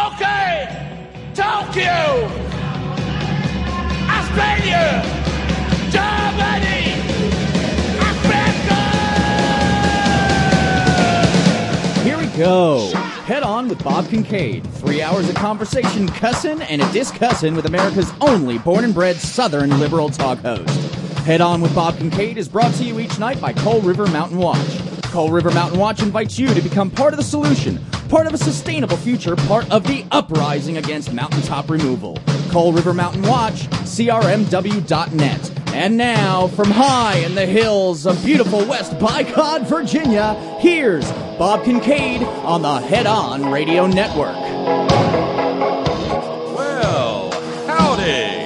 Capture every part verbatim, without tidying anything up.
Okay, Tokyo, Australia, Germany, Africa. Here we go. Head On with Bob Kincaid. Three hours of conversation, cussin' and a discussin' with America's only born and bred Southern liberal talk host. Head On with Bob Kincaid is brought to you each night by Coal River Mountain Watch. Coal River Mountain Watch invites you to become part of the solution, part of a sustainable future, part of the uprising against mountaintop removal. Coal River Mountain Watch, C R M W dot net. And now, from high in the hills of beautiful West Bicod, Virginia, here's Bob Kincaid on the Head On Radio Network. Well, howdy.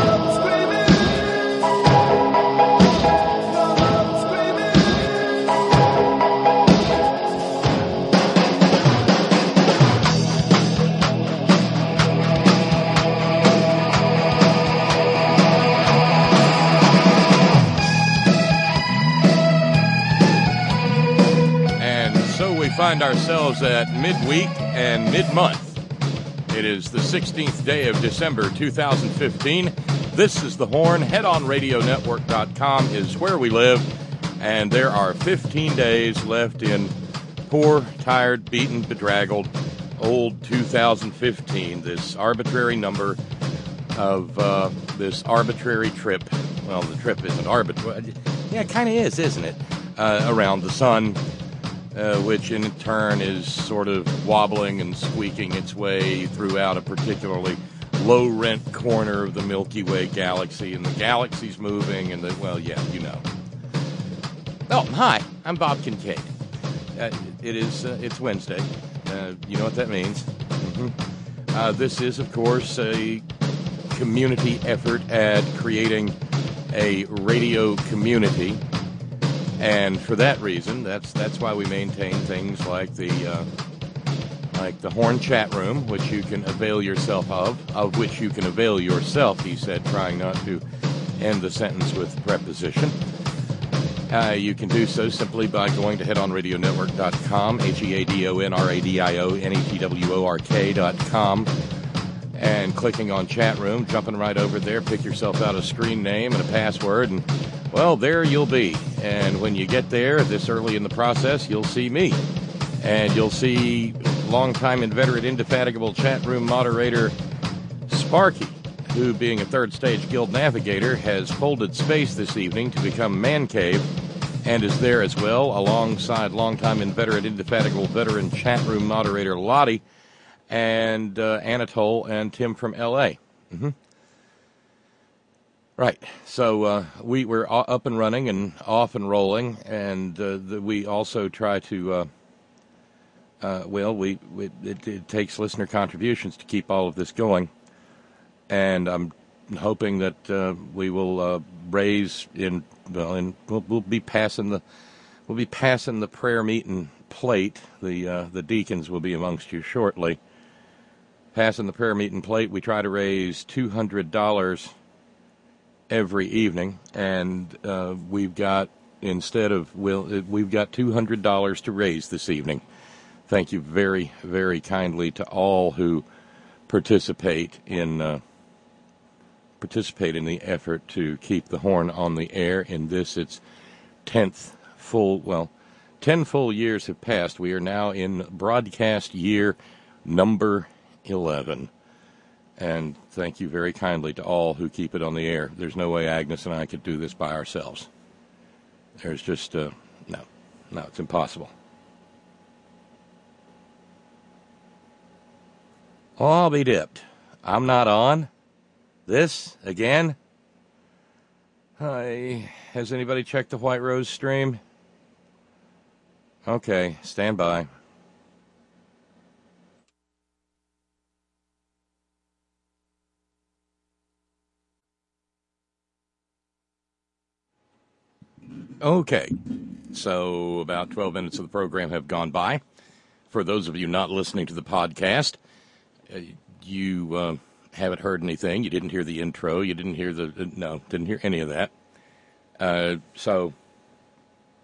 Find ourselves at midweek and mid-month. It is the sixteenth day of December two thousand fifteen. This is The Horn. head on radio network dot com is where we live, and there are fifteen days left in poor, tired, beaten, bedraggled, old two thousand fifteen, this arbitrary number of uh, this arbitrary trip. Well, the trip isn't arbitrary. Yeah, it kind of is, isn't it? Uh, around the sun. Uh, which in turn is sort of wobbling and squeaking its way throughout a particularly low-rent corner of the Milky Way galaxy, and the galaxy's moving, and the, well, yeah, you know. Oh, hi, I'm Bob Kincaid. Uh, it is, uh, it's Wednesday. Uh, you know what that means. Mm-hmm. Uh, this is, of course, a community effort at creating a radio community. And for that reason, that's that's why we maintain things like the uh, like the Horn chat room, which you can avail yourself of, of which you can avail yourself, he said, trying not to end the sentence with preposition. Uh, you can do so simply by going to head on radio network dot com, H E A D O N R A D I O N E T W O R K dot com, and clicking on chat room, jumping right over there, pick yourself out a screen name and a password, and well, there you'll be. And when you get there, this early in the process, you'll see me. And you'll see longtime inveterate, indefatigable chat room moderator Sparky, who, being a third stage guild navigator, has folded space this evening to become Man Cave, and is there as well, alongside longtime inveterate, indefatigable veteran chat room moderator Lottie, and uh, Anatole and Tim from L A. Mm-hmm. Right. So uh, we we're up and running and off and rolling, and uh, the, we also try to. Uh, uh, well, we, we it, it takes listener contributions to keep all of this going, and I'm hoping that uh, we will uh, raise in well, and we'll, we'll be passing the we'll be passing the prayer meeting plate. The uh, the deacons will be amongst you shortly. Passing the prayer meeting plate, we try to raise two hundred dollars. Every evening, and uh, we've got, instead of, well, we've got two hundred dollars to raise this evening. Thank you very, very kindly to all who participate in uh, participate in the effort to keep the Horn on the air. In this, its tenth full, well, ten full years have passed. We are now in broadcast year number eleven. And thank you very kindly to all who keep it on the air. There's no way Agnes and I could do this by ourselves. There's just, uh, no, no, it's impossible. Oh, I'll be dipped. I'm not on. This, again? Hi. Has anybody checked the White Rose stream? Okay, stand by. Okay, so about twelve minutes of the program have gone by. For those of you not listening to the podcast, uh, you uh, haven't heard anything. You didn't hear the intro. You didn't hear the, uh, no, didn't hear any of that. Uh, so,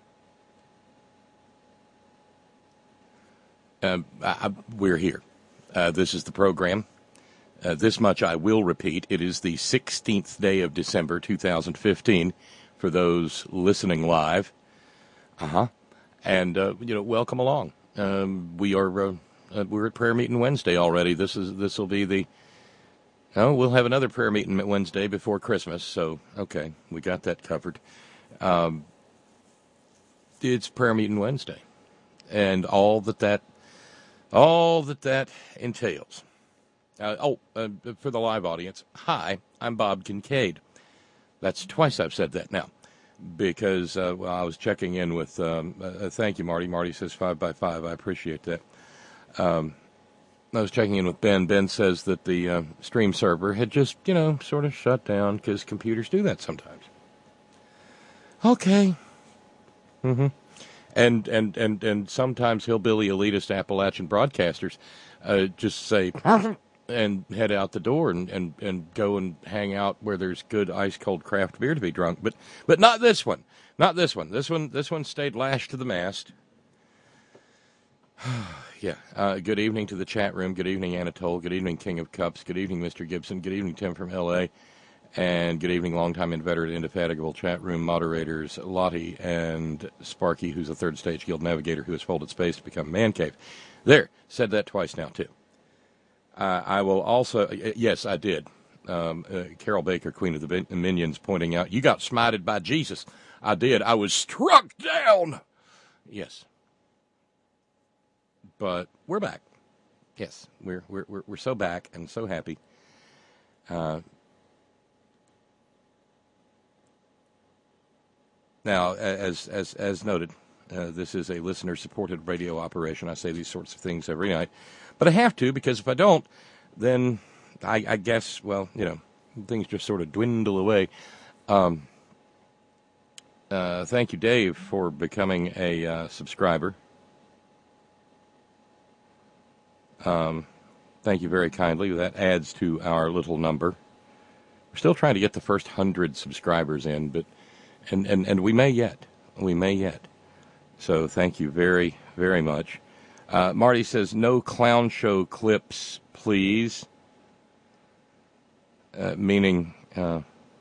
uh, I, I, we're here. Uh, this is the program. Uh, this much I will repeat. It is the sixteenth day of December, two thousand fifteen, for those listening live. Uh-huh. And, uh, you know, welcome along. Um, we are, uh, uh, we're at prayer meeting Wednesday already. This is, this will be the, oh, we'll have another prayer meeting Wednesday before Christmas. So, okay, we got that covered. Um, it's prayer meeting Wednesday. And all that that, all that that entails. Uh, oh, uh, for the live audience, hi, I'm Bob Kincaid. That's twice I've said that now. Because uh, well, I was checking in with, um, uh, thank you, Marty. Marty says five by five. I appreciate that. Um, I was checking in with Ben. Ben says that the uh, stream server had just, you know, sort of shut down because computers do that sometimes. Okay. Mm-hmm. And, and, and, and sometimes hillbilly elitist Appalachian broadcasters uh, just say, and head out the door and, and, and go and hang out where there's good ice cold craft beer to be drunk. But but not this one. Not this one. This one this one stayed lashed to the mast. yeah. Uh, good evening to the chat room. Good evening, Anatole. Good evening, King of Cups. Good evening, Mister Gibson. Good evening, Tim from L A. And good evening, longtime inveterate, indefatigable chat room moderators Lottie and Sparky, who's a third stage guild navigator who has folded space to become Man Cave. There. Said that twice now, too. Uh, I will also, yes, I did. Um, uh, Carol Baker, Queen of the Minions, pointing out, you got smited by Jesus. I did. I was struck down. Yes. But we're back. Yes, we're we're we're, we're so back and so happy. Uh, now, as as as noted, uh, this is a listener-supported radio operation. I say these sorts of things every night. But I have to, because if I don't, then I, I guess, well, you know, things just sort of dwindle away. Um, uh, thank you, Dave, for becoming a uh, subscriber. Um, thank you very kindly. That adds to our little number. We're still trying to get the first hundred subscribers in, but and, and, and we may yet. We may yet. So thank you very, very much. Uh, Marty says, no clown show clips, please. Uh, meaning, uh,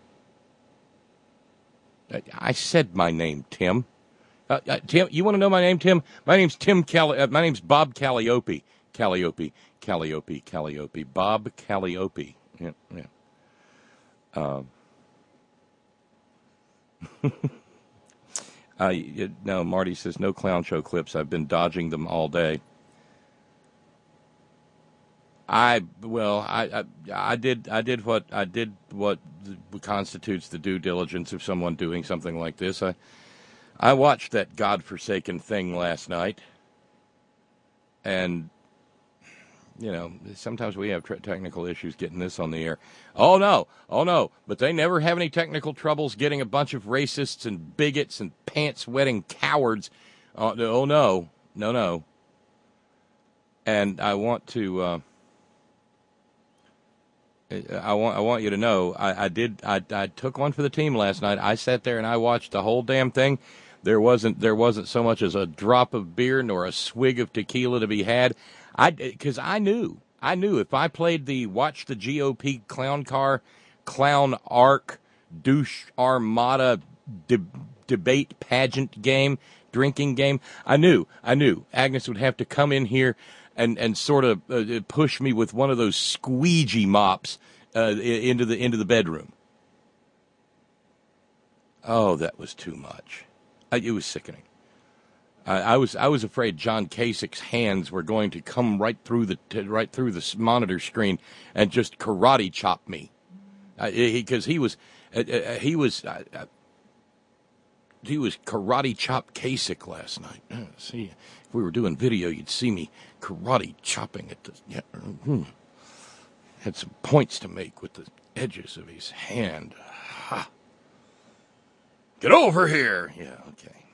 I said my name, Tim. Uh, uh, Tim, you want to know my name, Tim? My name's Tim Cali- uh, my name's Bob Calliope. Calliope, Calliope, Calliope. Bob Calliope. Yeah, yeah. Um. Uh, no, Marty says, no clown show clips. I've been dodging them all day. I, well, I, I, I did, I did what, I did what constitutes the due diligence of someone doing something like this. I, I watched that godforsaken thing last night. And, you know, sometimes we have technical issues getting this on the air. Oh, no. Oh, no. But they never have any technical troubles getting a bunch of racists and bigots and pants-wetting cowards. Uh, oh, no. No, no. And I want to... Uh, I want I want you to know, I, I did, I, I took one for the team last night. I sat there and I watched the whole damn thing. There wasn't, there wasn't so much as a drop of beer nor a swig of tequila to be had. I, because I knew, I knew if I played the watch the G O P clown car, clown arc, douche armada de, debate pageant game, drinking game, I knew, I knew Agnes would have to come in here and, and sort of uh, push me with one of those squeegee mops uh, into the into the bedroom. Oh, that was too much. I, it was sickening. I, I was I was afraid John Kasich's hands were going to come right through the t- right through the monitor screen and just karate chop me, because uh, he, he was uh, uh, he was uh, uh, he was karate chop Kasich last night. Uh, see, if we were doing video, you'd see me karate chopping at the. Yeah, hmm. Had some points to make with the edges of his hand. Ha. Get over here! Yeah, okay.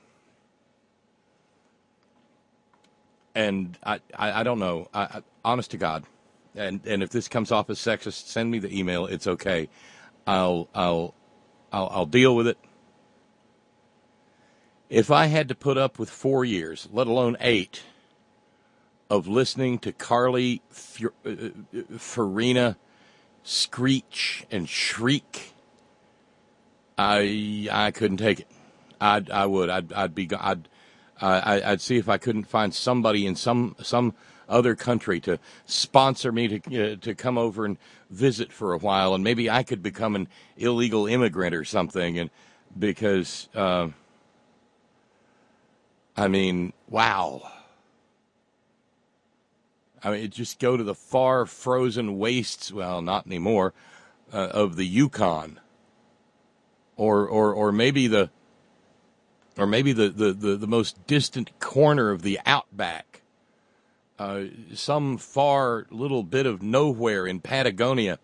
And I, I, I don't know. I, I, honest to God, and and if this comes off as sexist, send me the email. It's okay. I'll I'll I'll, I'll deal with it. If I had to put up with four years, let alone eight, of listening to Carly F- uh, Fiorina screech and shriek, I I couldn't take it. I'd I would I'd I'd be I'd uh, I'd see if I couldn't find somebody in some some other country to sponsor me to uh, to come over and visit for a while, and maybe I could become an illegal immigrant or something. And because uh, I mean, wow. I mean, just go to the far frozen wastes, well, not anymore, uh, of the Yukon. Or, or, or maybe the, or maybe the, the, the, the most distant corner of the outback. Uh, some far little bit of nowhere in Patagonia.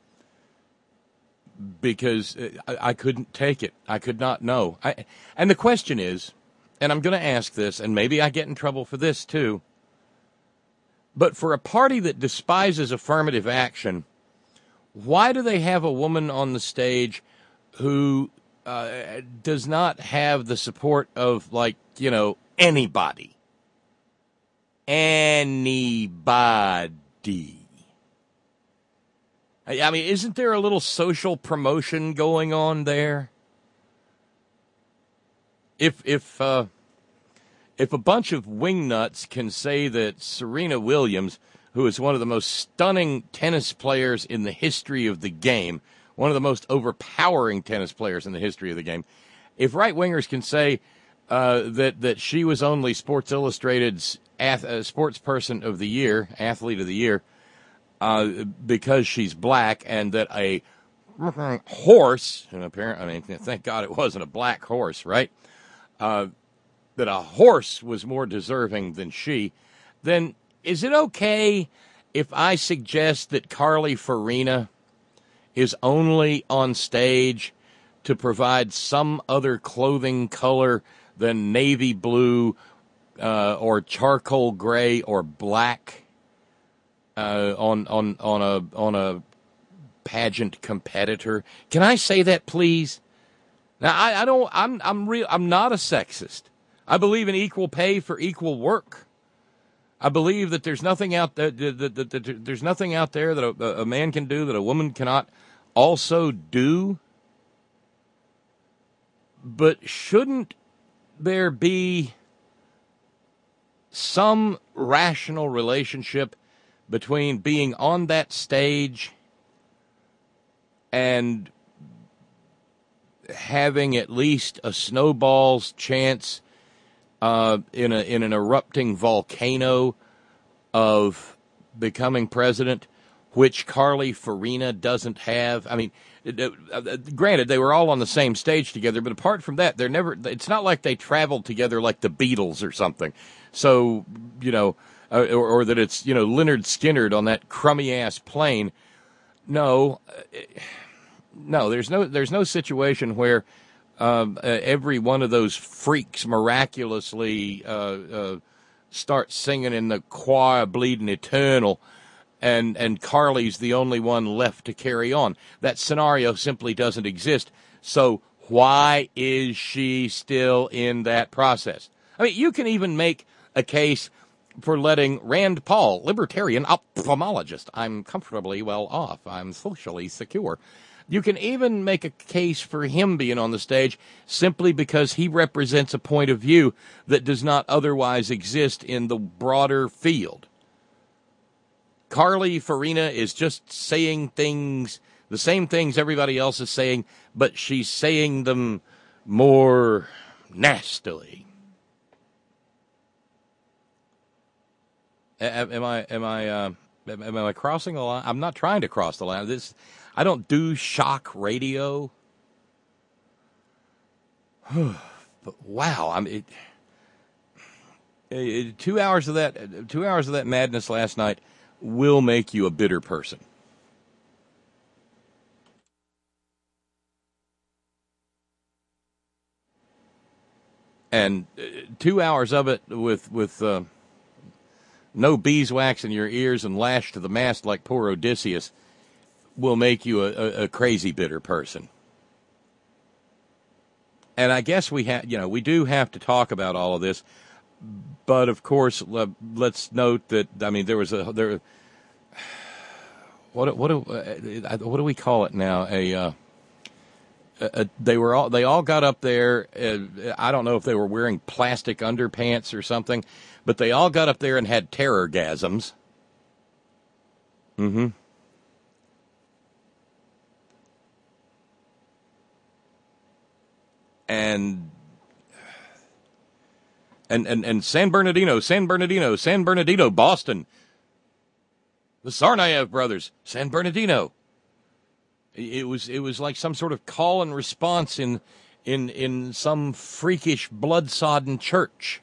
Because I, I couldn't take it. I could not know. I, and the question is, and I'm going to ask this, and maybe I get in trouble for this too, but for a party that despises affirmative action, why do they have a woman on the stage who uh, does not have the support of, like, you know, anybody? Anybody. I mean, isn't there a little social promotion going on there? If, if, uh, If a bunch of wingnuts can say that Serena Williams, who is one of the most stunning tennis players in the history of the game, one of the most overpowering tennis players in the history of the game, if right-wingers can say uh, that that she was only Sports Illustrated's ath- uh, sports person of the year, athlete of the year, uh, because she's black, and that a horse, and apparently, I mean, thank God it wasn't a black horse, right? Uh, that a horse was more deserving than she, then is it okay if I suggest that Carly Fiorina is only on stage to provide some other clothing color than navy blue uh, or charcoal gray or black uh, on on on a on a pageant competitor? Can I say that, please? Now I, I don't. I'm I'm real. I'm not a sexist. I believe in equal pay for equal work. I believe that there's nothing out there that, that, that, that there's nothing out there that a, a man can do that a woman cannot also do. But shouldn't there be some rational relationship between being on that stage and having at least a snowball's chance Uh, in a in an erupting volcano of becoming president, which Carly Fiorina doesn't have? I mean, uh, uh, granted, they were all on the same stage together, but apart from that, they're never. It's not like they traveled together like the Beatles or something. So, you know, uh, or, or that it's, you know, Leonard Skinner on that crummy ass plane. No, uh, no, there's no there's no situation where Um, uh, every one of those freaks miraculously uh, uh, starts singing in the choir bleeding eternal, and, and Carly's the only one left to carry on. That scenario simply doesn't exist. So why is she still in that process? I mean, you can even make a case for letting Rand Paul, libertarian ophthalmologist, I'm comfortably well off, I'm socially secure. You can even make a case for him being on the stage simply because he represents a point of view that does not otherwise exist in the broader field. Carly Fiorina is just saying things, the same things everybody else is saying, but she's saying them more nastily. Am I, am I, uh, am I crossing the line? I'm not trying to cross the line. This, I don't do shock radio. But wow, I mean, it, it, two hours of that, two hours of that madness last night will make you a bitter person. And two hours of it with with uh, no beeswax in your ears and lashed to the mast like poor Odysseus will make you a, a, a crazy bitter person. And I guess we have, you know, we do have to talk about all of this. but of course, let's note that I mean there was a there. What what do what do we call it now? A, uh, a they were all they all got up there. Uh, I don't know if they were wearing plastic underpants or something, but they all got up there and had terrorgasms. Mm-hmm. And. And, and and San Bernardino, San Bernardino, San Bernardino, Boston. The Tsarnaev brothers, San Bernardino. It was it was like some sort of call and response in in in some freakish blood-sodden church.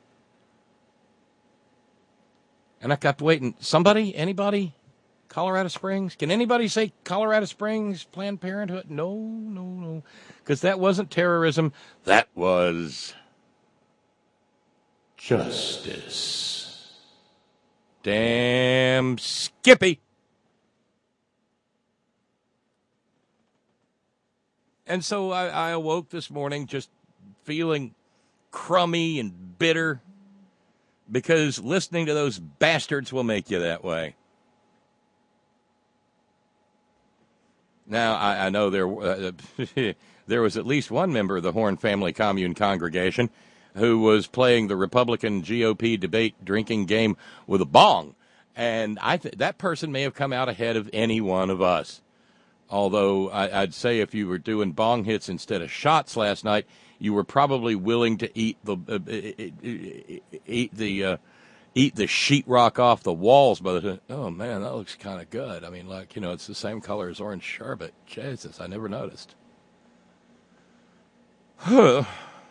And I kept waiting. Somebody? Anybody? Colorado Springs? Can anybody say Colorado Springs, Planned Parenthood? No, no, no. Because that wasn't terrorism. That was justice. Damn Skippy. And so I, I awoke this morning just feeling crummy and bitter because listening to those bastards will make you that way. Now, I, I know there uh, there was at least one member of the Horn Family Commune congregation who was playing the Republican G O P debate drinking game with a bong. And I th- that person may have come out ahead of any one of us. Although I- I'd say if you were doing bong hits instead of shots last night, you were probably willing to eat the uh, eat the uh, eat the sheetrock off the walls. By the time, oh man, that looks kind of good. I mean, like you know, it's the same color as orange sherbet. Jesus, I never noticed. Huh.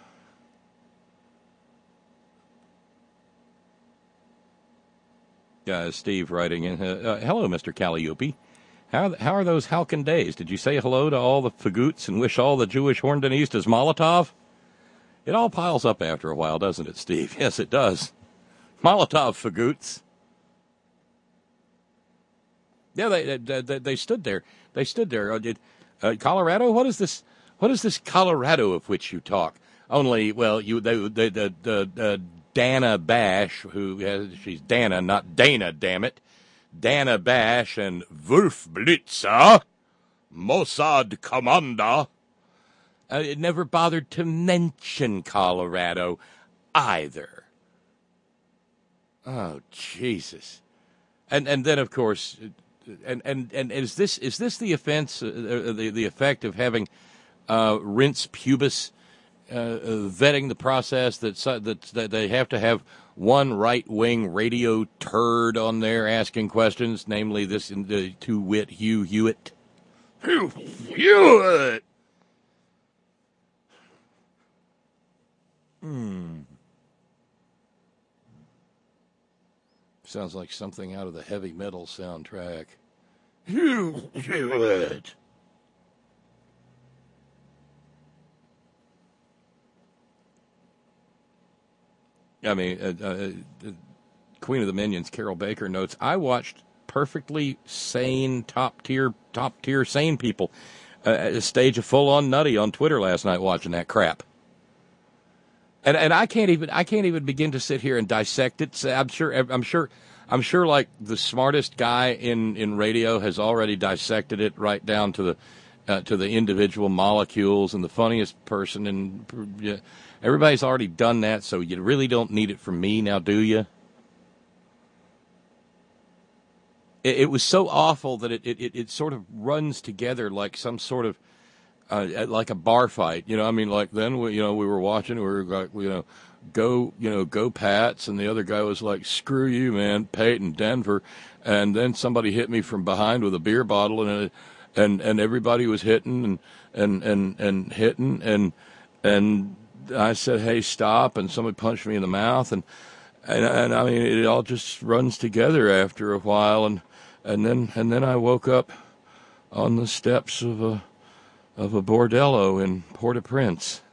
Uh, Steve writing in, uh, uh, hello, Mister Calliope. How how are those Halkin days? Did you say hello to all the fagoots and wish all the Jewish Horndonistas Molotov? It all piles up after a while, doesn't it, Steve? Yes, it does. Molotov fagoots. Yeah, they they, they, they stood there. They stood there. Uh, did, uh, Colorado? What is this? What is this Colorado of which you talk? Only, well, you they the the the. the Dana Bash, who has, she's Dana, not Dana, damn it. Dana Bash and Wolf Blitzer, Mossad Commander. Uh, it never bothered to mention Colorado either. Oh, Jesus. And and then, of course, and and, and is this is this the offense, uh, the, the effect of having uh, rinse pubis? Uh, uh, vetting the process that, that that they have to have one right-wing radio turd on there asking questions, namely this uh, two-wit Hugh Hewitt. Hugh Hewitt! Hmm. Sounds like something out of the heavy metal soundtrack. Hugh Hewitt! I mean, uh, uh, Queen of the Minions, Carol Baker notes, I watched perfectly sane, top-tier, top-tier sane people uh, stage a full-on nutty on Twitter last night watching that crap. And and I can't even I can't even begin to sit here and dissect it. I'm sure I'm sure I'm sure like the smartest guy in, in radio has already dissected it right down to the uh, to the individual molecules, and the funniest person and yeah, everybody's already done that, so you really don't need it from me now, do you? It, it was so awful that it, it, it sort of runs together like some sort of, uh, like a bar fight. You know, I mean, like then, we, you know, we were watching, we were like, you know, go, you know, go Pats, and the other guy was like, screw you, man, Peyton, Denver. And then somebody hit me from behind with a beer bottle, and and and everybody was hitting and, and, and, and hitting, and and I said, hey, stop, and somebody punched me in the mouth, and, and and I mean, it all just runs together after a while, and and then and then I woke up on the steps of a of a bordello in Port-au-Prince.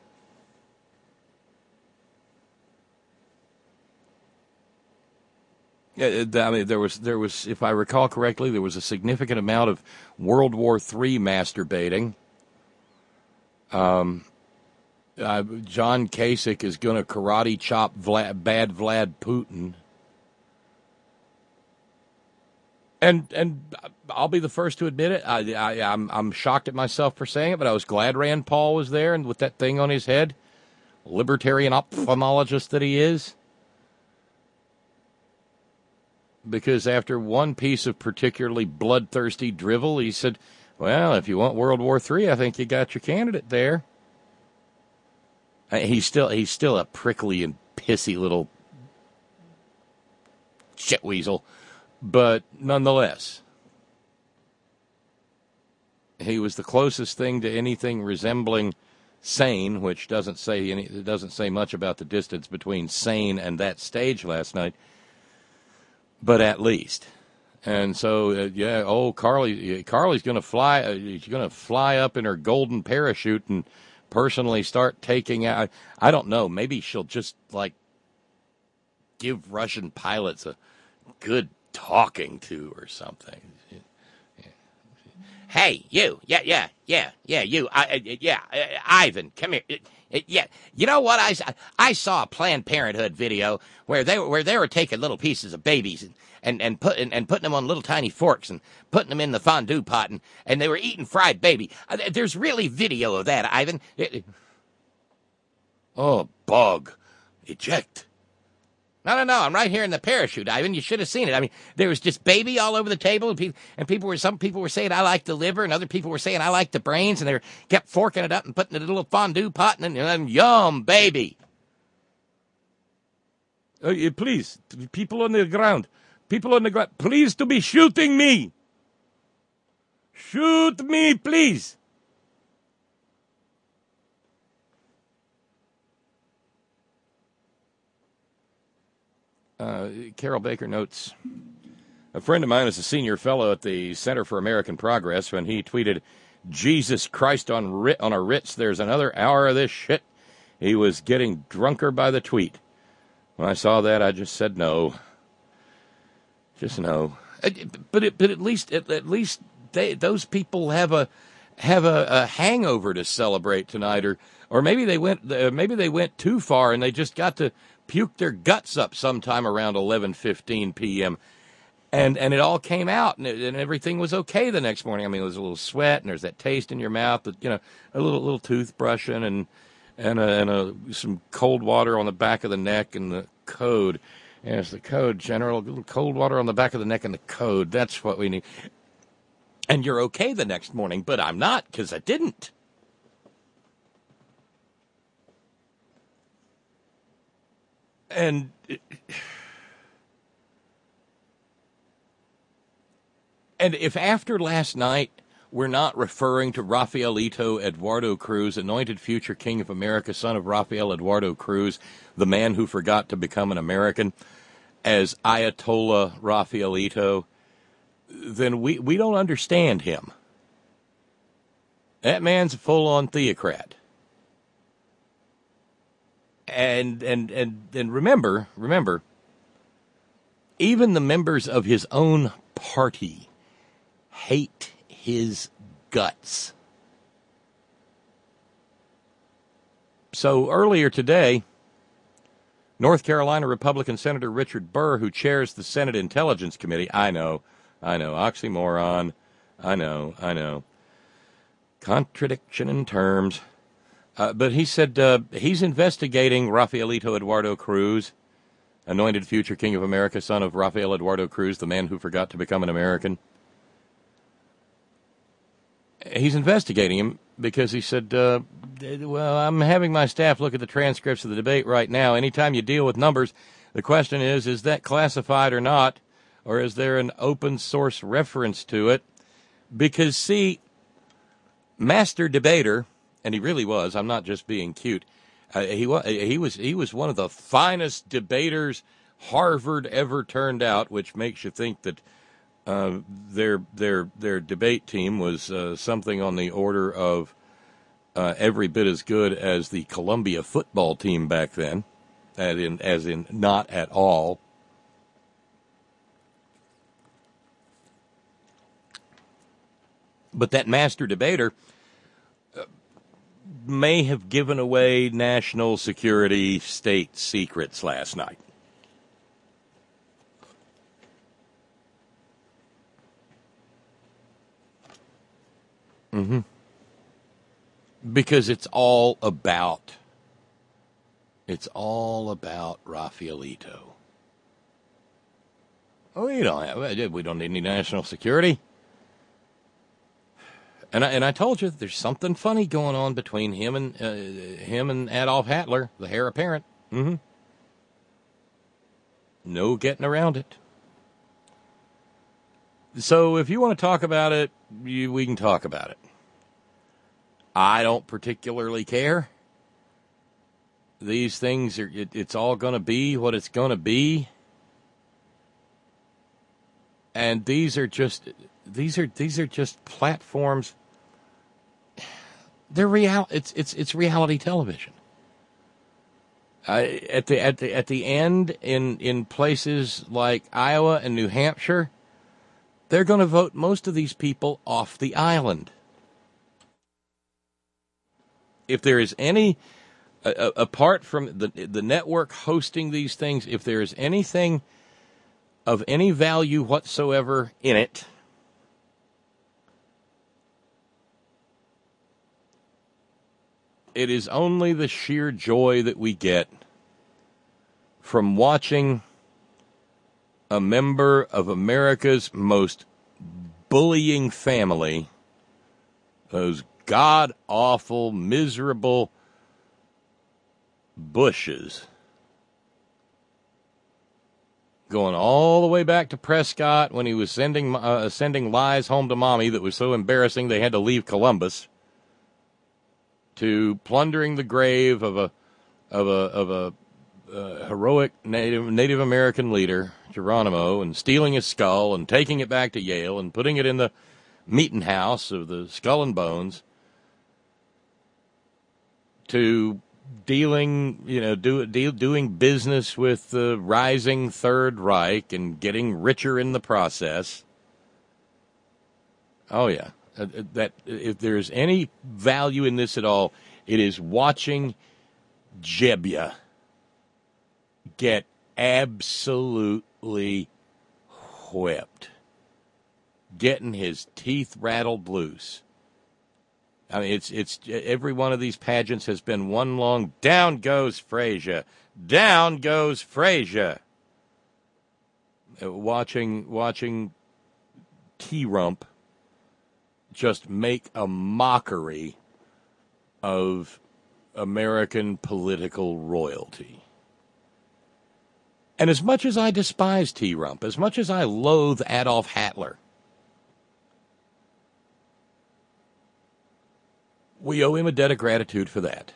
Yeah, I mean, there was there was, if I recall correctly, there was a significant amount of World War Three masturbating. Um. uh, John Kasich is going to karate chop Vlad, bad Vlad Putin. And and I'll be the first to admit it. I, I, I'm I'm shocked at myself for saying it, but I was glad Rand Paul was there and with that thing on his head, libertarian ophthalmologist that he is. Because after one piece of particularly bloodthirsty drivel, he said, well, if you want World War Three, I think you got your candidate there. He's still he's still a prickly and pissy little shitweasel, but nonetheless, he was the closest thing to anything resembling sane, which doesn't say any, it doesn't say much about the distance between sane and that stage last night. But at least, and so uh, yeah, oh Carly, Carly's going to fly. Uh, she's going to fly up in her golden parachute and personally start taking out. I don't know. Maybe she'll just like give Russian pilots a good talking to or something. Hey, you, yeah, yeah, yeah, yeah, you, I, uh, yeah, uh, Ivan, come here. Uh, yeah, you know what? I, I saw a Planned Parenthood video where they were where they were taking little pieces of babies and and and putting and putting them on little tiny forks and putting them in the fondue pot and, and they were eating fried baby. Uh, there's really video of that, Ivan. It, oh, bug, eject. No, no, no, I'm right here in the parachute, Ivan. You should have seen it. I mean, there was just baby all over the table, and people, and people were, some people were saying, I like the liver, and other people were saying, I like the brains, and they were, kept forking it up and putting it in a little fondue pot, and then, and yum, baby. Uh, please, people on the ground, people on the ground, please to be shooting me. Shoot me, please. Uh, Carol Baker notes, a friend of mine is a senior fellow at the Center for American Progress when he tweeted, Jesus Christ on Rit- on a Ritz, there's another hour of this shit. He was getting drunker by the tweet. When I saw that, I just said no. Just no. But it, but at least at, at least they, those people have a have a, a hangover to celebrate tonight, or or maybe they went uh, maybe they went too far and they just got to puke their guts up sometime around eleven fifteen p.m. And and it all came out, and, it, and everything was okay the next morning. I mean, it was a little sweat, and there's that taste in your mouth, that, you know, a little little toothbrushing, and and a, and a, some cold water on the back of the neck, and the code. Yes, the code, General. A little cold water on the back of the neck, and the code. That's what we need. And you're okay the next morning, but I'm not, because I didn't. And and if after last night we're not referring to Rafaelito Eduardo Cruz, anointed future king of America, son of Rafael Eduardo Cruz, the man who forgot to become an American, as Ayatollah Rafaelito, then we, we don't understand him. That man's a full-on theocrat. And and and and remember, remember, even the members of his own party hate his guts. So earlier today, North Carolina Republican Senator Richard Burr, who chairs the Senate Intelligence Committee, I know, I know, oxymoron, I know, I know, contradiction in terms. Uh, but he said uh, he's investigating Rafaelito Eduardo Cruz, anointed future king of America, son of Rafael Eduardo Cruz, the man who forgot to become an American. He's investigating him because he said, uh, well, I'm having my staff look at the transcripts of the debate right now. Anytime you deal with numbers, the question is, is that classified or not? Or is there an open source reference to it? Because, see, master debater... And he really was. I'm not just being cute. Uh, he was. He was. He was one of the finest debaters Harvard ever turned out, which makes you think that uh, their their their debate team was uh, something on the order of uh, every bit as good as the Columbia football team back then, as in as in not at all. But that master debater may have given away national security state secrets last night. Mm-hmm. Because it's all about, it's all about Rafaelito. Oh, you don't have, we don't need any national security. And I, and I told you there's something funny going on between him and uh, him and Adolf Hitler, the heir apparent. Mm-hmm. No getting around it. So if you want to talk about it, you, we can talk about it. I don't particularly care. These things are, it, it's all going to be what it's going to be. And these are just, these are, these are just platforms. They're real. It's, it's, it's reality television. Uh, at the, at the, at the end in, in places like Iowa and New Hampshire, they're going to vote most of these people off the island. If there is any, uh, apart from the the network hosting these things, if there is anything of any value whatsoever in it, it is only the sheer joy that we get from watching a member of America's most bullying family, those god-awful, miserable Bushes, going all the way back to Prescott when he was sending uh, sending lies home to mommy that was so embarrassing they had to leave Columbus, to plundering the grave of a of a of a uh, heroic Native Native American leader, Geronimo, and stealing his skull and taking it back to Yale and putting it in the meeting house of the Skull and Bones, to dealing, you know, do, deal, doing business with the rising Third Reich and getting richer in the process. Oh, yeah. Uh, that if there's any value in this at all, it is watching Jebbia get absolutely whipped, getting his teeth rattled loose. I mean, it's it's every one of these pageants has been one long down goes Frazier, down goes Frazier. Uh, watching watching T-Rump just make a mockery of American political royalty. And as much as I despise T-Rump, as much as I loathe Adolf Hitler, we owe him a debt of gratitude for that.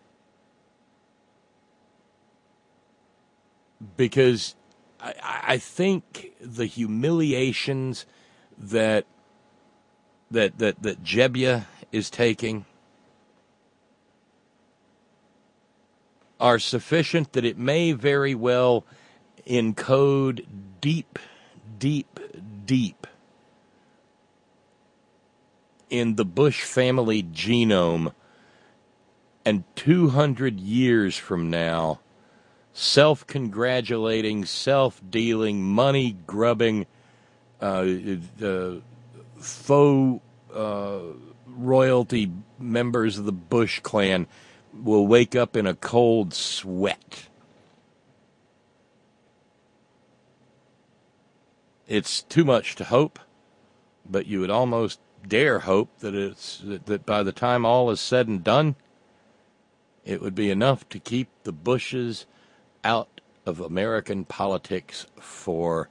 Because I, I think the humiliations that that that that Jebbia is taking are sufficient that it may very well encode deep, deep, deep in the Bush family genome, and two hundred years from now, self-congratulating, self-dealing, money-grubbing, uh, uh, faux uh, royalty members of the Bush clan will wake up in a cold sweat. It's too much to hope, but you would almost dare hope that it's that, that by the time all is said and done, it would be enough to keep the Bushes out of American politics forever.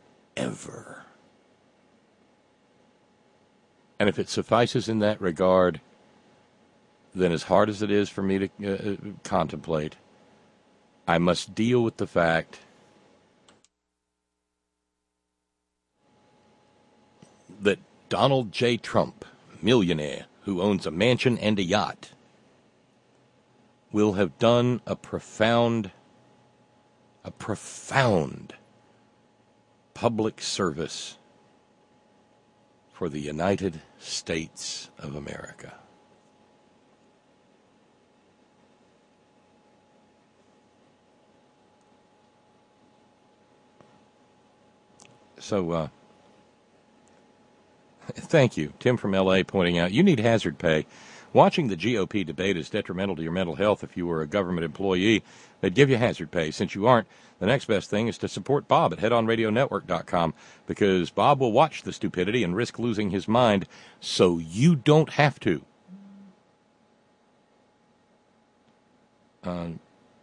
And if it suffices in that regard, then as hard as it is for me to uh, contemplate, I must deal with the fact that Donald J. Trump, millionaire who owns a mansion and a yacht, will have done a profound, a profound public service for the United States of America. So, uh, thank you. Tim from L A pointing out, you need hazard pay. Watching the G O P debate is detrimental to your mental health if you were a government employee. They'd give you hazard pay. Since you aren't, the next best thing is to support Bob at head on radio network dot com, because Bob will watch the stupidity and risk losing his mind so you don't have to. Um,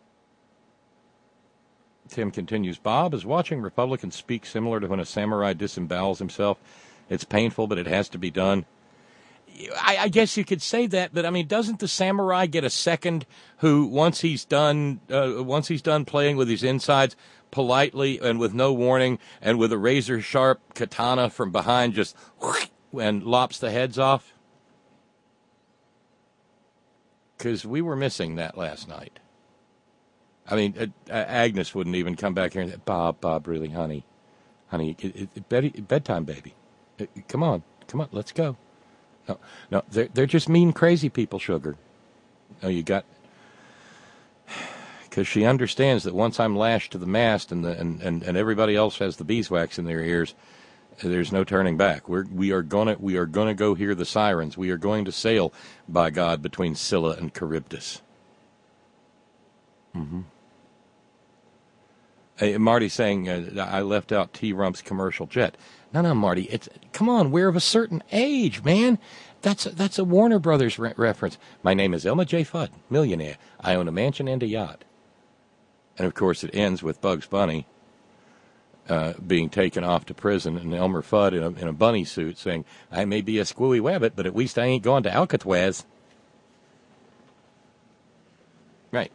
Tim continues, Bob is watching Republicans speak similar to when a samurai disembowels himself. It's painful, but it has to be done. I, I guess you could say that, but I mean, doesn't the samurai get a second who, once he's done, uh, once he's done playing with his insides, politely and with no warning, and with a razor sharp katana from behind, just and lops the heads off? Because we were missing that last night. I mean, uh, Agnes wouldn't even come back here and say, Bob, Bob, really, honey, honey, it, it, it, bed, bedtime, baby. It, come on, come on, let's go. No, no, they're, they're just mean, crazy people, sugar. No, you got... Because she understands that once I'm lashed to the mast and, the, and, and, and everybody else has the beeswax in their ears, there's no turning back. We're, we are gonna we are gonna go hear the sirens. We are going to sail, by God, between Scylla and Charybdis. Mm-hmm. Hey, Marty's saying, uh, I left out T-Rump's commercial jet. No, no, Marty, it's, come on, we're of a certain age, man. That's a, that's a Warner Brothers re- reference. My name is Elma J. Fudd, millionaire. I own a mansion and a yacht. And, of course, it ends with Bugs Bunny uh, being taken off to prison, and Elmer Fudd in a, in a bunny suit saying, I may be a squooey wabbit, but at least I ain't going to Alcatraz. Right.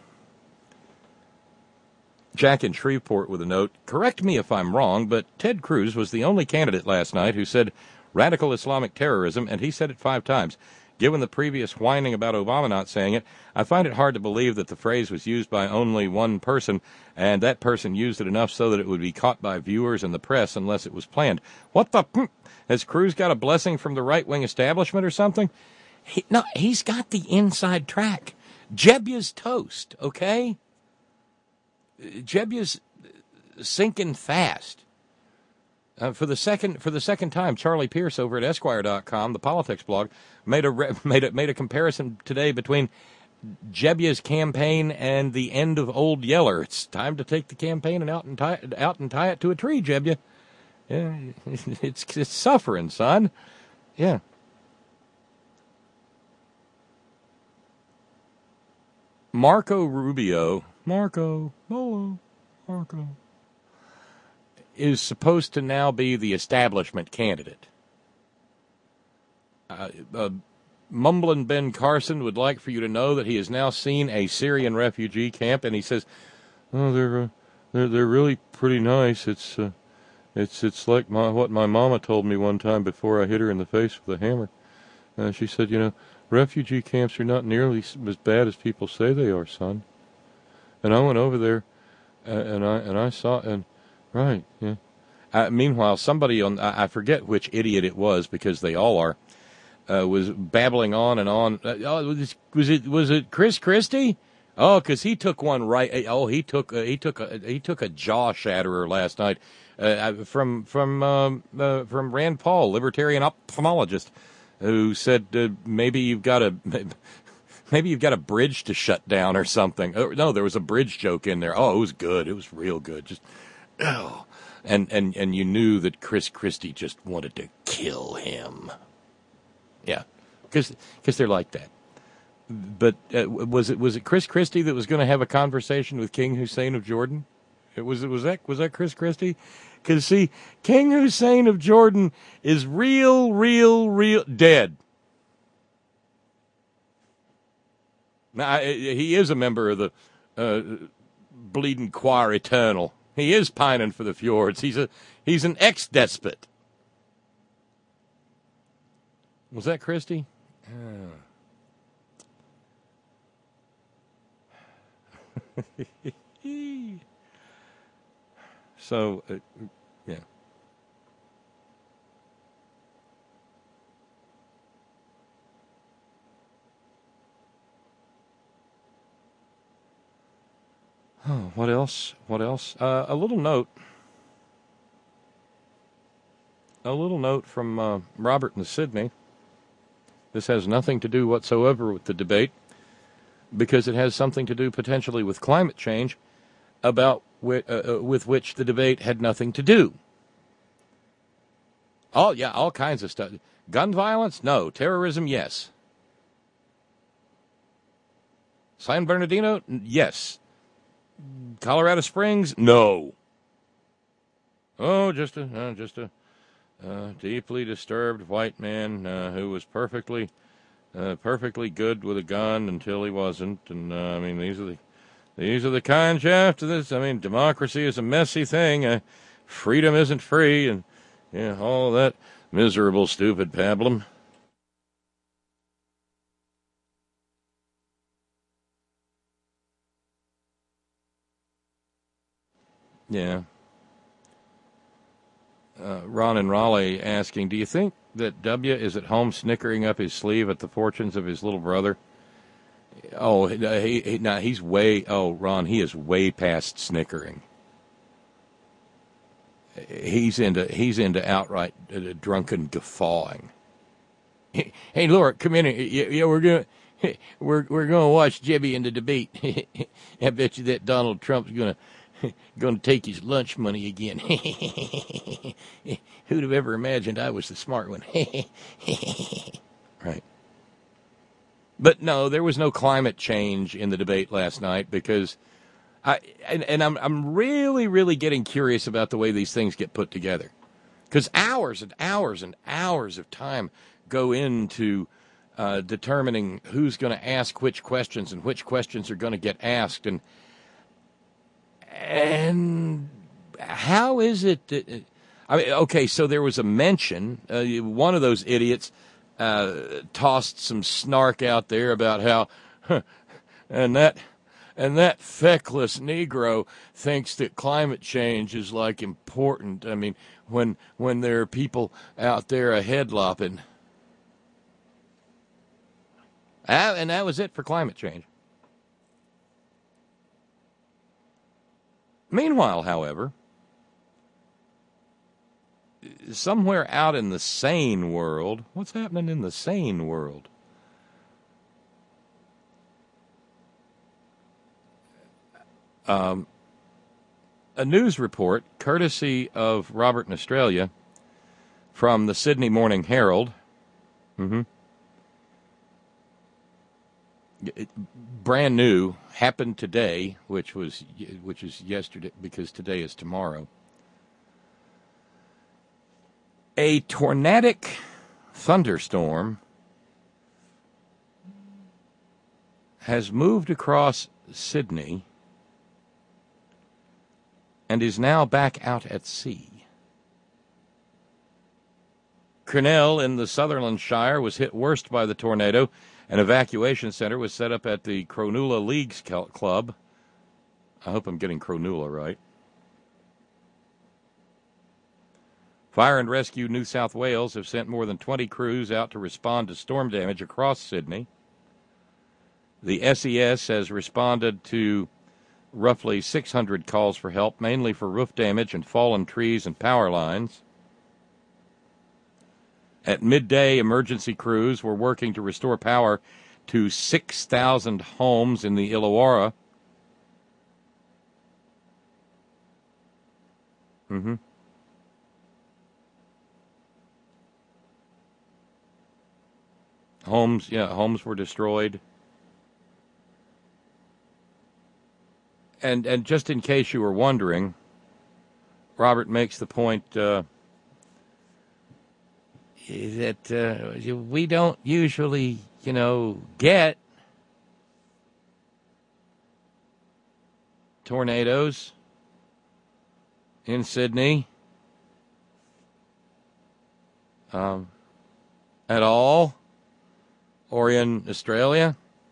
Jack in Shreveport with a note, correct me if I'm wrong, but Ted Cruz was the only candidate last night who said radical Islamic terrorism, and he said it five times. Given the previous whining about Obama not saying it, I find it hard to believe that the phrase was used by only one person, and that person used it enough so that it would be caught by viewers and the press unless it was planned. What the... Has Cruz got a blessing from the right-wing establishment or something? He, no, he's got the inside track. Jebya's toast, okay? Jebya's sinking fast. Uh, for the second for the second time, Charlie Pierce over at Esquire dot com, the politics blog, made a re- made a made a comparison today between Jebya's campaign and the end of Old Yeller. It's time to take the campaign and out and tie it, out and tie it to a tree, Jebya. Yeah, it's it's suffering, son. Yeah. Marco Rubio. Marco, Molo, Marco, is supposed to now be the establishment candidate. Uh, uh, Mumbling Ben Carson would like for you to know that he has now seen a Syrian refugee camp, and he says, "Oh, they're uh, they're they're really pretty nice. It's uh, it's it's like my what my mama told me one time before I hit her in the face with a hammer. Uh, she said, you know, refugee camps are not nearly as bad as people say they are, son." And I went over there, uh, and I and I saw, and right, yeah. Uh, meanwhile, somebody on, I, I forget which idiot it was, because they all are, uh, was babbling on and on. Uh, oh, was, was it was it Chris Christie? Oh, because he took one right. Oh, he took uh, he took a he took a jaw shatterer last night uh, from from um, uh, from Rand Paul, libertarian ophthalmologist, who said uh, maybe you've got a. Maybe you've got a bridge to shut down or something. Oh, no, there was a bridge joke in there. Oh, it was good. It was real good. Just, oh. And, and, and you knew that Chris Christie just wanted to kill him. Yeah, because they're like that. But uh, was it was it Chris Christie that was going to have a conversation with King Hussein of Jordan? It was was that was that Chris Christie? Because, see, King Hussein of Jordan is real, real, real dead. Now, he is a member of the uh, Bleeding Choir Eternal. He is pining for the fjords. He's a he's an ex-despot. Was that Christie? Uh. so, uh, yeah. Oh, what else? What else? Uh, a little note. a little note from uh, Robert in Sydney. This has nothing to do whatsoever with the debate, because it has something to do potentially with climate change, about whi- uh, uh, with which the debate had nothing to do. Oh, yeah, all kinds of stuff. Gun violence? No. Terrorism? Yes. San Bernardino? Yes. Colorado Springs? No. Oh, just a uh, just a uh, deeply disturbed white man uh, who was perfectly uh, perfectly good with a gun until he wasn't. And uh, I mean, these are the these are the kinds you have to this. I mean, democracy is a messy thing. Uh, freedom isn't free, and yeah, all that miserable, stupid pablum. Yeah. Uh, Ron in Raleigh asking, do you think that W is at home snickering up his sleeve at the fortunes of his little brother? Oh, he, he, no, he's way, oh, Ron, he is way past snickering. He's into, he's into outright uh, drunken guffawing. Hey, hey, Laura, come in here. Yeah, yeah we're going to, we're, we're going to watch Jebby in the debate. I bet you that Donald Trump's going to, going to take his lunch money again. Who'd have ever imagined I was the smart one? Right. But no, there was no climate change in the debate last night, because I and, and I'm I'm really really getting curious about the way these things get put together, because hours and hours and hours of time go into uh, determining who's going to ask which questions and which questions are going to get asked, and. And how is it that, I mean, okay, so there was a mention, uh, one of those idiots uh, tossed some snark out there about how, huh, and that, and that feckless Negro thinks that climate change is like important. I mean, when, when there are people out there a head lopping. Ah, and that was it for climate change. Meanwhile, however, somewhere out in the sane world, what's happening in the sane world? Um, a news report, courtesy of Robert in Australia, from the Sydney Morning Herald. Mm-hmm. It, brand new, happened today, which was which is yesterday, because today is tomorrow. A tornadic thunderstorm has moved across Sydney and is now back out at sea. Cornell in the Sutherland Shire was hit worst by the tornado. An evacuation center was set up at the Cronulla Leagues Club. I hope I'm getting Cronulla right. Fire and Rescue New South Wales have sent more than twenty crews out to respond to storm damage across Sydney. The S E S has responded to roughly six hundred calls for help, mainly for roof damage and fallen trees and power lines. At midday, emergency crews were working to restore power to six thousand homes in the Illawarra. Mm-hmm. Homes, yeah, homes were destroyed. And and just in case you were wondering, Robert makes the point uh, that uh, we don't usually, you know, get tornadoes in Sydney um, at all, or in Australia.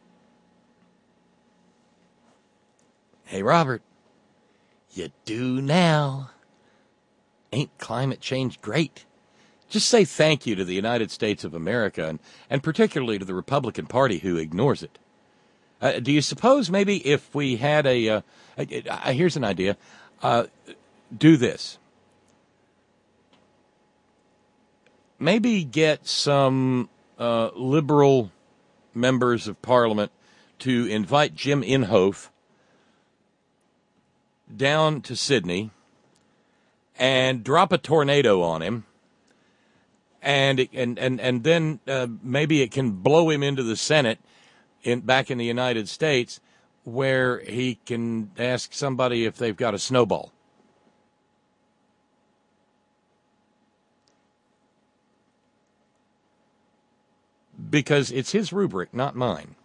Hey, Robert, you do now. Ain't climate change great? Just say thank you to the United States of America, and, and particularly to the Republican Party who ignores it. Uh, do you suppose maybe if we had a, uh, uh, here's an idea, uh, do this. maybe get some uh, liberal members of Parliament to invite Jim Inhofe down to Sydney and drop a tornado on him, and and and and then uh, maybe it can blow him into the Senate in back in the United States, where he can ask somebody if they've got a snowball. Because it's his rubric, not mine.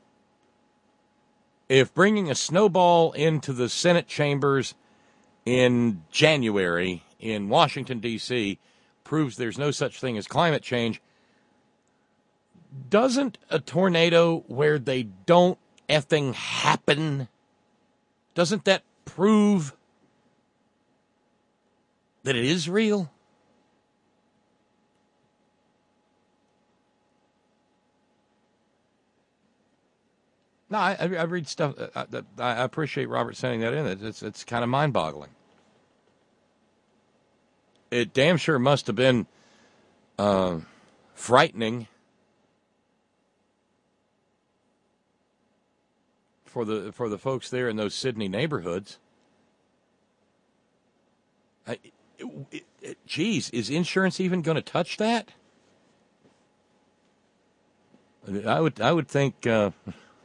If bringing a snowball into the Senate chambers in January in Washington, D C proves there's no such thing as climate change, doesn't a tornado where they don't effing happen, doesn't that prove that it is real? No, I, I read stuff. I, I appreciate Robert sending that in. It's it's kind of mind-boggling. It damn sure must have been uh, frightening for the for the folks there in those Sydney neighborhoods. I, it, it, geez, is insurance even going to touch that? I would I would think. Uh,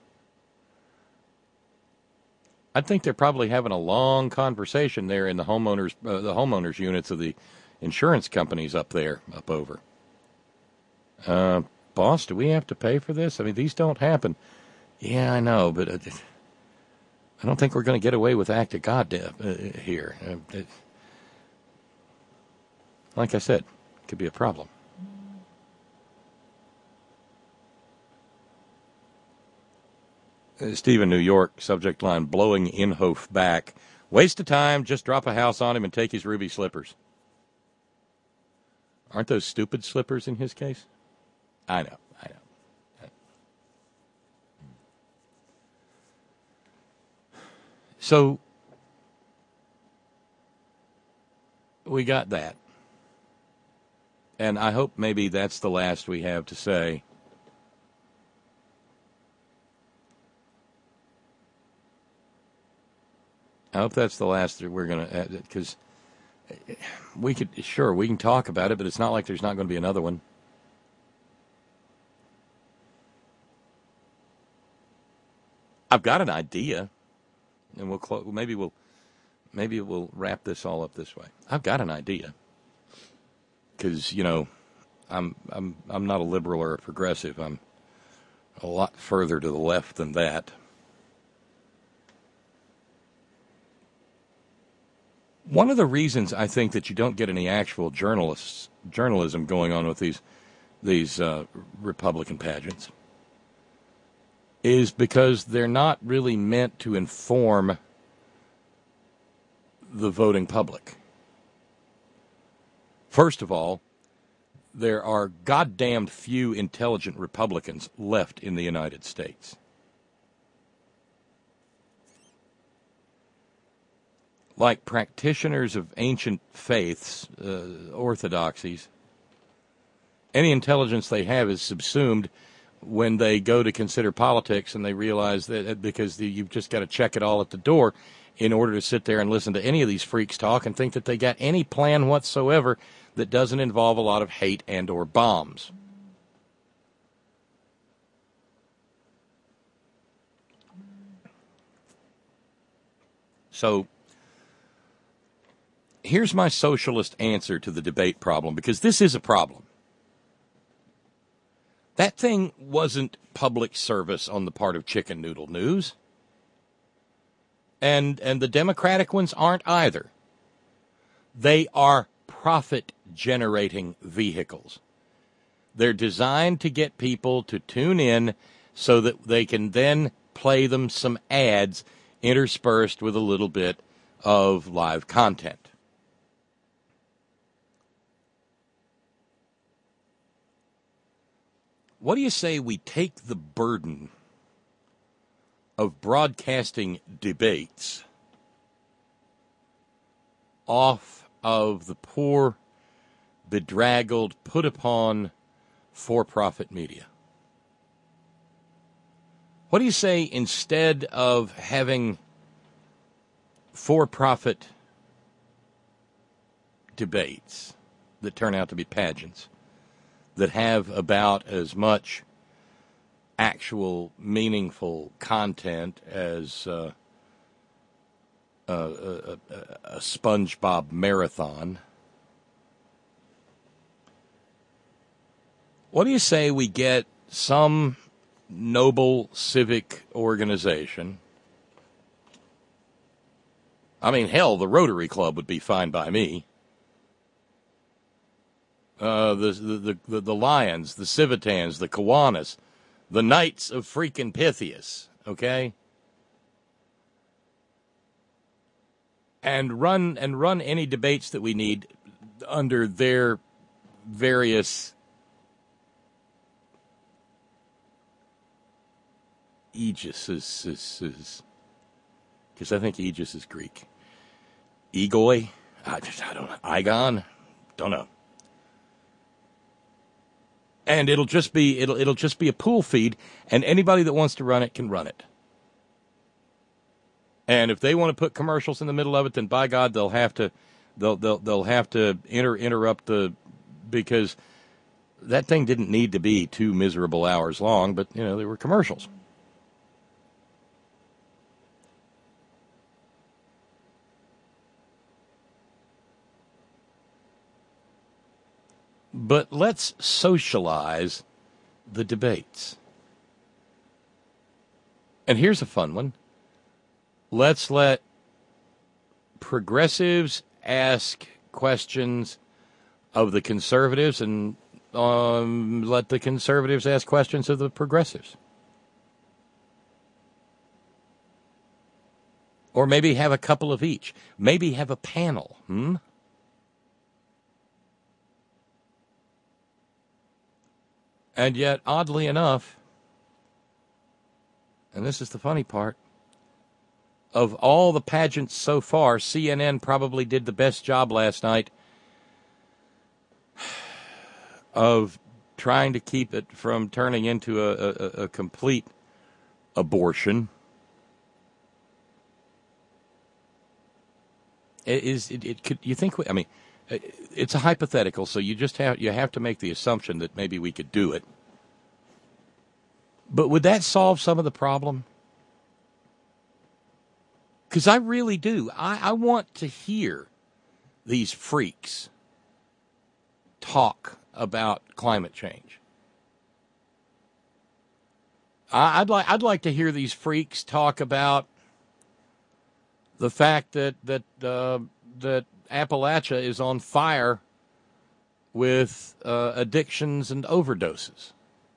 I think they're probably having a long conversation there in the homeowners, uh, the homeowners units of the insurance companies up there, up over. Uh, boss, do we have to pay for this? I mean, these don't happen. Yeah, I know, but uh, I don't think we're going to get away with act of God uh, here. Uh, it, like I said, it could be a problem. Stephen, New York, subject line, blowing Inhofe back. Waste of time, just drop a house on him and take his ruby slippers. Aren't those stupid slippers in his case? I know, I know. So, we got that. And I hope maybe that's the last we have to say. I hope that's the last that we're going to, because we could, sure, we can talk about it, but it's not like there's not going to be another one. I've got an idea, and we'll close, maybe we'll maybe we'll wrap this all up this way. I've got an idea, because you know, I'm I'm I'm not a liberal or a progressive. I'm a lot further to the left than that. One of the reasons I think that you don't get any actual journalists journalism going on with these these uh, Republican pageants is because they're not really meant to inform the voting public. First of all, there are goddamned few intelligent Republicans left in the United States. Like practitioners of ancient faiths, uh, orthodoxies, any intelligence they have is subsumed when they go to consider politics, and they realize that because the, you've just got to check it all at the door in order to sit there and listen to any of these freaks talk and think that they got any plan whatsoever that doesn't involve a lot of hate and or bombs. So here's my socialist answer to the debate problem, because this is a problem. That thing wasn't public service on the part of Chicken Noodle News. And and the Democratic ones aren't either. They are profit-generating vehicles. They're designed to get people to tune in so that they can then play them some ads interspersed with a little bit of live content. What do you say we take the burden of broadcasting debates off of the poor bedraggled, put upon for-profit media. What do you say instead of having for-profit debates that turn out to be pageants, that have about as much actual meaningful content as uh, a, a, a SpongeBob marathon? What do you say we get some noble civic organization? I mean, hell, the Rotary Club would be fine by me. Uh, the, the, the, the Lions, the Civitans, the Kiwanis, the Knights of freaking Pythias, okay? And run and run any debates that we need under their various aegises, because I think aegis is Greek. Egoi, I just I don't know. Igon, don't know. And it'll just be it'll it'll just be a pool feed, and anybody that wants to run it can run it. And if they want to put commercials in the middle of it, then by God, they'll have to they'll they'll they'll have to inter, interrupt the because that thing didn't need to be two miserable hours long, but you know, there were commercials. But let's socialize the debates. And here's a fun one. Let's let progressives ask questions of the conservatives, and um, let the conservatives ask questions of the progressives. Or maybe have a couple of each. Maybe have a panel. Hmm? And yet, oddly enough, and this is the funny part, of all the pageants so far, C N N probably did the best job last night of trying to keep it from turning into a, a, a complete abortion. It is it, it could you think? I mean, it's a hypothetical, so you just have you have to make the assumption that maybe we could do it. But would that solve some of the problem? Because I really do. I, I want to hear these freaks talk about climate change. I, I'd like I'd like to hear these freaks talk about the fact that that uh, that Appalachia is on fire with uh, addictions and overdoses.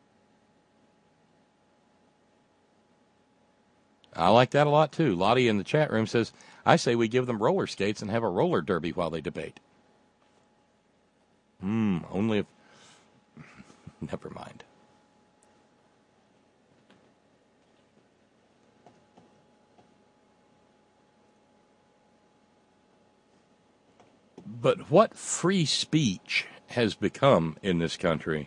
I like that a lot, too. Lottie in the chat room says, I say we give them roller skates and have a roller derby while they debate. Hmm, only if... Never mind. But what free speech has become in this country?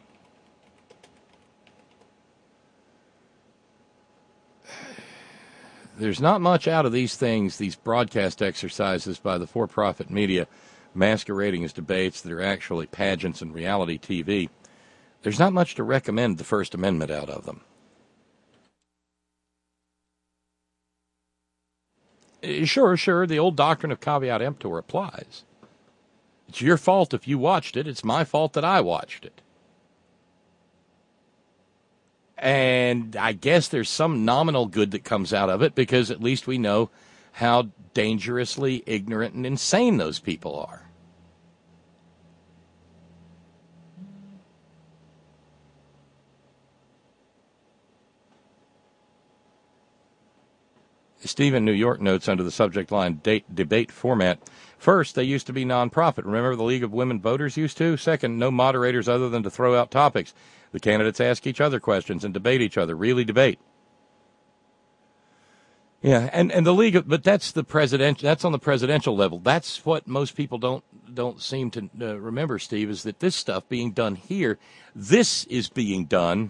There's not much out of these things, these broadcast exercises by the for-profit media masquerading as debates that are actually pageants and reality T V. There's not much to recommend the First Amendment out of them. Sure, sure, the old doctrine of caveat emptor applies. It's your fault if you watched it. It's my fault that I watched it. And I guess there's some nominal good that comes out of it because at least we know how dangerously ignorant and insane those people are. Stephen New York notes under the subject line date, debate format. First, they used to be nonprofit. Remember the League of Women Voters used to? Second, no moderators other than to throw out topics. The candidates ask each other questions and debate each other. Really debate. Yeah, and, and the league, but that's the presidential. That's on the presidential level. That's what most people don't don't seem to uh, remember, Steve, is that this stuff being done here, this is being done.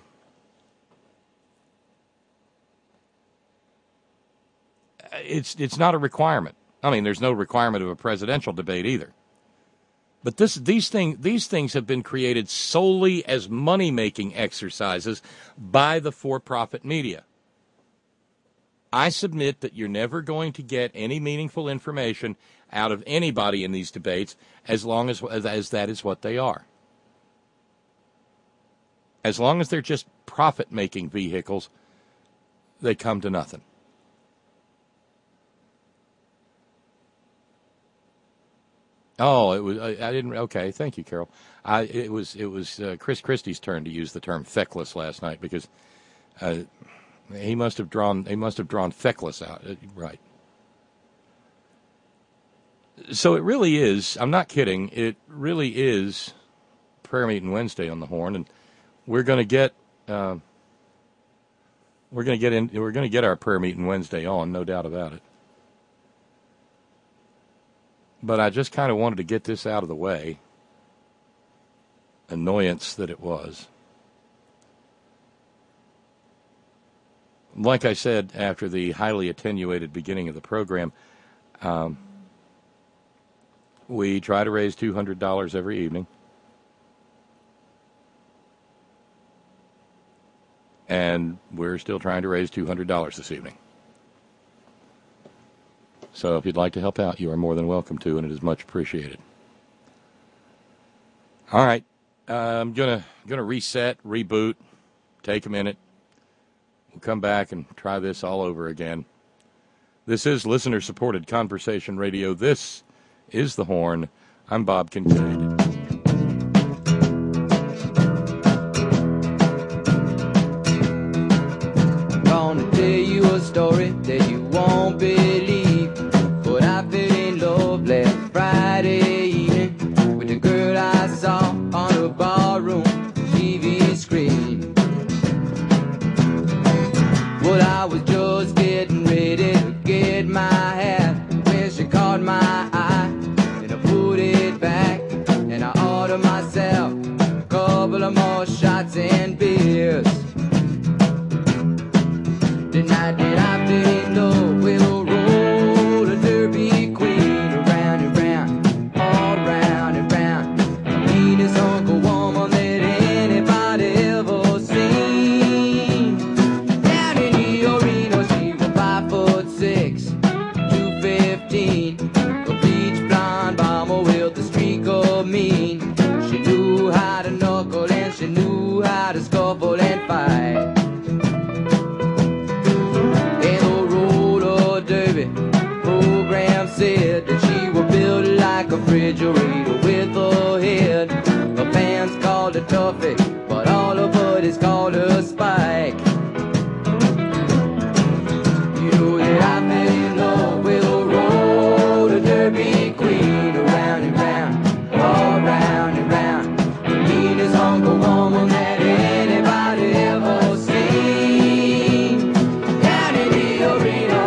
It's it's not a requirement. I mean, there's no requirement of a presidential debate either. But this these thing these things have been created solely as money-making exercises by the for-profit media. I submit that you're never going to get any meaningful information out of anybody in these debates as long as, as, as that is what they are. As long as they're just profit-making vehicles, they come to nothing. Oh, it was. I, I didn't. Okay, thank you, Carol. I, it was. It was uh, Chris Christie's turn to use the term feckless last night because. Uh, He must have drawn. He must have drawn feckless out. Right. So it really is. I'm not kidding. It really is prayer meeting Wednesday on the Horn, and we're going to get. Uh, we're going to get in. We're going to get our prayer meeting Wednesday on, no doubt about it. But I just kind of wanted to get this out of the way. Annoyance that it was. Like I said, after the highly attenuated beginning of the program, um, we try to raise two hundred dollars every evening. And we're still trying to raise two hundred dollars this evening. So if you'd like to help out, you are more than welcome to, and it is much appreciated. All right. Uh, I'm going to gonna reset, reboot, take a minute. We'll come back and try this all over again. This is listener-supported conversation radio. This is The Horn. I'm Bob Kincaid. Gonna tell you a story that you won't believe, but I fell in love last Friday evening with the girl I saw on the barroom T V screen. Well, I was just getting ready to get my hat when she caught my eye, and I put it back, and I ordered myself a couple of more shots and beers. The night that I fell in love with a roller derby queen, around and round, all round and round, the meanest Uncle woman that anybody ever seen. Down in the arena, she was five foot six, two fifteen, a bleach blonde bomber with a streak of mean. She knew how to knuckle and she knew how to scuffle and fight. Said that she was built like a refrigerator with a head. Her fans called her Tuffy, but all her buddies called her Spike. You know that I fell in love with a roller derby queen, around and round, all round and round, the meanest Uncle woman that anybody ever seen. Down in the arena.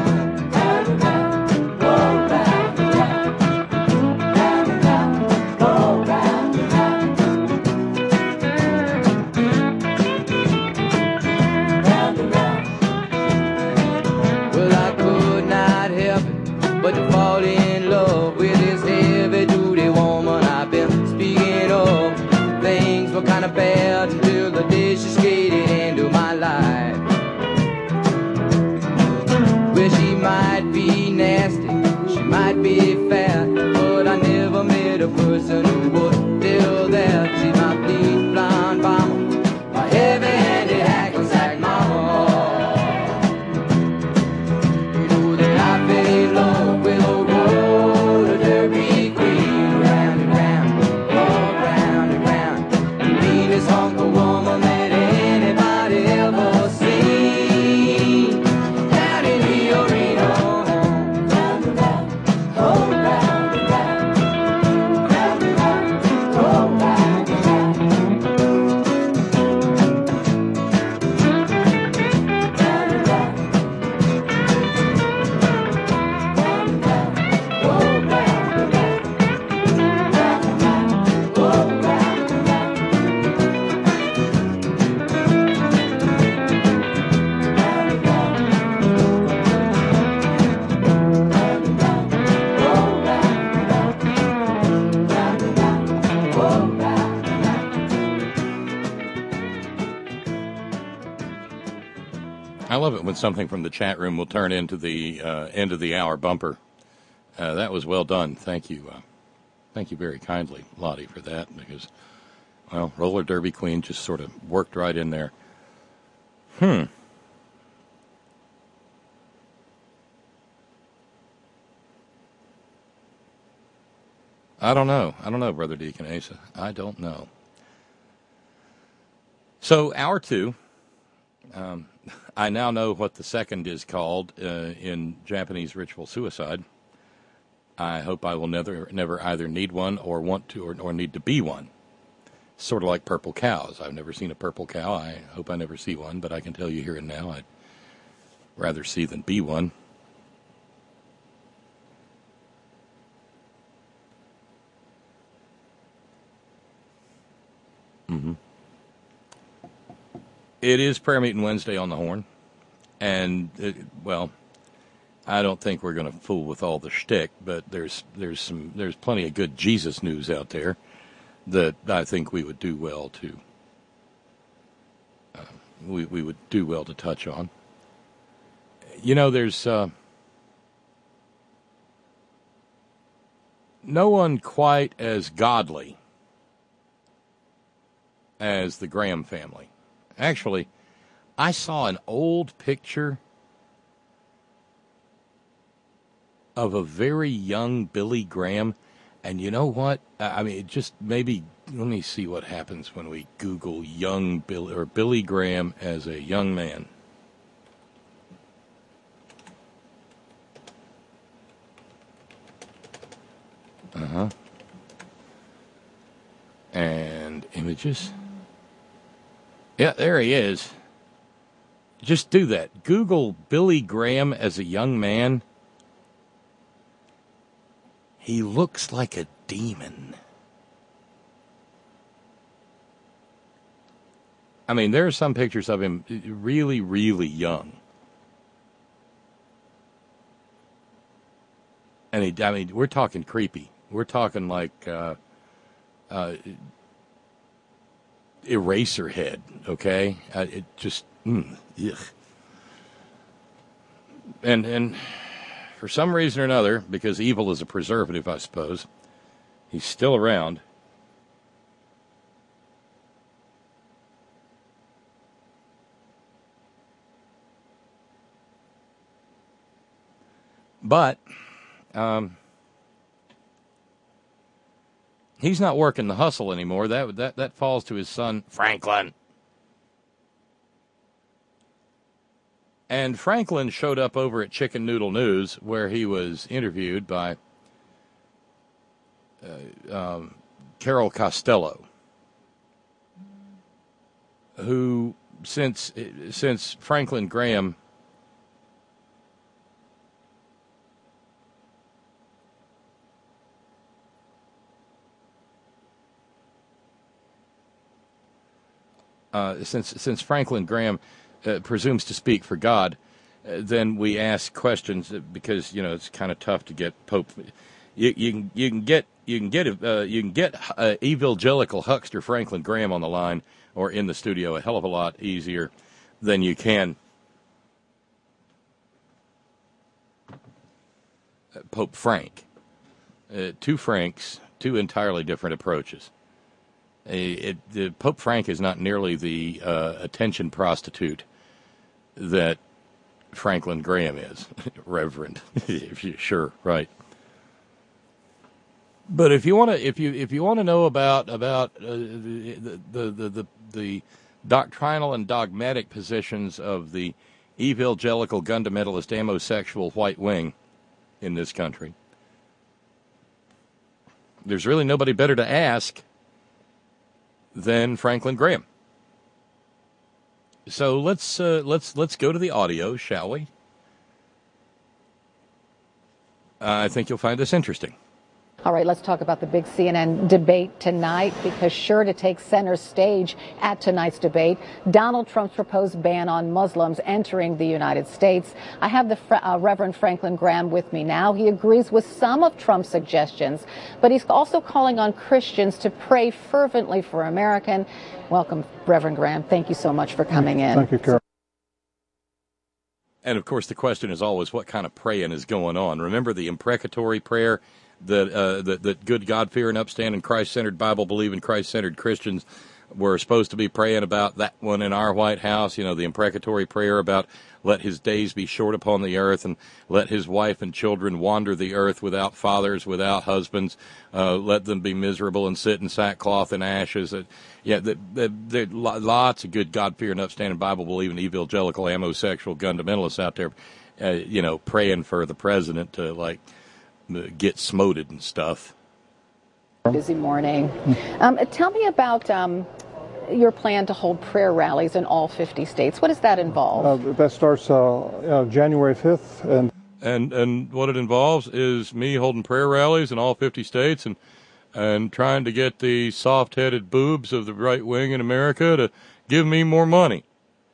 But to fall in love with this heavy duty woman I've been speaking of. Things were kind of bad until the day she skated into my life. Well, she might be nasty, she might be fat, but I never met a person who would tell that. She's my bleach blonde bomber, my heavy-handed hack and sack mama. You know that I fell in love with a roller derby queen, around and round, all round and round, the meanest I love it when something from the chat room will turn into the uh, end of the hour bumper. Uh, that was well done. Thank you. Uh, thank you very kindly, Lottie, for that, because, well, roller derby queen just sort of worked right in there. Hmm. I don't know. I don't know, Brother Deacon Asa. I don't know. So, hour two. Um, I now know what the second is called uh, in Japanese ritual suicide. I hope I will never, never either need one or want to or, or need to be one. Sort of like purple cows. I've never seen a purple cow. I hope I never see one, but I can tell you here and now I'd rather see than be one. Mm-hmm. It is prayer meeting Wednesday on the Horn, and it, well, I don't think we're going to fool with all the shtick, but there's there's some there's plenty of good Jesus news out there that I think we would do well to uh, we we would do well to touch on. You know, there's uh, no one quite as godly as the Graham family. Actually, I saw an old picture of a very young Billy Graham, and you know what? I mean, just maybe, let me see what happens when we Google young Billy, or Billy Graham as a young man. Uh-huh. And images. Yeah, there he is. Just do that. Google Billy Graham as a young man. He looks like a demon. I mean, there are some pictures of him really, really young. And he, I mean, we're talking creepy. We're talking like uh, uh, Eraserhead, okay? Uh, it just, mm, ugh. And, and for some reason or another, because evil is a preservative, I suppose, he's still around. But um, he's not working the hustle anymore. That that that falls to his son, Franklin. And Franklin showed up over at Chicken Noodle News, where he was interviewed by uh, um, Carol Costello, who, since since Franklin Graham uh, since since Franklin Graham Uh, presumes to speak for God, uh, then we ask questions because, you know, it's kind of tough to get Pope. You, you can you can get you can get uh, you can get uh, evangelical huckster Franklin Graham on the line or in the studio a hell of a lot easier than you can uh, Pope Frank. Uh, two Franks, two entirely different approaches. Uh, it, the Pope Frank is not nearly the uh, attention prostitute that Franklin Graham is, Reverend. If you sure, right. But if you want to, if you if you want to know about about uh, the, the the the the doctrinal and dogmatic positions of the evangelical fundamentalist homosexual white wing in this country, there's really nobody better to ask than Franklin Graham. So let's uh, let's let's go to the audio, shall we? Uh, I think you'll find this interesting. All right, let's talk about the big C N N debate tonight, because sure to take center stage at tonight's debate, Donald Trump's proposed ban on Muslims entering the United States. I have the uh, Reverend Franklin Graham with me now. He agrees with some of Trump's suggestions, but he's also calling on Christians to pray fervently for America. Welcome, Reverend Graham. Thank you so much for coming in. Thank you, Carol. And, of course, the question is always what kind of praying is going on. Remember the imprecatory prayer that, uh, that, that good God-fearing, upstanding, Christ-centered, Bible-believing, Christ-centered Christians were supposed to be praying about? That one in our White House, you know, the imprecatory prayer about let his days be short upon the earth and let his wife and children wander the earth without fathers, without husbands, uh, let them be miserable and sit in sackcloth and ashes. Uh, yeah, there the, the, lots of good God-fearing, upstanding, Bible-believing, evangelical, homosexual fundamentalists out there, uh, you know, praying for the president to, like, get smoted and stuff. Busy morning. Um, tell me about um, your plan to hold prayer rallies in all fifty states. What does that involve? Uh, that starts uh, uh, January fifth. And, and and what it involves is me holding prayer rallies in all fifty states and and trying to get the soft-headed boobs of the right wing in America to give me more money.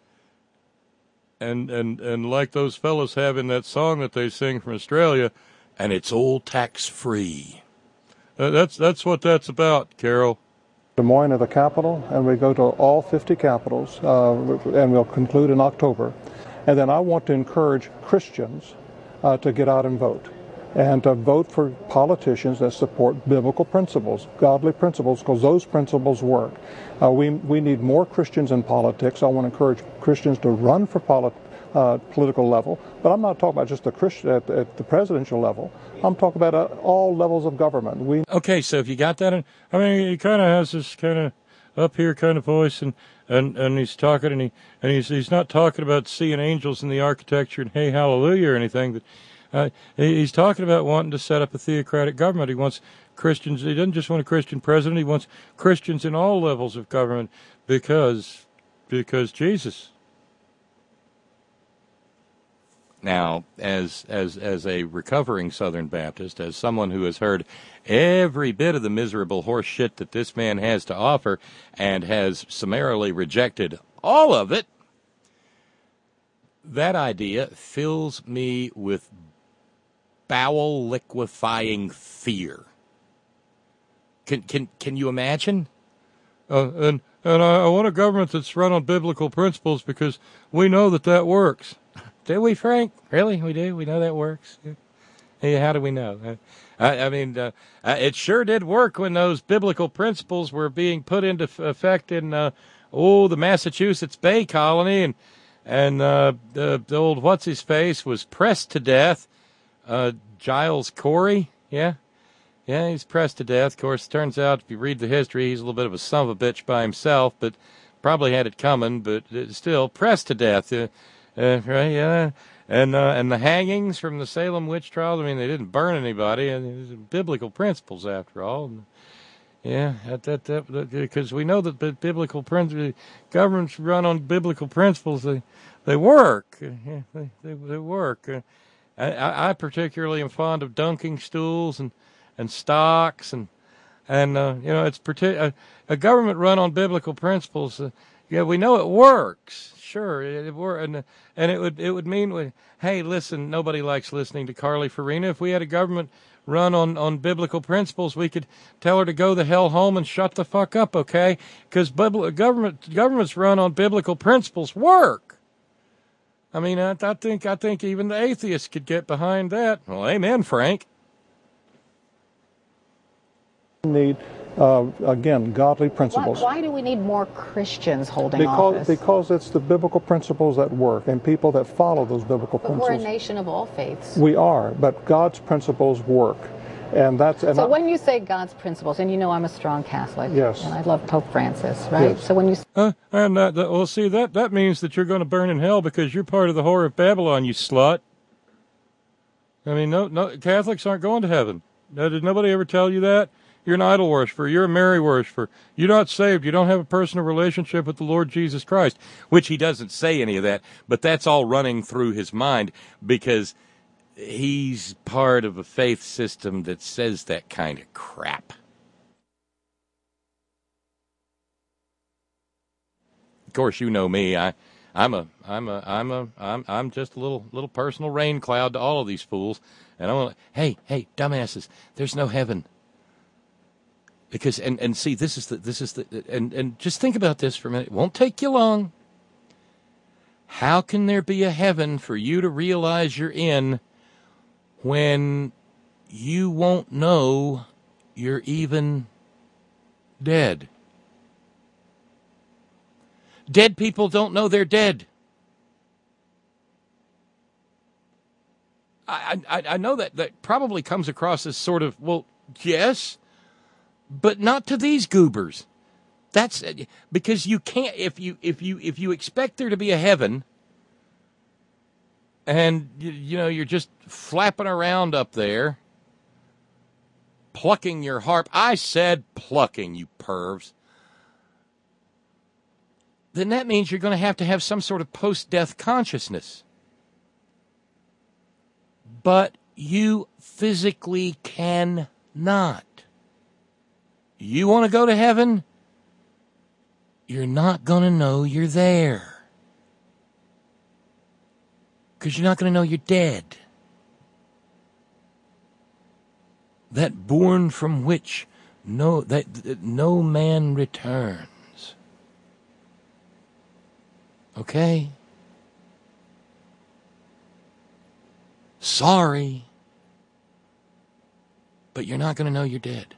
And, and, and like those fellas have in that song that they sing from Australia, and it's all tax-free. Uh, that's that's what that's about, Carol. Des Moines are the capital, and we go to all fifty capitals, uh, and we'll conclude in October. And then I want to encourage Christians uh, to get out and vote, and to vote for politicians that support biblical principles, godly principles, because those principles work. Uh, we we need more Christians in politics. I want to encourage Christians to run for politics. Uh, political level, but I'm not talking about just the Christian at, at the presidential level. I'm talking about uh, all levels of government. We okay. So if you got that, in, I mean, he kind of has this kind of up here kind of voice, and, and, and he's talking, and he and he's he's not talking about seeing angels in the architecture and hey hallelujah or anything, but uh, he's talking about wanting to set up a theocratic government. He wants Christians. He doesn't just want a Christian president. He wants Christians in all levels of government because because Jesus. Now, as as as a recovering Southern Baptist, as someone who has heard every bit of the miserable horse shit that this man has to offer and has summarily rejected all of it, that idea fills me with bowel liquefying fear. Can can can you imagine? Uh, and and I, I want a government that's run on biblical principles because we know that that works. Do we, Frank? Really? We do? We know that works? Hey, how do we know? I, I mean, uh, it sure did work when those biblical principles were being put into effect in, uh, oh, the Massachusetts Bay Colony, and and uh, the, the old what's-his-face was pressed to death. Uh, Giles Corey, yeah? Yeah, he's pressed to death. Of course, it turns out, if you read the history, he's a little bit of a son of a bitch by himself, but probably had it coming, but still, pressed to death. Uh, Uh, right, yeah, and uh, and the hangings from the Salem witch trials. I mean, they didn't burn anybody, and it was biblical principles after all. And, yeah, that that that because we know that the biblical principles, governments run on biblical principles. They they work. Yeah, they they, they work. Uh, I I particularly am fond of dunking stools and and stocks and and uh, you know it's partic- a, a government run on biblical principles. Uh, yeah, we know it works. Sure, it, it were, and and it would it would mean, hey, listen, nobody likes listening to Carly Farina. If we had a government run on, on biblical principles, we could tell her to go the hell home and shut the fuck up, okay? Because government governments run on biblical principles work. I mean, I, I think I think even the atheists could get behind that. Well, amen, Frank. Need. Uh, again, godly principles. Why, why do we need more Christians holding because, office? Because it's the biblical principles that work and people that follow those biblical but principles. We're a nation of all faiths. We are, but God's principles work. And that's and so I, when you say God's principles, and you know I'm a strong Catholic, yes, and I love Pope Francis, right? Yes. So when you uh, and uh, the, well, see that that means that you're going to burn in hell because you're part of the whore of Babylon, you slut. I mean, no, no, Catholics aren't going to heaven. Now, did nobody ever tell you that? You're an idol worshiper. You're a Mary worshiper. You're not saved. You don't have a personal relationship with the Lord Jesus Christ, which he doesn't say any of that, but that's all running through his mind because he's part of a faith system that says that kind of crap. Of course, you know me. I, I'm a, I'm a, I'm a, I'm, I'm just a little, little personal rain cloud to all of these fools. And I'm like, hey, hey, dumbasses, there's no heaven. Because and, and see this is the this is the and, and just think about this for a minute. It won't take you long. How can there be a heaven for you to realize you're in when you won't know you're even dead? Dead people don't know they're dead. I, I, I know that that probably comes across as sort of, well, yes, but not to these goobers. That's because you can't, if you if you if you expect there to be a heaven, and you, you know you're just flapping around up there, plucking your harp. I said plucking, you pervs. Then that means you're going to have to have some sort of post-death consciousness. But you physically cannot. You want to go to heaven? You're not going to know you're there. Because you're not going to know you're dead. That bourne from which no, that, that no man returns. Okay? Sorry. But you're not going to know you're dead.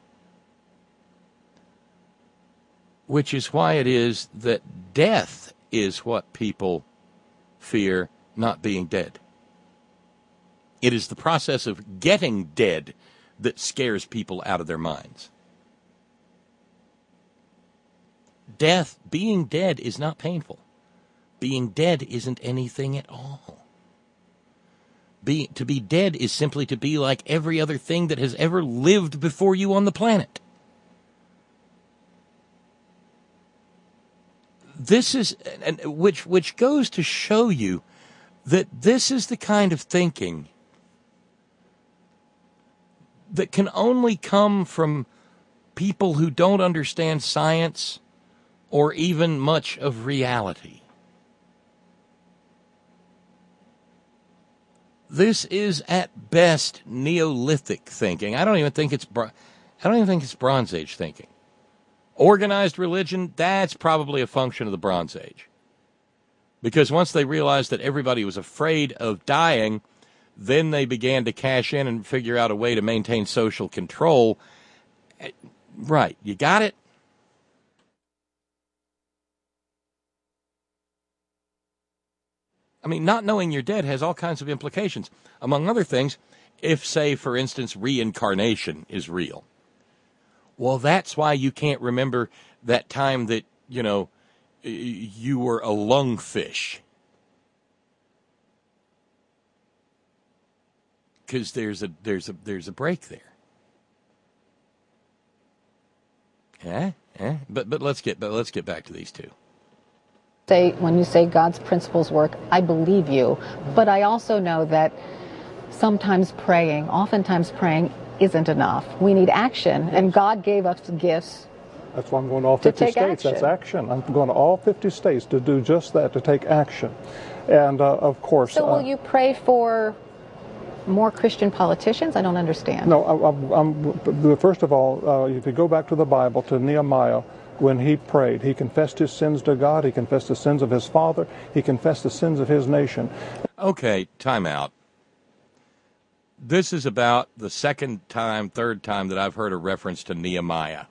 Which is why it is that death is what people fear, not being dead. It is the process of getting dead that scares people out of their minds. Death, being dead, is not painful. Being dead isn't anything at all. Be, to be dead is simply to be like every other thing that has ever lived before you on the planet. This is, and which which goes to show you that this is the kind of thinking that can only come from people who don't understand science or even much of reality. This is at best Neolithic thinking. I don't even think it's I don't even think it's Bronze Age thinking. Organized religion, that's probably a function of the Bronze Age. Because once they realized that everybody was afraid of dying, then they began to cash in and figure out a way to maintain social control. Right, you got it? I mean, not knowing you're dead has all kinds of implications. Among other things, if, say, for instance, reincarnation is real. Well, that's why you can't remember that time that, you know, you were a lungfish. Because there's a there's a there's a break there. Yeah, yeah. But but let's get but let's get back to these two. Say, when you say God's principles work, I believe you. But I also know that sometimes praying, oftentimes praying, isn't enough. We need action, and God gave us gifts. That's why I'm going to all fifty take states. action. That's action. I'm going to all fifty states to do just that, to take action. And uh, of course. So will uh, you pray for more Christian politicians? I don't understand. No, I, I'm, I'm, first of all, uh, if you go back to the Bible, to Nehemiah, when he prayed, he confessed his sins to God, he confessed the sins of his father, he confessed the sins of his nation. Okay, time out. This is about the second time, third time that I've heard a reference to Nehemiah.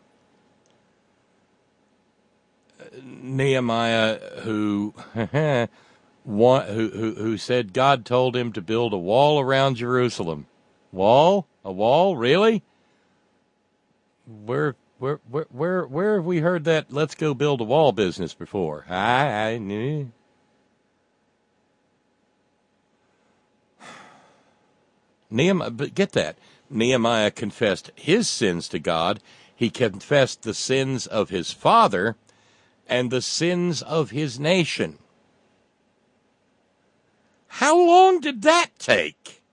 Nehemiah, who, who, who, who said God told him to build a wall around Jerusalem. Wall? A wall? Really? Where, where, where, where, where have we heard that let's go build a wall business before? I, I knew. Nehemiah, but get that. Nehemiah confessed his sins to God. He confessed the sins of his father and the sins of his nation. How long did that take?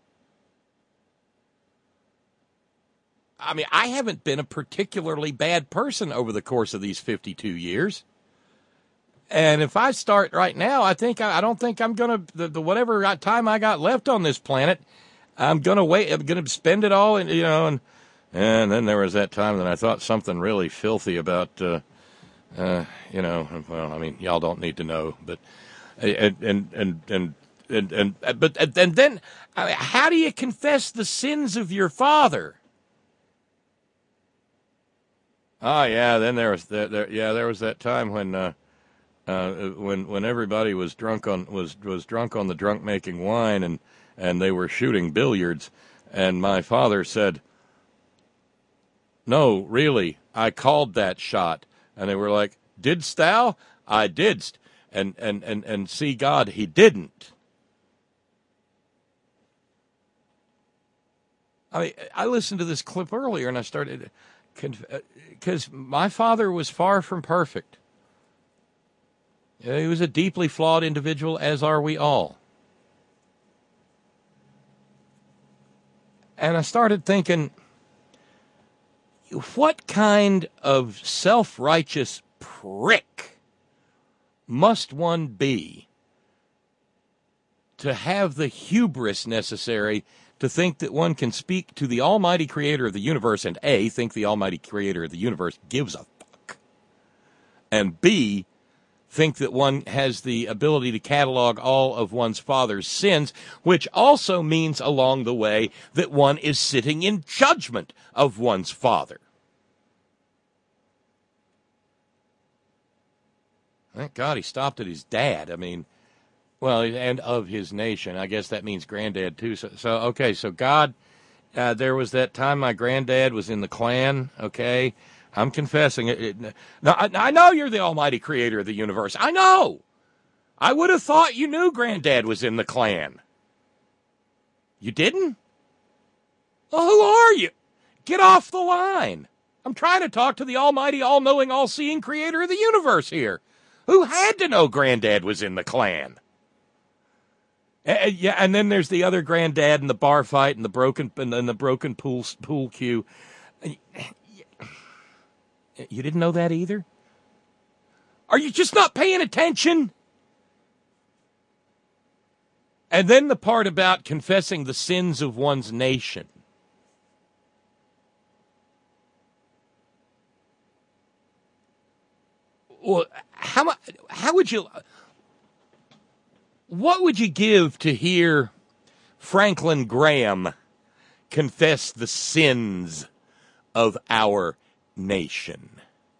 I mean, I haven't been a particularly bad person over the course of these fifty-two years. And if I start right now, I think I, I don't think I'm going to, the, the whatever time I got left on this planet, I'm going to wait, I'm going to spend it all, and, you know, and, and then there was that time that I thought something really filthy about, uh, uh, you know, well, I mean, y'all don't need to know, but and and and and and, and but and then I mean, how do you confess the sins of your father? Oh yeah, then there was that. There, yeah, there was that time when uh, uh, when when everybody was drunk on was was drunk on the drunk making wine, and and they were shooting billiards, and my father said, "No, really, I called that shot," and they were like, "Didst thou?" "I didst," and and and and see God, he didn't. I mean, I listened to this clip earlier, and I started. Because my father was far from perfect. He was a deeply flawed individual, as are we all. And I started thinking, what kind of self-righteous prick must one be to have the hubris necessary to think that one can speak to the almighty creator of the universe and A, think the almighty creator of the universe gives a fuck, and B, think that one has the ability to catalog all of one's father's sins, which also means along the way that one is sitting in judgment of one's father. Thank God he stopped at his dad. I mean, well, and of his nation. I guess that means granddad, too. So, so okay, so God, uh, there was that time my granddad was in the Klan, okay? I'm confessing it. it now, I, I know you're the almighty creator of the universe. I know. I would have thought you knew granddad was in the Klan. You didn't? Well, who are you? Get off the line. I'm trying to talk to the almighty, all-knowing, all-seeing creator of the universe here, who had to know granddad was in the Klan. Uh, yeah, and then there's the other granddad and the bar fight and the broken and, and the broken pool pool cue. You didn't know that either? Are you just not paying attention? And then the part about confessing the sins of one's nation. Well, how how would you? What would you give to hear Franklin Graham confess the sins of our nation?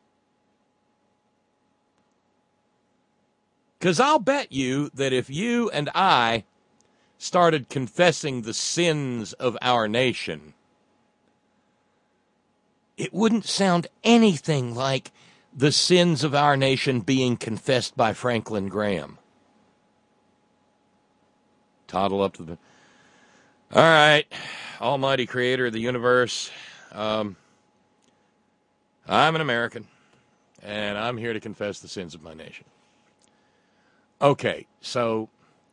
Because I'll bet you that if you and I started confessing the sins of our nation, it wouldn't sound anything like the sins of our nation being confessed by Franklin Graham. Toddle up to the... All right, almighty creator of the universe, um, I'm an American, and I'm here to confess the sins of my nation. Okay, so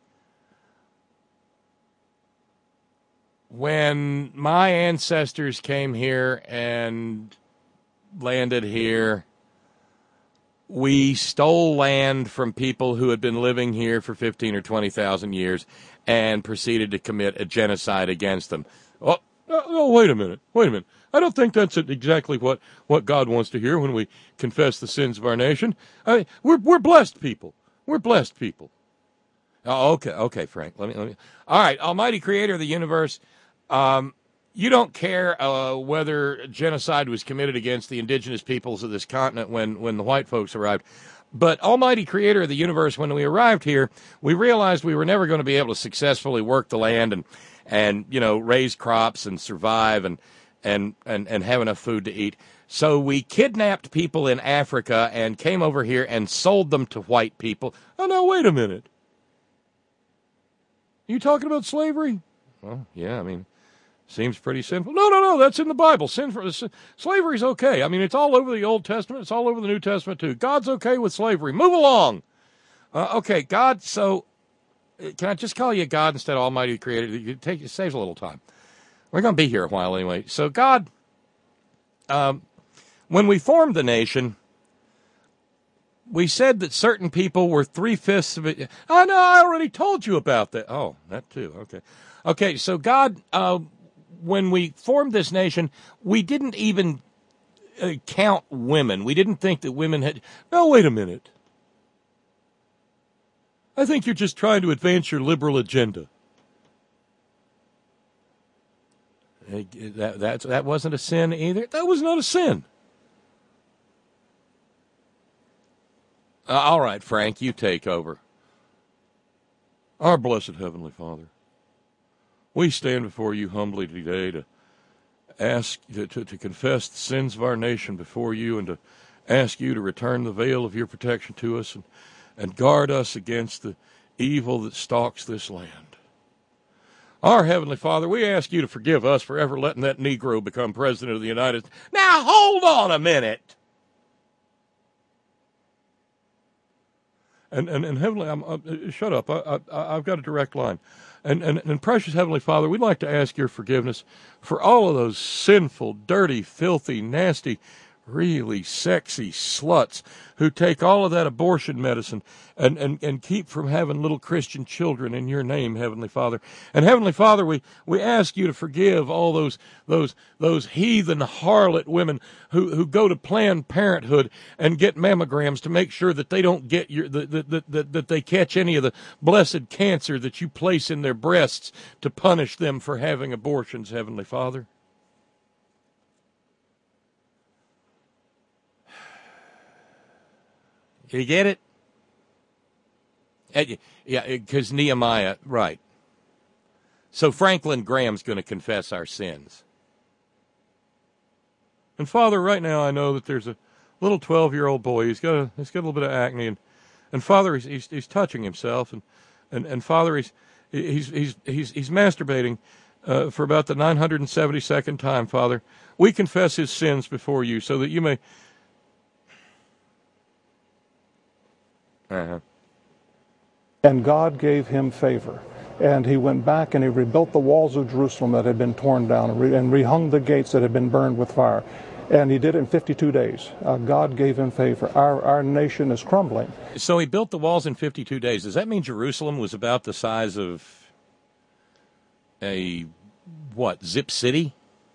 when my ancestors came here and landed here, we stole land from people who had been living here for fifteen or twenty thousand years and proceeded to commit a genocide against them. Oh, oh, wait a minute, wait a minute. I don't think that's exactly what, what God wants to hear when we confess the sins of our nation. I mean, we're we're blessed people. We're blessed people. Oh, okay, okay, Frank. Let me let me. All right, almighty creator of the universe. Um, You don't care uh, whether genocide was committed against the indigenous peoples of this continent when, when the white folks arrived. But almighty creator of the universe, when we arrived here, we realized we were never going to be able to successfully work the land and, and you know, raise crops and survive and, and, and, and have enough food to eat. So we kidnapped people in Africa and came over here and sold them to white people. Oh, now, wait a minute. Are you talking about slavery? Well, yeah, I mean... Seems pretty sinful. No, no, no, that's in the Bible. Sin for, slavery's okay. I mean, it's all over the Old Testament. It's all over the New Testament, too. God's okay with slavery. Move along. Uh, okay, God, so can I just call you God instead of Almighty Creator? It, take, it saves a little time. We're going to be here a while anyway. So God, um, when we formed the nation, we said that certain people were three-fifths of it. Oh, no, I already told you about that. Oh, that too. Okay. Okay, so God... Uh, when we formed this nation, we didn't even uh, count women. We didn't think that women had... No, wait a minute. I think you're just trying to advance your liberal agenda. That, that, that wasn't a sin either. That was not a sin. Uh, all right, Frank, you take over. Our blessed Heavenly Father, we stand before you humbly today to ask to, to, to confess the sins of our nation before you and to ask you to return the veil of your protection to us and, and guard us against the evil that stalks this land. Our Heavenly Father, we ask you to forgive us for ever letting that Negro become President of the United States. Now, hold on a minute. And, and, and Heavenly, I'm, uh, shut up. I, I, I've got a direct line. And, and, and precious Heavenly Father, we'd like to ask your forgiveness for all of those sinful, dirty, filthy, nasty, really sexy sluts who take all of that abortion medicine and, and, and keep from having little Christian children in your name, Heavenly Father. And Heavenly Father, we, we ask you to forgive all those those those heathen harlot women who, who go to Planned Parenthood and get mammograms to make sure that they don't get your that that, that that they catch any of the blessed cancer that you place in their breasts to punish them for having abortions, Heavenly Father. You get it? Yeah, because Nehemiah, right. So Franklin Graham's going to confess our sins. And Father, right now I know that there's a little twelve-year-old boy. He's got a he's got a little bit of acne, and, and Father, he's, he's he's touching himself, and and, and Father, he's he's he's he's he's masturbating uh, for about the nine hundred seventy-second time. Father, we confess his sins before you, so that you may. Uh-huh. And God gave him favor. And he went back and he rebuilt the walls of Jerusalem that had been torn down and, re- and rehung the gates that had been burned with fire. And he did it in fifty-two days. Uh, God gave him favor. Our, our nation is crumbling. So he built the walls in fifty-two days. Does that mean Jerusalem was about the size of a, what, Zip City?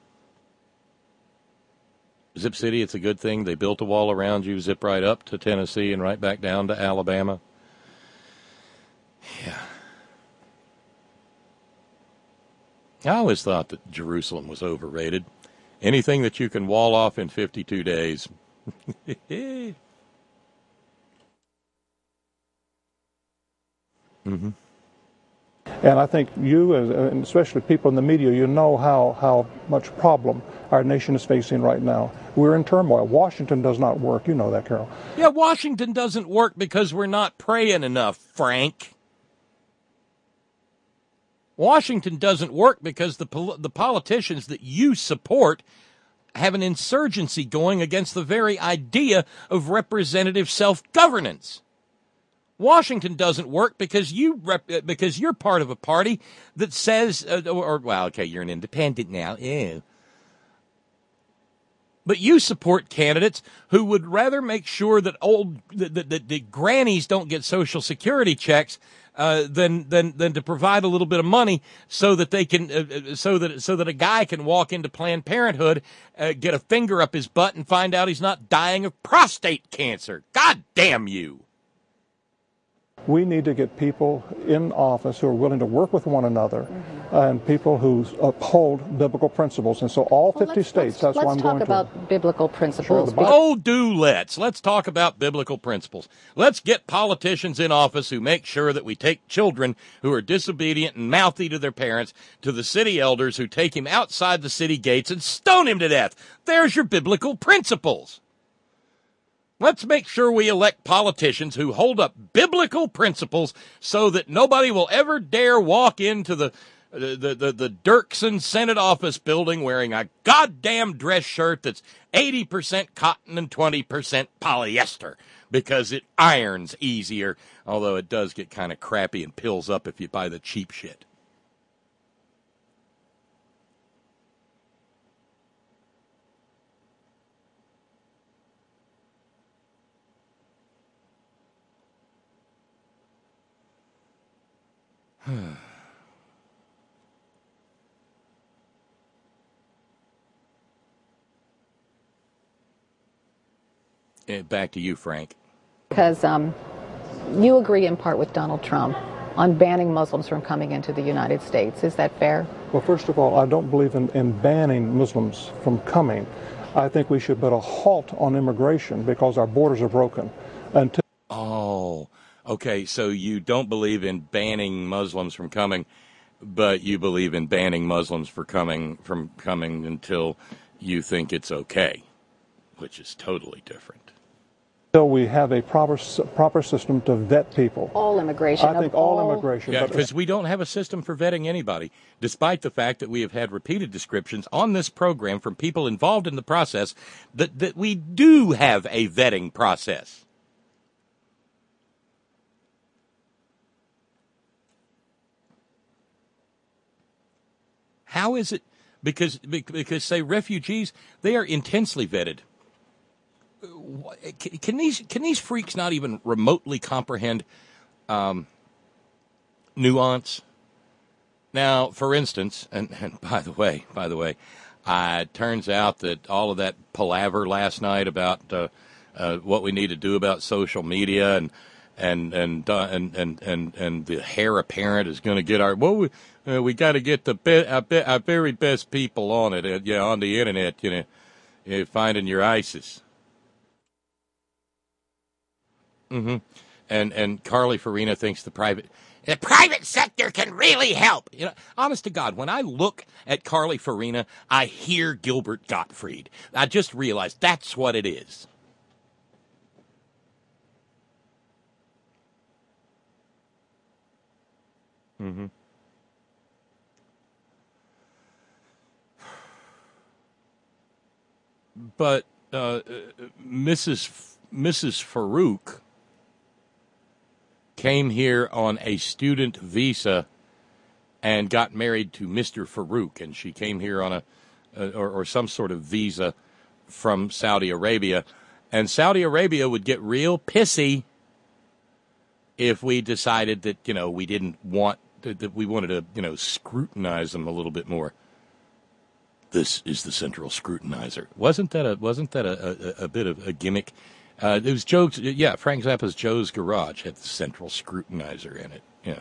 Zip City, it's a good thing. They built a wall around you, zip right up to Tennessee and right back down to Alabama. Yeah. I always thought that Jerusalem was overrated. Anything that you can wall off in fifty-two days. Mm-hmm. And I think you, and especially people in the media, you know how, how much problem our nation is facing right now. We're in turmoil. Washington does not work. You know that, Carol. Yeah, Washington doesn't work because we're not praying enough, Frank. Washington doesn't work because the pol- the politicians that you support have an insurgency going against the very idea of representative self-governance. Washington doesn't work because you rep- because you're part of a party that says, uh, or, or well, okay, you're an independent now, ew. But you support candidates who would rather make sure that old that, that, that, that grannies don't get Social Security checks uh, than than than to provide a little bit of money so that they can uh, so that so that a guy can walk into Planned Parenthood, uh, get a finger up his butt, and find out he's not dying of prostate cancer. God damn you! We need to get people in office who are willing to work with one another, mm-hmm. and people who uphold biblical principles. And so all well, fifty let's, states, let's, that's why I'm going to. Let's talk about biblical principles. Sure, oh, do let's. Let's talk about biblical principles. Let's get politicians in office who make sure that we take children who are disobedient and mouthy to their parents to the city elders who take him outside the city gates and stone him to death. There's your biblical principles. Let's make sure we elect politicians who hold up biblical principles so that nobody will ever dare walk into the the the, the Dirksen Senate office building wearing a goddamn dress shirt that's eighty percent cotton and twenty percent polyester because it irons easier, although it does get kind of crappy and pills up if you buy the cheap shit. Back to you, Frank. Because um, you agree in part with Donald Trump on banning Muslims from coming into the United States. Is that fair? Well, first of all, I don't believe in, in banning Muslims from coming. I think we should put a halt on immigration because our borders are broken. Until Oh, okay. So you don't believe in banning Muslims from coming, but you believe in banning Muslims for coming from coming until you think it's okay, which is totally different. Until we have a proper proper system to vet people. All immigration. I think all, all immigration. Yeah, but- because we don't have a system for vetting anybody, despite the fact that we have had repeated descriptions on this program from people involved in the process that, that we do have a vetting process. How is it? Because, because say, refugees, they are intensely vetted. Can these can these freaks not even remotely comprehend um, nuance? Now, for instance, and, and by the way, by the way, uh, it turns out that all of that palaver last night about uh, uh, what we need to do about social media and and and uh, and, and and and the heir apparent is going to get our well, we uh, we got to get the be, our, be, our very best people on it, uh, yeah, on the internet, you know, uh, finding your ISIS. Mm-hmm. And and Carly Farina thinks the private the private sector can really help. You know, honest to God, when I look at Carly Farina, I hear Gilbert Gottfried. I just realized that's what it is. Mm-hmm. But uh, Missus Missus Farouk came here on a student visa and got married to Mister Farouk, and she came here on a uh, or, or some sort of visa from Saudi Arabia, and Saudi Arabia would get real pissy if we decided that, you know, we didn't want that, that we wanted to, you know, scrutinize them a little bit more. This is the central scrutinizer. Wasn't that a wasn't that a, a, a bit of a gimmick? Uh, it was Joe's, yeah, Frank Zappa's Joe's Garage had the central scrutinizer in it, yeah.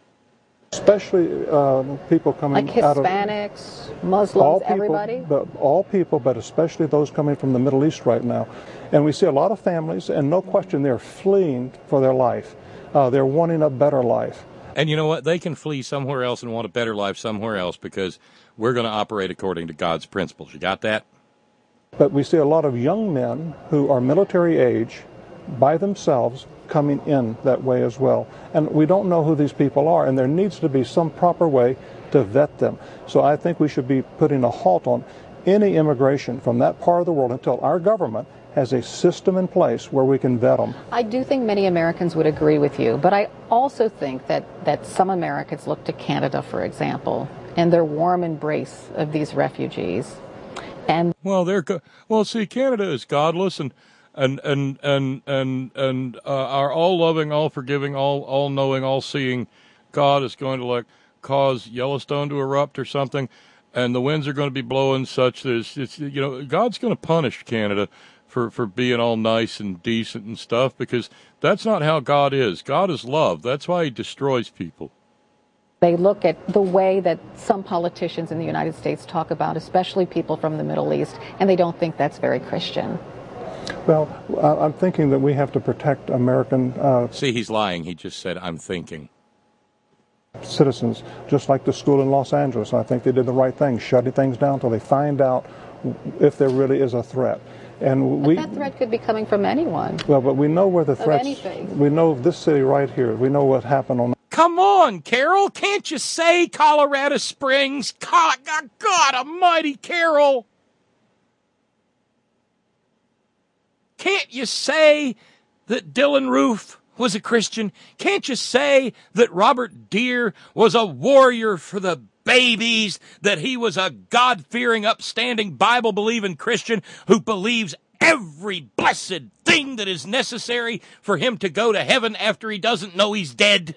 Especially uh, people coming like out of... Hispanics, Muslims, all people, everybody? But all people, but especially those coming from the Middle East right now. And we see a lot of families, and no question they're fleeing for their life. Uh, they're wanting a better life. And you know what? They can flee somewhere else and want a better life somewhere else because we're going to operate according to God's principles. You got that? But we see a lot of young men who are military age by themselves coming in that way as well. And we don't know who these people are, and there needs to be some proper way to vet them. So I think we should be putting a halt on any immigration from that part of the world until our government has a system in place where we can vet them. I do think many Americans would agree with you, but I also think that, that some Americans look to Canada, for example, and their warm embrace of these refugees. And well, they're go- well. See, Canada is godless and and and and and and uh, our all-loving, all-forgiving, all all-knowing, all-seeing God is going to like cause Yellowstone to erupt or something, and the winds are going to be blowing such that it's, it's you know God's going to punish Canada for for being all nice and decent and stuff, because that's not how God is. God is love. That's why He destroys people. they look at the way that some politicians in the United States talk about, especially people from the Middle East, and they don't think that's very Christian. Well, I'm thinking that we have to protect American uh, See, he's lying. He just said, I'm thinking. citizens, just like the school in Los Angeles. I think they did the right thing, shutting things down until they find out if there really is a threat. And But we, that threat could be coming from anyone. well, but we know where the threats. anything. We know this city right here. We know what happened on. Come on, Carol. Can't you say Colorado Springs? God, God almighty, Carol. Can't you say that Dylan Roof was a Christian? Can't you say that Robert Deere was a warrior for the babies, that he was a God-fearing, upstanding, Bible-believing Christian who believes every blessed thing that is necessary for him to go to heaven after he doesn't know he's dead?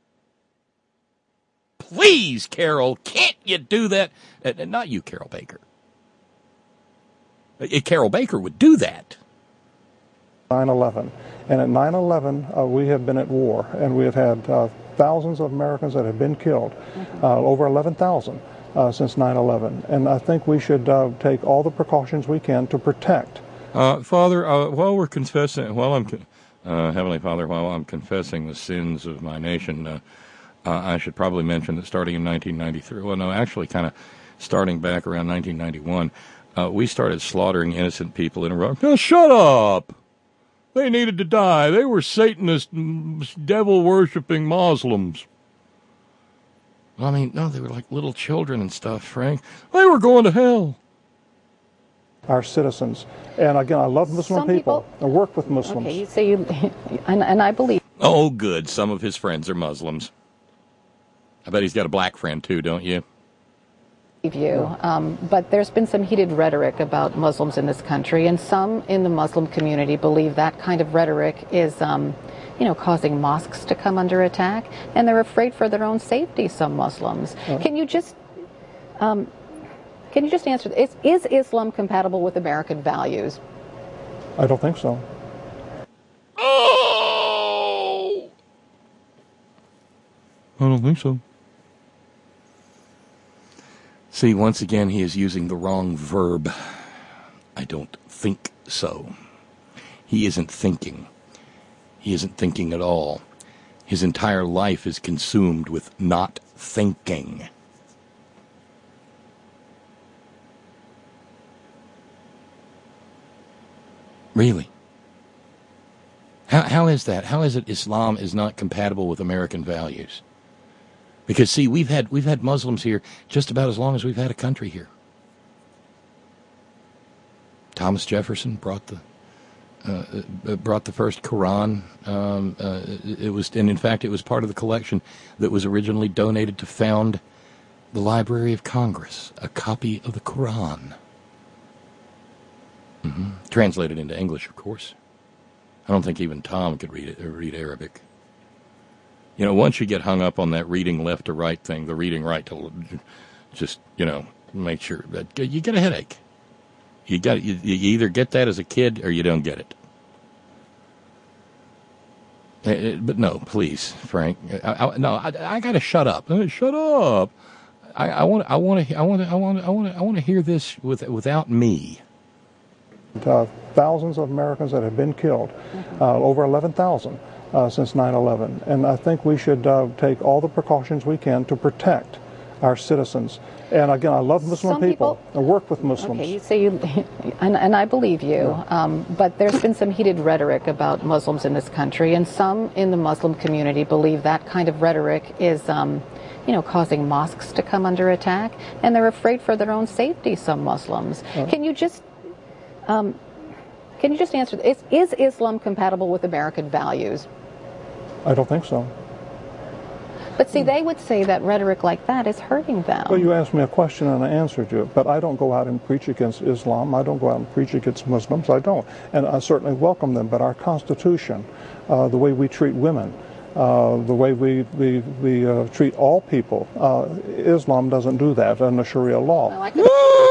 Please, Carol, can't you do that? Uh, not you, Carol Baker. Uh, Carol Baker would do that. nine eleven, And at nine eleven, uh, we have been at war, and we have had uh, thousands of Americans that have been killed, mm-hmm. uh, over eleven thousand uh, since nine eleven. And I think we should uh, take all the precautions we can to protect. Uh, Father, uh, while we're confessing, while I'm, uh, Heavenly Father, while I'm confessing the sins of my nation, uh, uh, I should probably mention that starting in nineteen ninety-three, well, no, actually kind of starting back around nineteen ninety-one, uh, we started slaughtering innocent people in Iraq. Now, shut up! They needed to die. They were Satanist, devil-worshipping Muslims. I mean, no, they were like little children and stuff, Frank. They were going to hell. Our citizens. And again, I love Muslim Some people. people I work with Muslims. Okay, so you, and, and I believe. Oh, good. Some of his friends are Muslims. I bet he's got a black friend, too, don't you? You, um, but there's been some heated rhetoric about Muslims in this country, and some in the Muslim community believe that kind of rhetoric is, um, you know, causing mosques to come under attack, and they're afraid for their own safety. Some Muslims. Uh, can you just, um, can you just answer? Is, is Islam compatible with American values? I don't think so. Oh, I don't think so. See, once again, he is using the wrong verb. I don't think so. He isn't thinking. He isn't thinking at all. His entire life is consumed with not thinking. Really? How, how is that? How is it Islam is not compatible with American values? Because, see, we've had we've had Muslims here just about as long as we've had a country here. Thomas Jefferson brought the uh, brought the first Quran. Um, uh, it was, and in fact, it was part of the collection that was originally donated to found the Library of Congress, a copy of the Quran, mm-hmm. translated into English, of course. I don't think even Tom could read it or read Arabic. You know, once you get hung up on that reading left to right thing, the reading right to just, you know, make sure that you get a headache. You got you, you either get that as a kid or you don't get it. it but no, please, Frank. I, I, no, I, I got to shut up. Shut up. I, I want. I want to. I want to. I want. I want. I want to hear this with without me. Uh, thousands of Americans that have been killed, uh, over eleven thousand. Uh, since nine eleven. And I think we should uh, take all the precautions we can to protect our citizens. And again, I love Muslim Some people. people I work with Muslims. Okay, so you, and, and I believe you, yeah. um, but there's been some heated rhetoric about Muslims in this country, and some in the Muslim community believe that kind of rhetoric is, um, you know, causing mosques to come under attack, and they're afraid for their own safety. Some Muslims. Yeah. Can you just, um, can you just answer? Is, is Islam compatible with American values? I don't think so. But see, they would say that rhetoric like that is hurting them. Well, you asked me a question and I answered you, but I don't go out and preach against Islam. I don't go out and preach against Muslims. I don't. And I certainly welcome them. But our Constitution, uh, the way we treat women, uh, the way we, we, we uh, treat all people, uh, Islam doesn't do that in the Sharia law. Well, I could...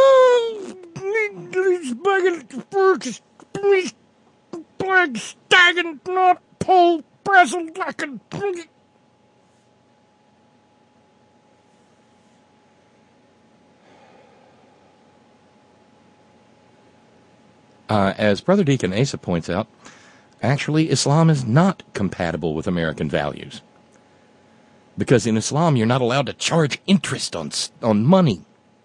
Paul Brazil like a uh, as Brother Deacon Asa points out, actually Islam is not compatible with American values. Because in Islam you're not allowed to charge interest on on money.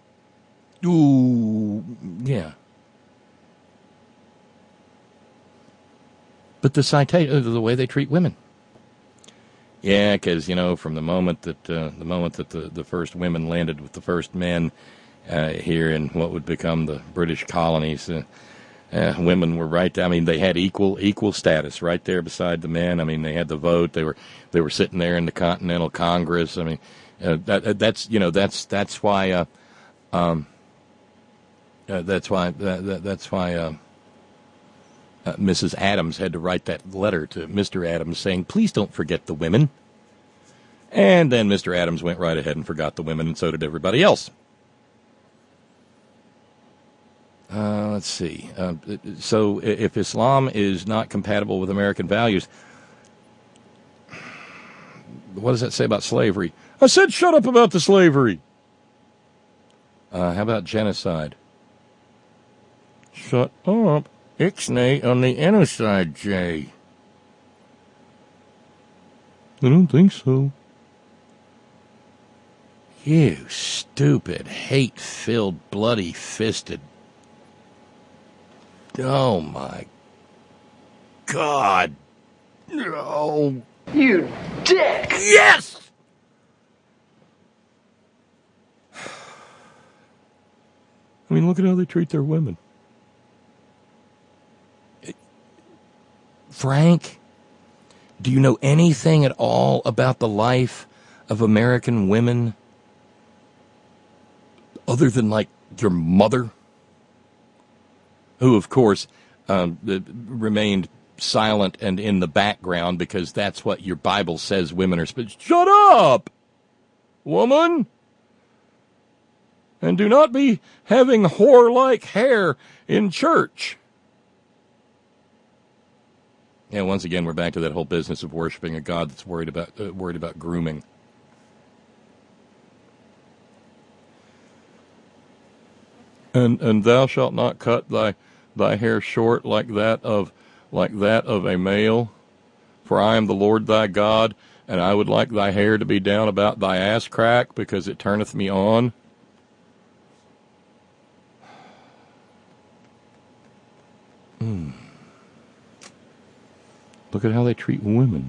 Ooh, yeah. But the citation, the way they treat women. Yeah, because, you know, from the moment that uh, the moment that the, the first women landed with the first men uh, here in what would become the British colonies, uh, uh, women were right there. I mean, they had equal equal status right there beside the men. I mean, they had the vote. They were they were sitting there in the Continental Congress. I mean, uh, that that's you know that's that's why uh, um, uh, that's why that, that, that's why. Uh, Uh, Missus Adams had to write that letter to Mister Adams saying, please don't forget the women. And then Mister Adams went right ahead and forgot the women, and so did everybody else. Uh, let's see. Uh, so if Islam is not compatible with American values, what does that say about slavery? I said shut up about the slavery. Uh, how about genocide? Shut up. Ixnay on the inner side, Jay. I don't think so. You stupid, hate-filled, bloody-fisted. Oh, my God. No. You dick! Yes! I mean, look at how they treat their women. Frank, do you know anything at all about the life of American women other than, like, your mother? Who, of course, um, remained silent and in the background because that's what your Bible says women are supposed to. Shut up, woman! And do not be having whore-like hair in church. Yeah, once again, we're back to that whole business of worshiping a God that's worried about uh, worried about grooming. And and thou shalt not cut thy thy hair short like that of like that of a male, for I am the Lord thy God, and I would like thy hair to be down about thy ass crack, because it turneth me on. Hmm. Look at how they treat women.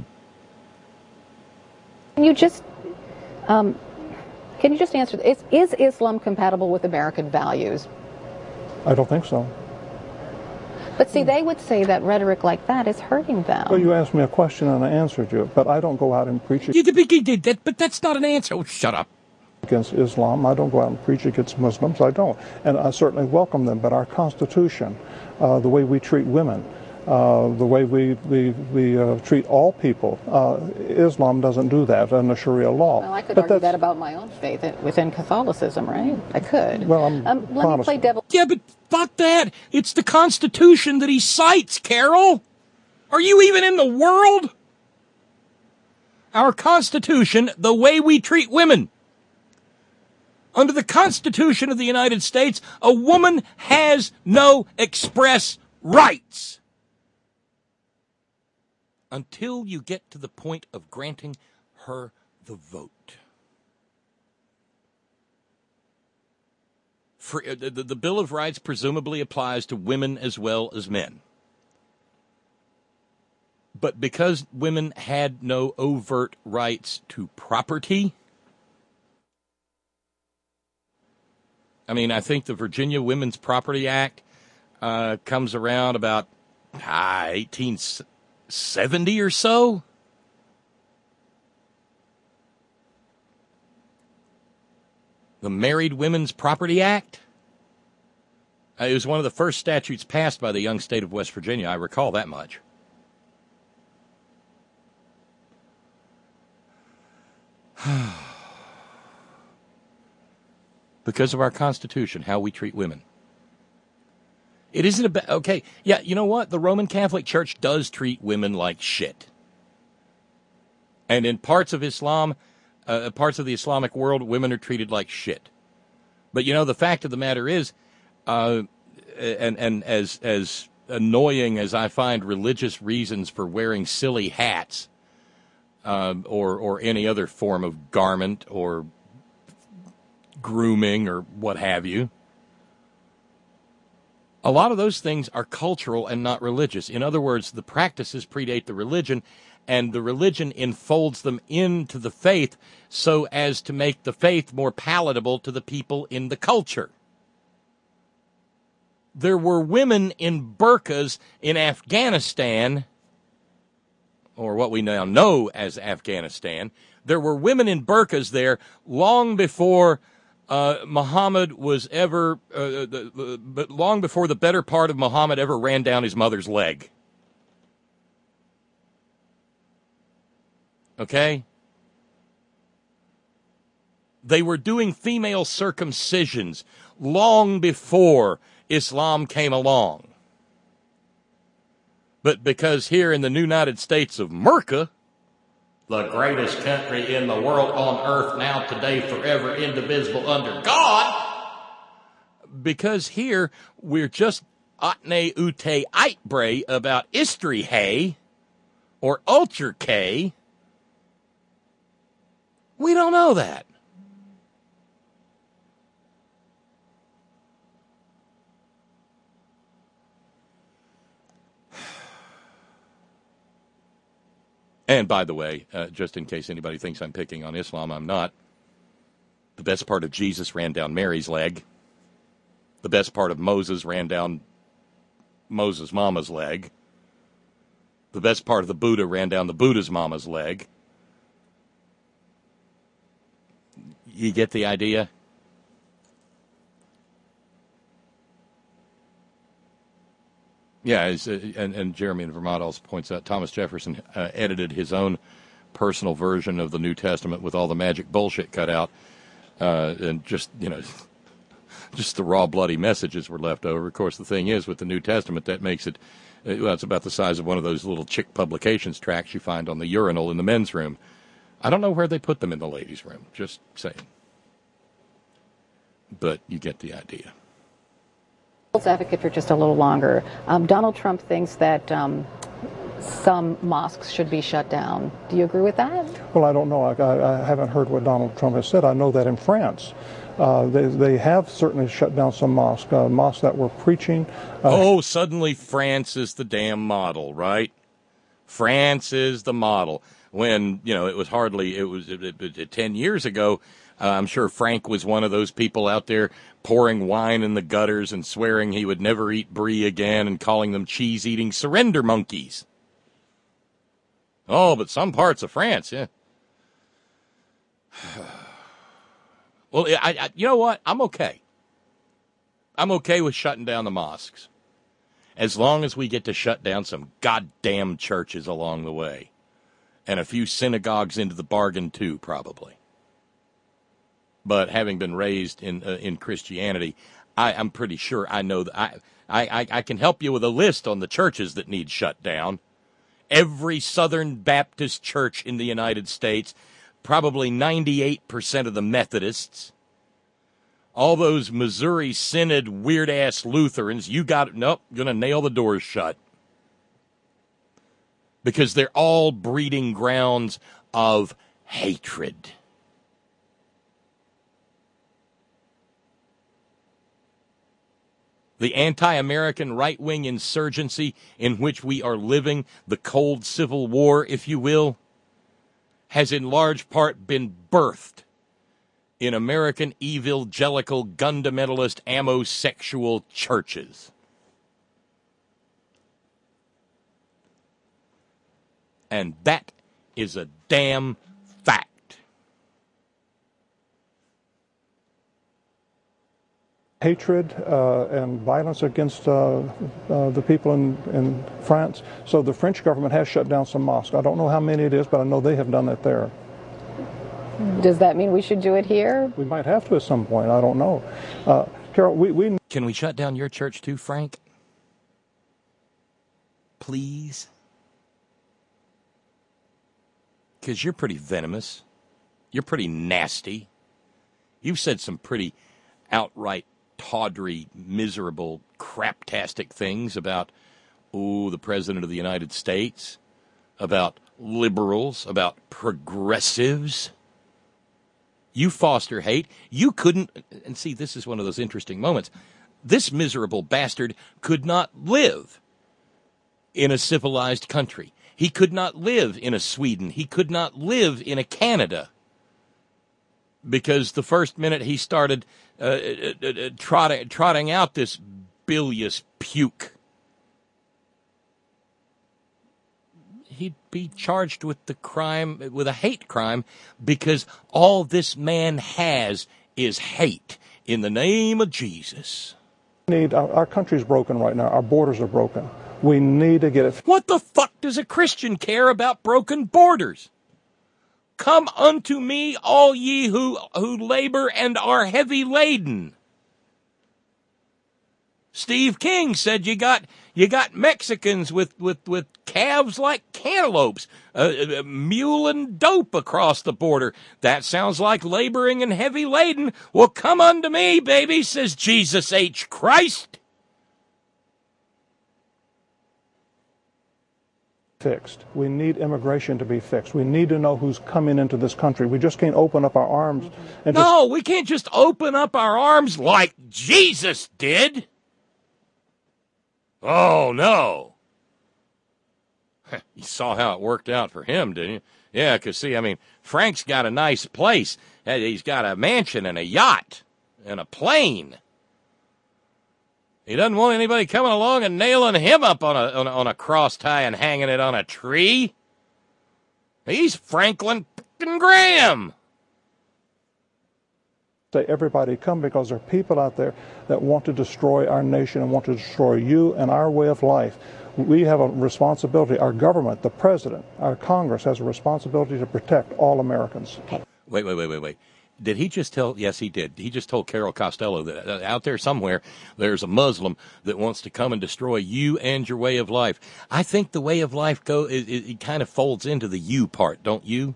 Can you just, um, can you just answer, is, is Islam compatible with American values? I don't think so. But see, they would say that rhetoric like that is hurting them. Well, you asked me a question and I answered you, but I don't go out and preach That, but that's not an answer. Oh, shut up. against Islam. I don't go out and preach against Muslims. I don't. And I certainly welcome them. But our Constitution, uh, the way we treat women, uh, the way we, we, we uh, treat all people, uh, Islam doesn't do that in the Sharia law. Well, I could but argue that's, that about my own faith within Catholicism, right? I could. Well, I'm um, let me Protestant. play devil. Yeah, but fuck that. It's the Constitution that he cites, Carol. Are you even in the world? Our Constitution, the way we treat women. Under the Constitution of the United States, a woman has no express rights. Until you get to the point of granting her the vote. For, uh, the, the Bill of Rights presumably applies to women as well as men. But because women had no overt rights to property, I mean, I think the Virginia Women's Property Act uh, comes around about ah, eighteen seventy or so. The Married Women's Property Act. Uh, it was one of the first statutes passed by the young state of West Virginia. I recall that much. Because of our Constitution, how we treat women. It isn't about, okay, yeah, you know what? The Roman Catholic Church does treat women like shit. And in parts of Islam, uh, parts of the Islamic world, women are treated like shit. But, you know, the fact of the matter is, uh, and, and as, as annoying as I find religious reasons for wearing silly hats, uh, or, or any other form of garment or grooming or what have you, a lot of those things are cultural and not religious. In other words, the practices predate the religion, and the religion enfolds them into the faith so as to make the faith more palatable to the people in the culture. There were women in burqas in Afghanistan, or what we now know as Afghanistan. There were women in burqas there long before Uh, Muhammad was ever, uh, the, the, but long before the better part of Muhammad ever ran down his mother's leg. Okay? They were doing female circumcisions long before Islam came along. But because here in the United States of America, the greatest country in the world on earth now, today, forever, indivisible, under God, because here we're just atne ute eitbre about istri hay or ultra K, we don't know that. And by the way, uh, just in case anybody thinks I'm picking on Islam, I'm not. The best part of Jesus ran down Mary's leg. The best part of Moses ran down Moses' mama's leg. The best part of the Buddha ran down the Buddha's mama's leg. You get the idea? Yeah, as, uh, and, and Jeremy in Vermont also points out, Thomas Jefferson uh, edited his own personal version of the New Testament with all the magic bullshit cut out, uh, and just, you know, just the raw, bloody messages were left over. Of course, the thing is, with the New Testament, that makes it, uh, well, it's about the size of one of those little chick publications tracts you find on the urinal in the men's room. I don't know where they put them in the ladies' room, just saying. But you get the idea. Advocate for just a little longer. Um, Donald Trump thinks that um, some mosques should be shut down. Do you agree with that? Well, I don't know. I, I, I haven't heard what Donald Trump has said. I know that in France, uh, they, they have certainly shut down some mosques, uh, mosques that were preaching. Uh, oh, suddenly France is the damn model, right? France is the model. When, you know, it was hardly, it was it, it, it, ten years ago, uh, I'm sure Frank was one of those people out there pouring wine in the gutters and swearing he would never eat brie again and calling them cheese-eating surrender monkeys. Oh, but some parts of France, yeah. Well, I, I, you know what? I'm okay. I'm okay with shutting down the mosques, as long as we get to shut down some goddamn churches along the way. And a few synagogues into the bargain, too, probably. But having been raised in uh, in Christianity, I, I'm pretty sure I know that I, I, I can help you with a list on the churches that need shut down. Every Southern Baptist church in the United States, probably ninety-eight percent of the Methodists, all those Missouri Synod weird-ass Lutherans, you got, nope, going to nail the doors shut. Because they're all breeding grounds of hatred. The anti-American right-wing insurgency in which we are living, the cold civil war, if you will, has in large part been birthed in American evangelical, fundamentalist, amosexual churches. And that is a damn fact. Hatred uh, and violence against uh, uh, the people in, in France. So the French government has shut down some mosques. I don't know how many it is, but I know they have done that there. Does that mean we should do it here? We might have to at some point. I don't know. Uh, Carol, we, we... Can we shut down your church too, Frank? Please? Because you're pretty venomous. You're pretty nasty. You've said some pretty outright tawdry, miserable, craptastic things about, oh, the President of the United States, about liberals, about progressives. You foster hate. You couldn't, and see, this is one of those interesting moments. This miserable bastard could not live in a civilized country. He could not live in a Sweden. He could not live in a Canada. Because the first minute he started uh, uh, uh, trotting, trotting out this bilious puke, he'd be charged with the crime, with a hate crime, because all this man has is hate in the name of Jesus. Need our, our country's broken right now. Our borders are broken. We need to get it. What the fuck does a Christian care about broken borders? Come unto me, all ye who, who labor and are heavy laden. Steve King said you got you got Mexicans with, with, with calves like cantaloupes, uh, uh, muling dope across the border. That sounds like laboring and heavy laden. Well, come unto me, baby, says Jesus H. Christ. Fixed. We need immigration to be fixed. We need to know who's coming into this country. We just can't open up our arms and No, just... we can't just open up our arms like Jesus did. Oh, no. You saw how it worked out for him, didn't you? Yeah, because, see, I mean, Frank's got a nice place. He's got a mansion and a yacht and a plane. He doesn't want anybody coming along and nailing him up on a, on a, on a cross tie and hanging it on a tree. He's Franklin Graham. Say everybody come, because there are people out there that want to destroy our nation and want to destroy you and our way of life. We have a responsibility. Our government, the president, our Congress has a responsibility to protect all Americans. Wait, wait, wait, wait, wait. Did he just tell? Yes, he did. He just told Carol Costello that uh, out there somewhere there's a Muslim that wants to come and destroy you and your way of life. I think the way of life go it, it, it kind of folds into the you part, don't you?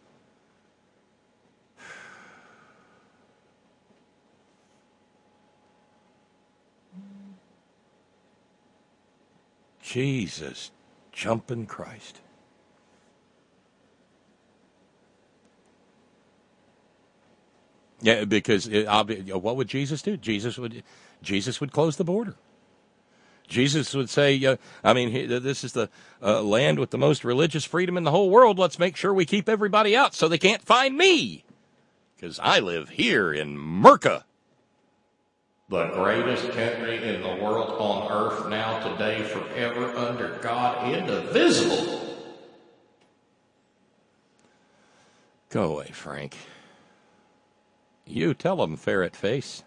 Jesus, jumping Christ. Yeah, because it, what would Jesus do? Jesus would, Jesus would close the border. Jesus would say, uh, I mean, he, this is the uh, land with the most religious freedom in the whole world. Let's make sure we keep everybody out so they can't find me, because I live here in Merca. The greatest country in the world on earth now, today, forever, under God, indivisible. Go away, Frank. You tell him, ferret face.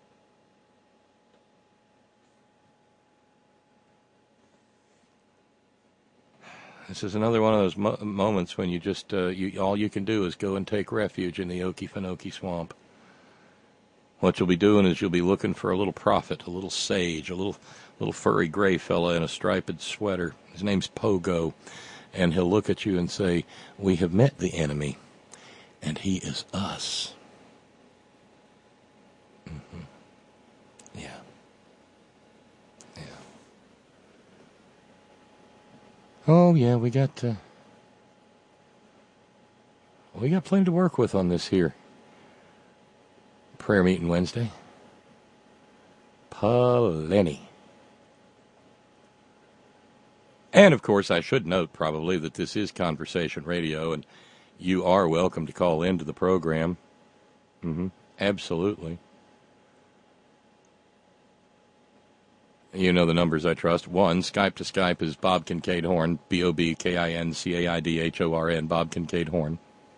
This is another one of those mo- moments when you just, uh, you, all you can do is go and take refuge in the Okefenokee Swamp. What you'll be doing is you'll be looking for a little prophet, a little sage, a little little furry gray fella in a striped sweater. His name's Pogo. And he'll look at you and say, we have met the enemy, and he is us. Mm-hmm. Yeah. Yeah. Oh, yeah, we got, uh, we got plenty to work with on this here prayer meeting Wednesday. Plenty. And, of course, I should note probably that this is Conversation Radio, and you are welcome to call into the program. Mm-hmm. Absolutely. You know the numbers, I trust. One, Skype to Skype is Bob Kincaid Horn, B O B K I N C A I D H O R N, Bob Kincaid Horn.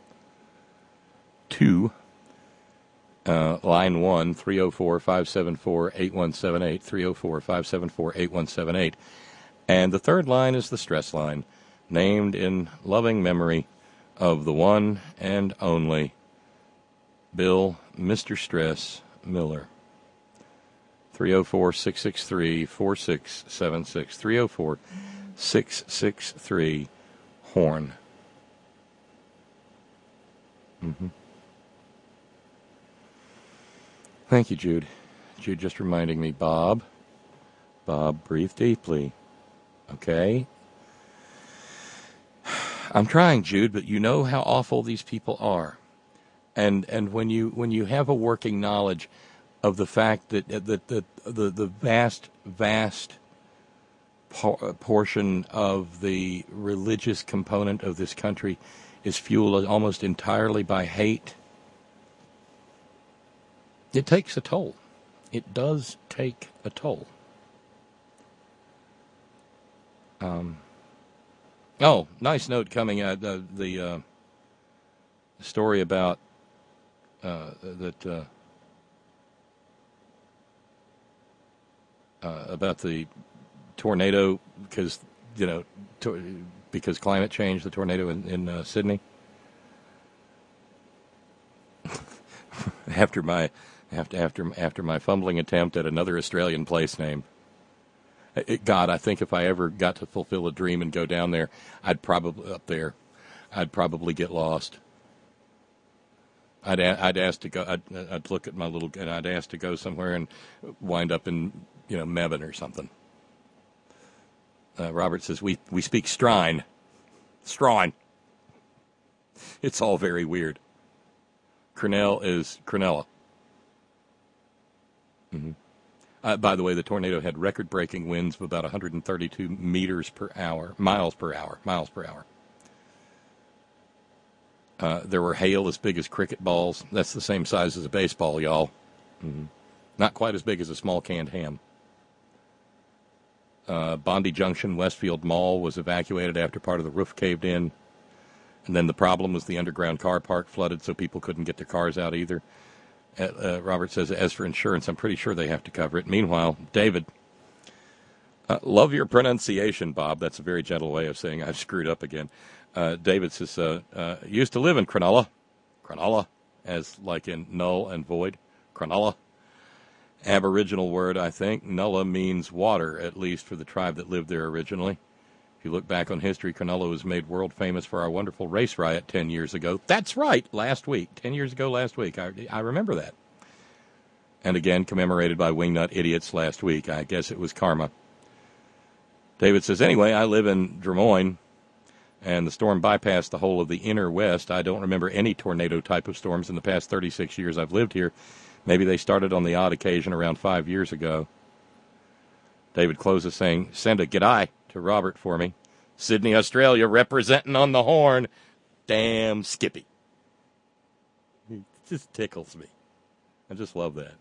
Two, uh, line one, three oh four, five seven four, eight one seven eight, three oh four, five seven four, eight one seven eight. And the third line is the stress line, named in loving memory of the one and only Bill, Mister Stress Miller. three oh four, six six three, four six seven six, three oh four, six six three, Horn. Mm-hmm. Thank you, Jude. Jude just reminding me, Bob, Bob, breathe deeply. Okay? I'm trying, Jude, but you know how awful these people are. And and when you when you have a working knowledge of the fact that that, that the, the the vast vast por- portion of the religious component of this country is fueled almost entirely by hate, it takes a toll. It does take a toll. Um. Oh, nice note coming out. Uh, the uh, story about uh, that uh, uh, about the tornado, because you know to, because climate change, the tornado in, in uh, Sydney. after my After after after my fumbling attempt at another Australian place name. It, God, I think if I ever got to fulfill a dream and go down there, I'd probably up there, I'd probably get lost. I'd I'd ask to go. I'd, I'd look at my little and I'd ask to go somewhere and wind up in you know Mebane or something. Uh, Robert says we we speak Strine, Strine. It's all very weird. Cornell is Cornella. Mm-hmm. Uh, by the way, the tornado had record-breaking winds of about one hundred thirty-two meters per hour, miles per hour, miles per hour. Uh, there were hail as big as cricket balls. That's the same size as a baseball, y'all. Mm-hmm. Not quite as big as a small canned ham. Uh, Bondi Junction Westfield Mall was evacuated after part of the roof caved in. And then the problem was the underground car park flooded, so people couldn't get their cars out either. Uh, uh, Robert says, as for insurance, I'm pretty sure they have to cover it. Meanwhile, David, uh, love your pronunciation, Bob. That's a very gentle way of saying I've screwed up again. Uh, David says, uh, uh, used to live in Cronulla. Cronulla, as like in null and void. Cronulla. Aboriginal word, I think. Nulla means water, at least for the tribe that lived there originally. If you look back on history, Cronulla was made world famous for our wonderful race riot ten years ago. That's right, last week. Ten years ago last week. I, I remember that. And again, commemorated by wingnut idiots last week. I guess it was karma. David says, anyway, I live in Des Moines, and the storm bypassed the whole of the inner west. I don't remember any tornado type of storms in the past thirty-six years I've lived here. Maybe they started on the odd occasion around five years ago. David closes saying, send a g'day to Robert for me. Sydney, Australia, representing on the horn. Damn Skippy. It just tickles me. I just love that.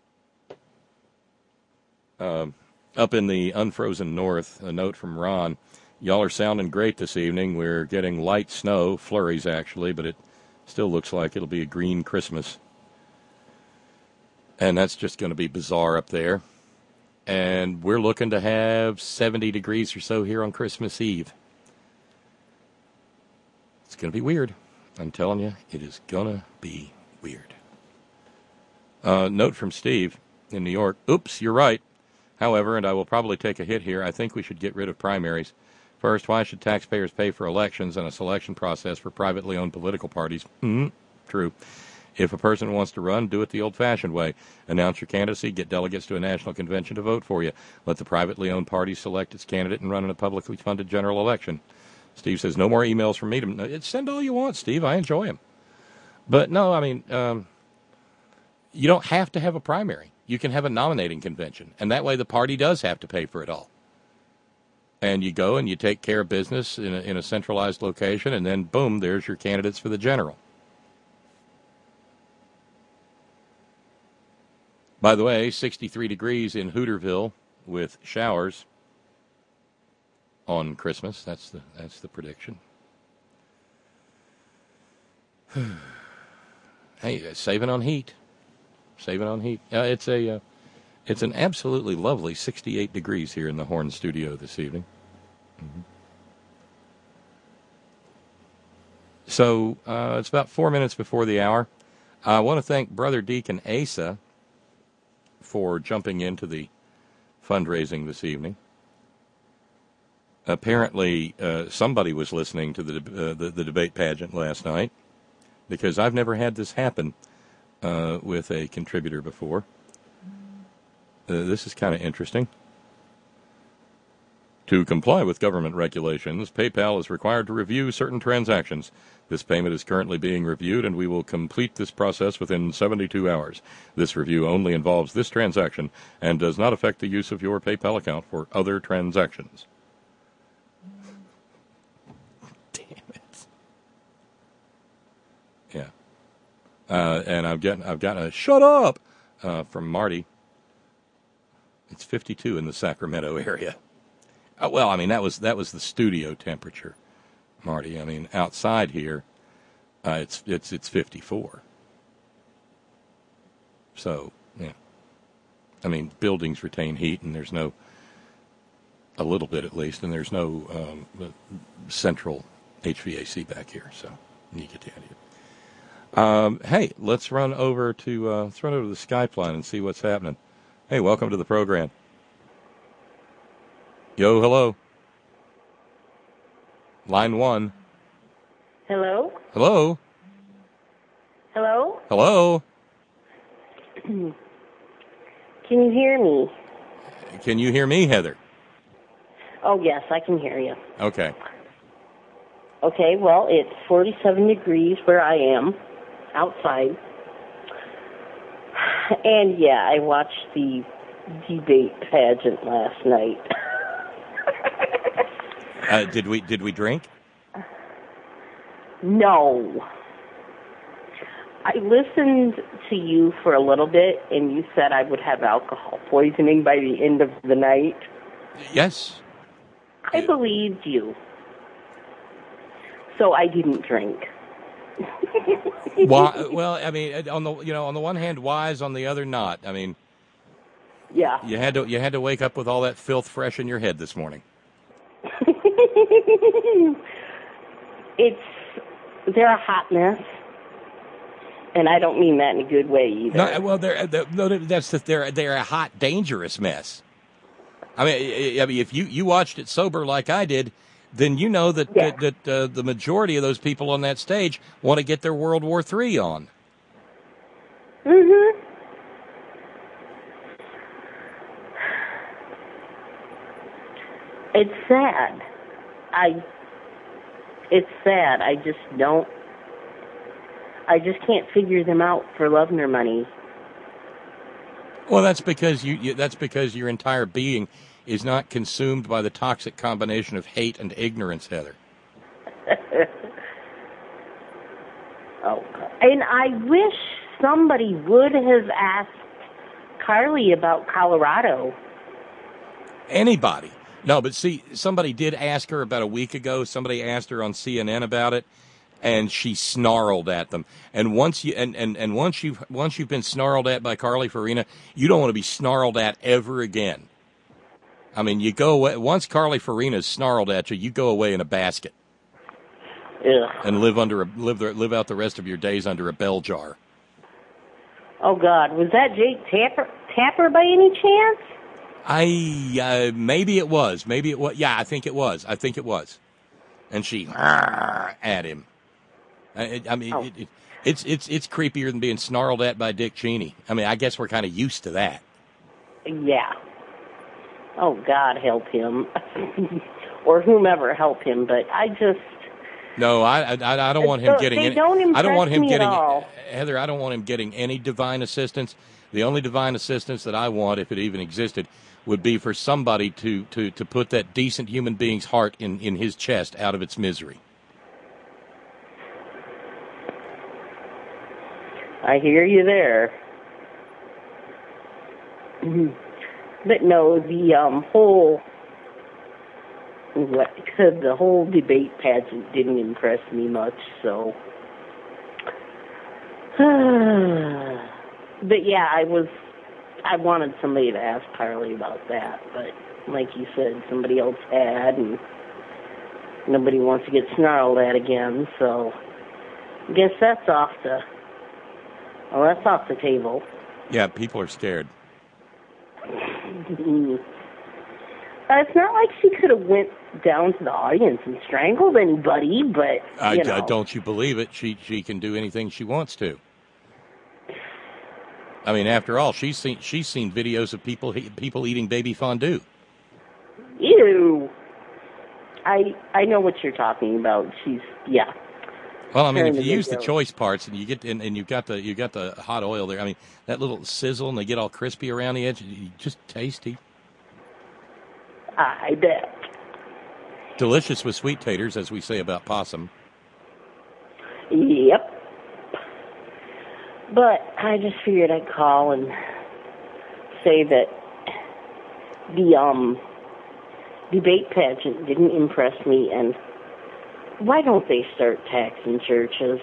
Um, up in the unfrozen north, a note from Ron. Y'all are sounding great this evening. We're getting light snow, flurries actually, but it still looks like it'll be a green Christmas. And that's just going to be bizarre up there. And we're looking to have seventy degrees or so here on Christmas Eve. It's going to be weird. I'm telling you, it is going to be weird. Uh, note from Steve in New York. Oops, you're right. However, and I will probably take a hit here, I think we should get rid of primaries. First, why should taxpayers pay for elections and a selection process for privately owned political parties? Mm-hmm. True. If a person wants to run, do it the old-fashioned way. Announce your candidacy, get delegates to a national convention to vote for you. Let the privately owned party select its candidate and run in a publicly funded general election. Steve says, no more emails from me. To, send all you want, Steve. I enjoy them. But, no, I mean, um, you don't have to have a primary. You can have a nominating convention, and that way the party does have to pay for it all. And you go and you take care of business in a, in a centralized location, and then, boom, there's your candidates for the general. By the way, sixty-three degrees in Hooterville with showers on Christmas. That's the that's the prediction. Hey, saving on heat. Saving on heat. Uh, it's a uh, it's an absolutely lovely sixty-eight degrees here in the Horn Studio this evening. Mm-hmm. So uh, it's about four minutes before the hour. I want to thank Brother Deacon Asa for jumping into the fundraising this evening. Apparently, uh, somebody was listening to the, uh, the the debate pageant last night, because I've never had this happen uh, with a contributor before. Uh, this is kind of interesting. To comply with government regulations, PayPal is required to review certain transactions. This payment is currently being reviewed, and we will complete this process within seventy-two hours. This review only involves this transaction and does not affect the use of your PayPal account for other transactions. Damn it. Yeah. Uh, and I've gotten, I've gotten a shut up uh, from Marty. It's fifty-two in the Sacramento area. Uh, well, I mean, that was that was the studio temperature, Marty. I mean, outside here, uh, it's it's it's fifty-four. So, yeah. I mean, buildings retain heat, and there's no, a little bit at least, and there's no um, central H V A C back here. So, you get the idea. Um, hey, let's run over to uh, let's run over to the Skype line and see what's happening. Hey, welcome to the program. Yo, hello. Line one. Hello? Hello. Hello? Hello. Can you hear me? Can you hear me, Heather? Oh, yes, I can hear you. Okay. Okay, well, it's forty-seven degrees where I am, outside. And, yeah, I watched the debate pageant last night. uh, did we did we drink? No. I listened to you for a little bit, and you said I would have alcohol poisoning by the end of the night. Yes. I believed you. So I didn't drink. Why, well, I mean, on the you know, on the one hand, wise, on the other, not. I mean, yeah, you had to you had to wake up with all that filth fresh in your head this morning. It's they're a hot mess, and I don't mean that in a good way either. No, well, they're, they're no, that's the, they're they're a hot, dangerous mess. I mean, I mean, if you, you watched it sober like I did, then you know that yeah. that, that uh, the majority of those people on that stage want to get their World War Three on. Mm-hmm. It's sad. I. It's sad. I just don't. I just can't figure them out for love nor money. Well, that's because you, you. That's because your entire being is not consumed by the toxic combination of hate and ignorance, Heather. Oh, and I wish somebody would have asked Carly about Colorado. Anybody. No, but see, somebody did ask her about a week ago. Somebody asked her on C N N about it, and she snarled at them. And once you and, and, and once you've once you've been snarled at by Carly Farina, you don't want to be snarled at ever again. I mean, you go away once Carly Farina's snarled at you, you go away in a basket. Ugh. And live under a live there, live out the rest of your days under a bell jar. Oh God, was that Jake Tapper Tapper by any chance? I uh, maybe it was, maybe it was. Yeah, I think it was. I think it was. And she at him. I, I mean, oh. it, it, it's it's it's creepier than being snarled at by Dick Cheney. I mean, I guess we're kind of used to that. Yeah. Oh God, help him, or whomever help him. But I just. No, I, I, I don't want him so, getting. They any, don't impress I don't want him me getting. At all. Heather, I don't want him getting any divine assistance. The only divine assistance that I want, if it even existed, would be for somebody to, to, to put that decent human being's heart in, in his chest out of its misery. I hear you there. But no, the um, whole what, the whole debate pageant didn't impress me much. So, but yeah, I was. I wanted somebody to ask Carly about that, but like you said, somebody else had, and nobody wants to get snarled at again. So, I guess that's off the. Well, that's off the table. Yeah, people are scared. Uh, it's not like she could have went down to the audience and strangled anybody, but I, you know. I, don't you believe it? She she can do anything she wants to. I mean, after all, she's seen she's seen videos of people people eating baby fondue. Ew. I I know what you're talking about. She's yeah. Well, I mean, if you Turn use the video. choice parts and you get and, and you've got the you got the hot oil there, I mean, that little sizzle and they get all crispy around the edge, just tasty. I bet. Delicious with sweet taters, as we say about possum. Yep. But I just figured I'd call and say that the um debate pageant didn't impress me, and why don't they start taxing churches?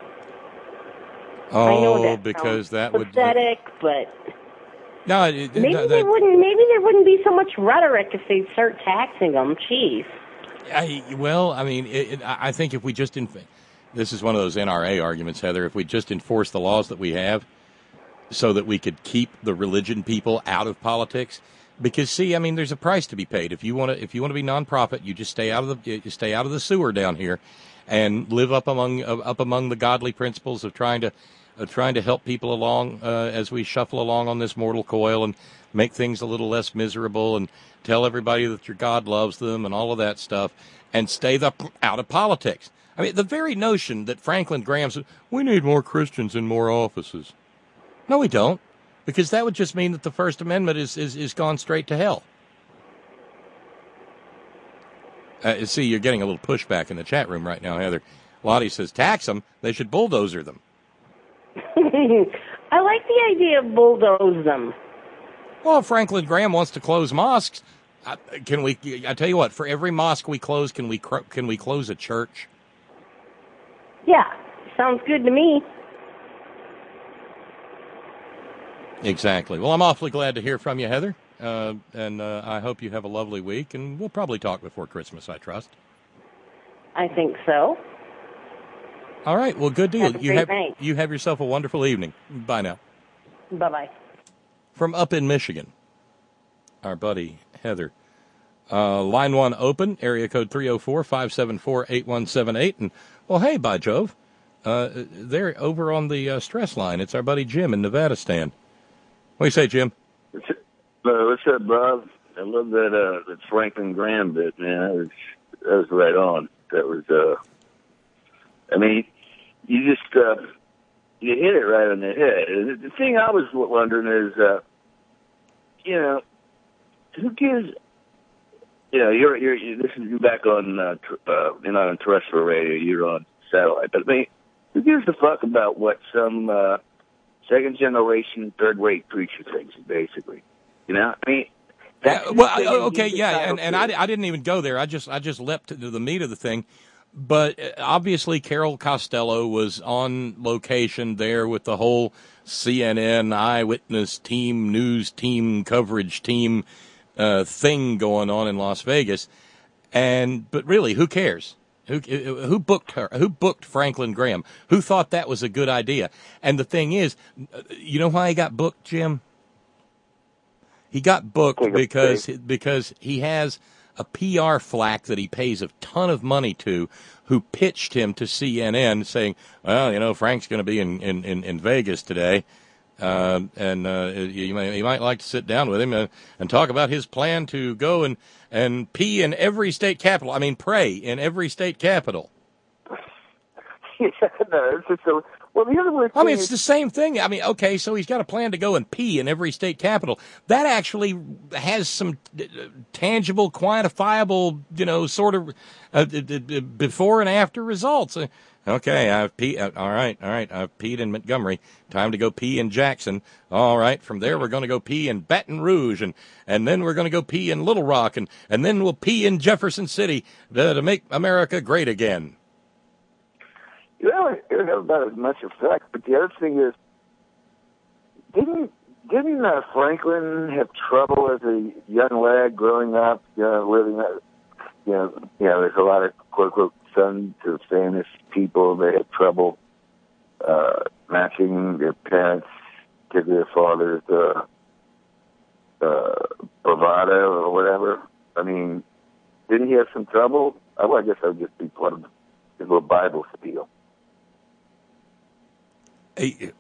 Oh, I know that because sounds that would pathetic, but no, it, maybe no, they that, wouldn't. Maybe there wouldn't be so much rhetoric if they start taxing them. Jeez. I, well, I mean, it, it, I think if we just inf- This is one of those N R A arguments, Heather. If we just enforce the laws that we have so that we could keep the religion people out of politics, because, see, I mean, there's a price to be paid. If you want to if you want to be nonprofit, you just stay out of the you stay out of the sewer down here and live up among uh, up among the godly principles of trying to uh, trying to help people along uh, as we shuffle along on this mortal coil and make things a little less miserable and tell everybody that your God loves them and all of that stuff, and stay the, out of politics. I mean, the very notion that Franklin Graham said, we need more Christians in more offices. No, we don't, because that would just mean that the First Amendment is, is, is gone straight to hell. Uh, see, you're getting a little pushback in the chat room right now, Heather. Lottie says, tax them. They should bulldozer them. I like the idea of bulldoze them. Well, if Franklin Graham wants to close mosques, uh, can we? I tell you what, for every mosque we close, can we can we close a church? Yeah, sounds good to me. Exactly. Well, I'm awfully glad to hear from you, Heather, uh, and uh, I hope you have a lovely week, and we'll probably talk before Christmas, I trust. I think so. All right. Well, good deal. Have a you great have night. you have yourself a wonderful evening. Bye now. Bye-bye. From up in Michigan, our buddy Heather. Uh, line one open, area code three oh four, five seven four, eight one seven eight. And, well, hey, by Jove, uh, they're over on the uh, stress line. It's our buddy Jim in Nevada stand. What do you say, Jim? Uh, what's up, Bob? I love that, uh, that Franklin Graham bit, man. That was, that was right on. That was, uh, I mean, you just, uh, you hit it right on the head. And the thing I was wondering is, uh, you know, who gives, you know, you're, you're, you this is back on, uh, uh, you're not on terrestrial radio, you're on satellite. But I mean, who gives a fuck about what some, uh, second generation, third rate preacher thinks, basically? You know, I mean, that's yeah, well, I, okay, yeah, and, and I, I didn't even go there. I just, I just leapt to the meat of the thing. But obviously, Carol Costello was on location there with the whole C N N eyewitness team, news team, coverage team uh, thing going on in Las Vegas. And but really, who cares? Who who booked her? Who booked Franklin Graham? Who thought that was a good idea? And the thing is, you know why he got booked, Jim? He got booked because because he has a P R flack that he pays a ton of money to, who pitched him to C N N saying, well, you know, Frank's going to be in, in, in, in Vegas today, uh, and uh, you, may, you might like to sit down with him and, and talk about his plan to go and, and pee in every state capital. I mean, pray in every state capital. Yeah, no, it's just a, well, the other way. I mean, it's the same thing. I mean, okay, so he's got a plan to go and pee in every state capital. That actually has some tangible, quantifiable, you know, sort of uh, before and after results. Uh, okay, I've peed. Uh, all right, all right, I've peed in Montgomery. Time to go pee in Jackson. All right, from there we're going to go pee in Baton Rouge, and, and then we're going to go pee in Little Rock, and, and then we'll pee in Jefferson City uh, to make America great again. Well, it doesn't have about as much effect, but the other thing is, didn't didn't uh, Franklin have trouble as a young lad growing up, you know, living that, you know, you know, there's a lot of quote unquote sons of famous people that had trouble uh, matching their parents to their father's uh, uh, bravado or whatever. I mean, didn't he have some trouble? I, well, I guess that would just be part of his little Bible spiel. I,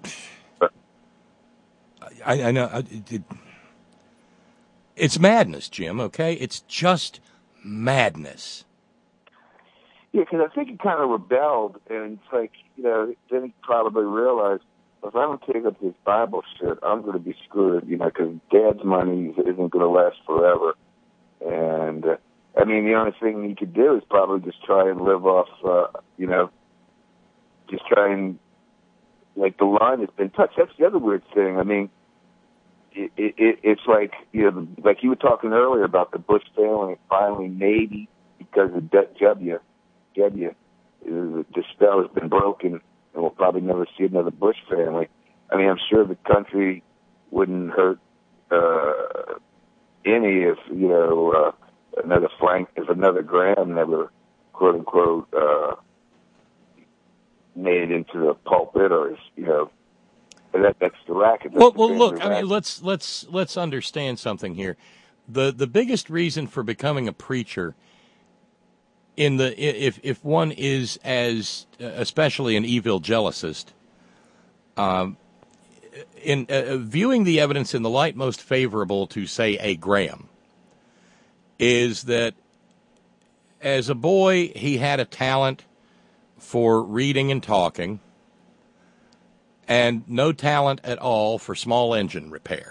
I know. It, it's madness, Jim, okay? It's just madness. Yeah, because I think he kind of rebelled, and it's like, you know, then he probably realized, if I don't take up this Bible shit, I'm going to be screwed, you know, because Dad's money isn't going to last forever. And, uh, I mean, the only thing he could do is probably just try and live off, uh, you know, just try and, like, the line has been touched. That's the other weird thing. I mean, it, it, it's like, you know, like you were talking earlier about the Bush family, finally, maybe because of W, W, the spell has been broken, and we'll probably never see another Bush family. I mean, I'm sure the country wouldn't hurt uh, any if, you know, uh, another Frank, if another Graham never, quote unquote, uh, made it into the pulpit, or you know, that that's the racket. That's Well, the well, family look. I racket. mean, let's let's let's understand something here. the The biggest reason for becoming a preacher, in the if if one is as especially an evangelicist, um, in uh, viewing the evidence in the light most favorable to, say, a Graham, is that as a boy he had a talent for reading and talking, and no talent at all for small engine repair.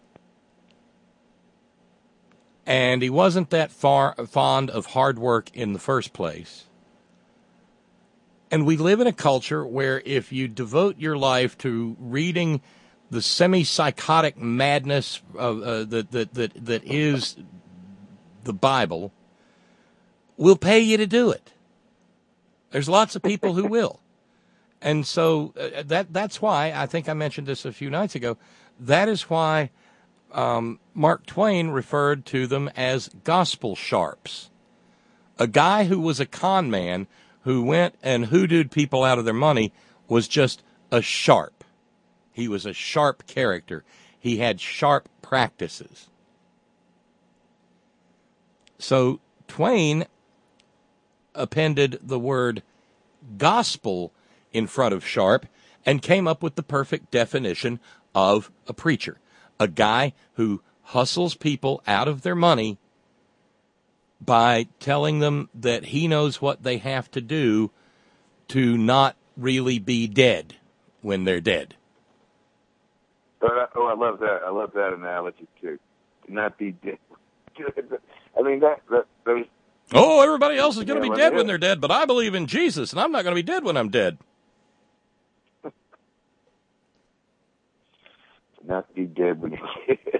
And he wasn't that far fond of hard work in the first place. And we live in a culture where if you devote your life to reading the semi-psychotic madness of, uh, that, that, that, that is the Bible, we'll pay you to do it. There's lots of people who will. And so uh, that that's why, I think I mentioned this a few nights ago, that is why um, Mark Twain referred to them as gospel sharps. A guy who was a con man who went and hoodooed people out of their money was just a sharp. He was a sharp character. He had sharp practices. So Twain appended the word gospel in front of sharp and came up with the perfect definition of a preacher. A guy who hustles people out of their money by telling them that he knows what they have to do to not really be dead when they're dead. Oh, I love that. I love that analogy, too. To not be dead. I mean, that, that there's... Oh, everybody else is going to Yeah, be when dead they're- when they're dead, but I believe in Jesus, and I'm not going to be dead when I'm dead. Not be dead when you're dead.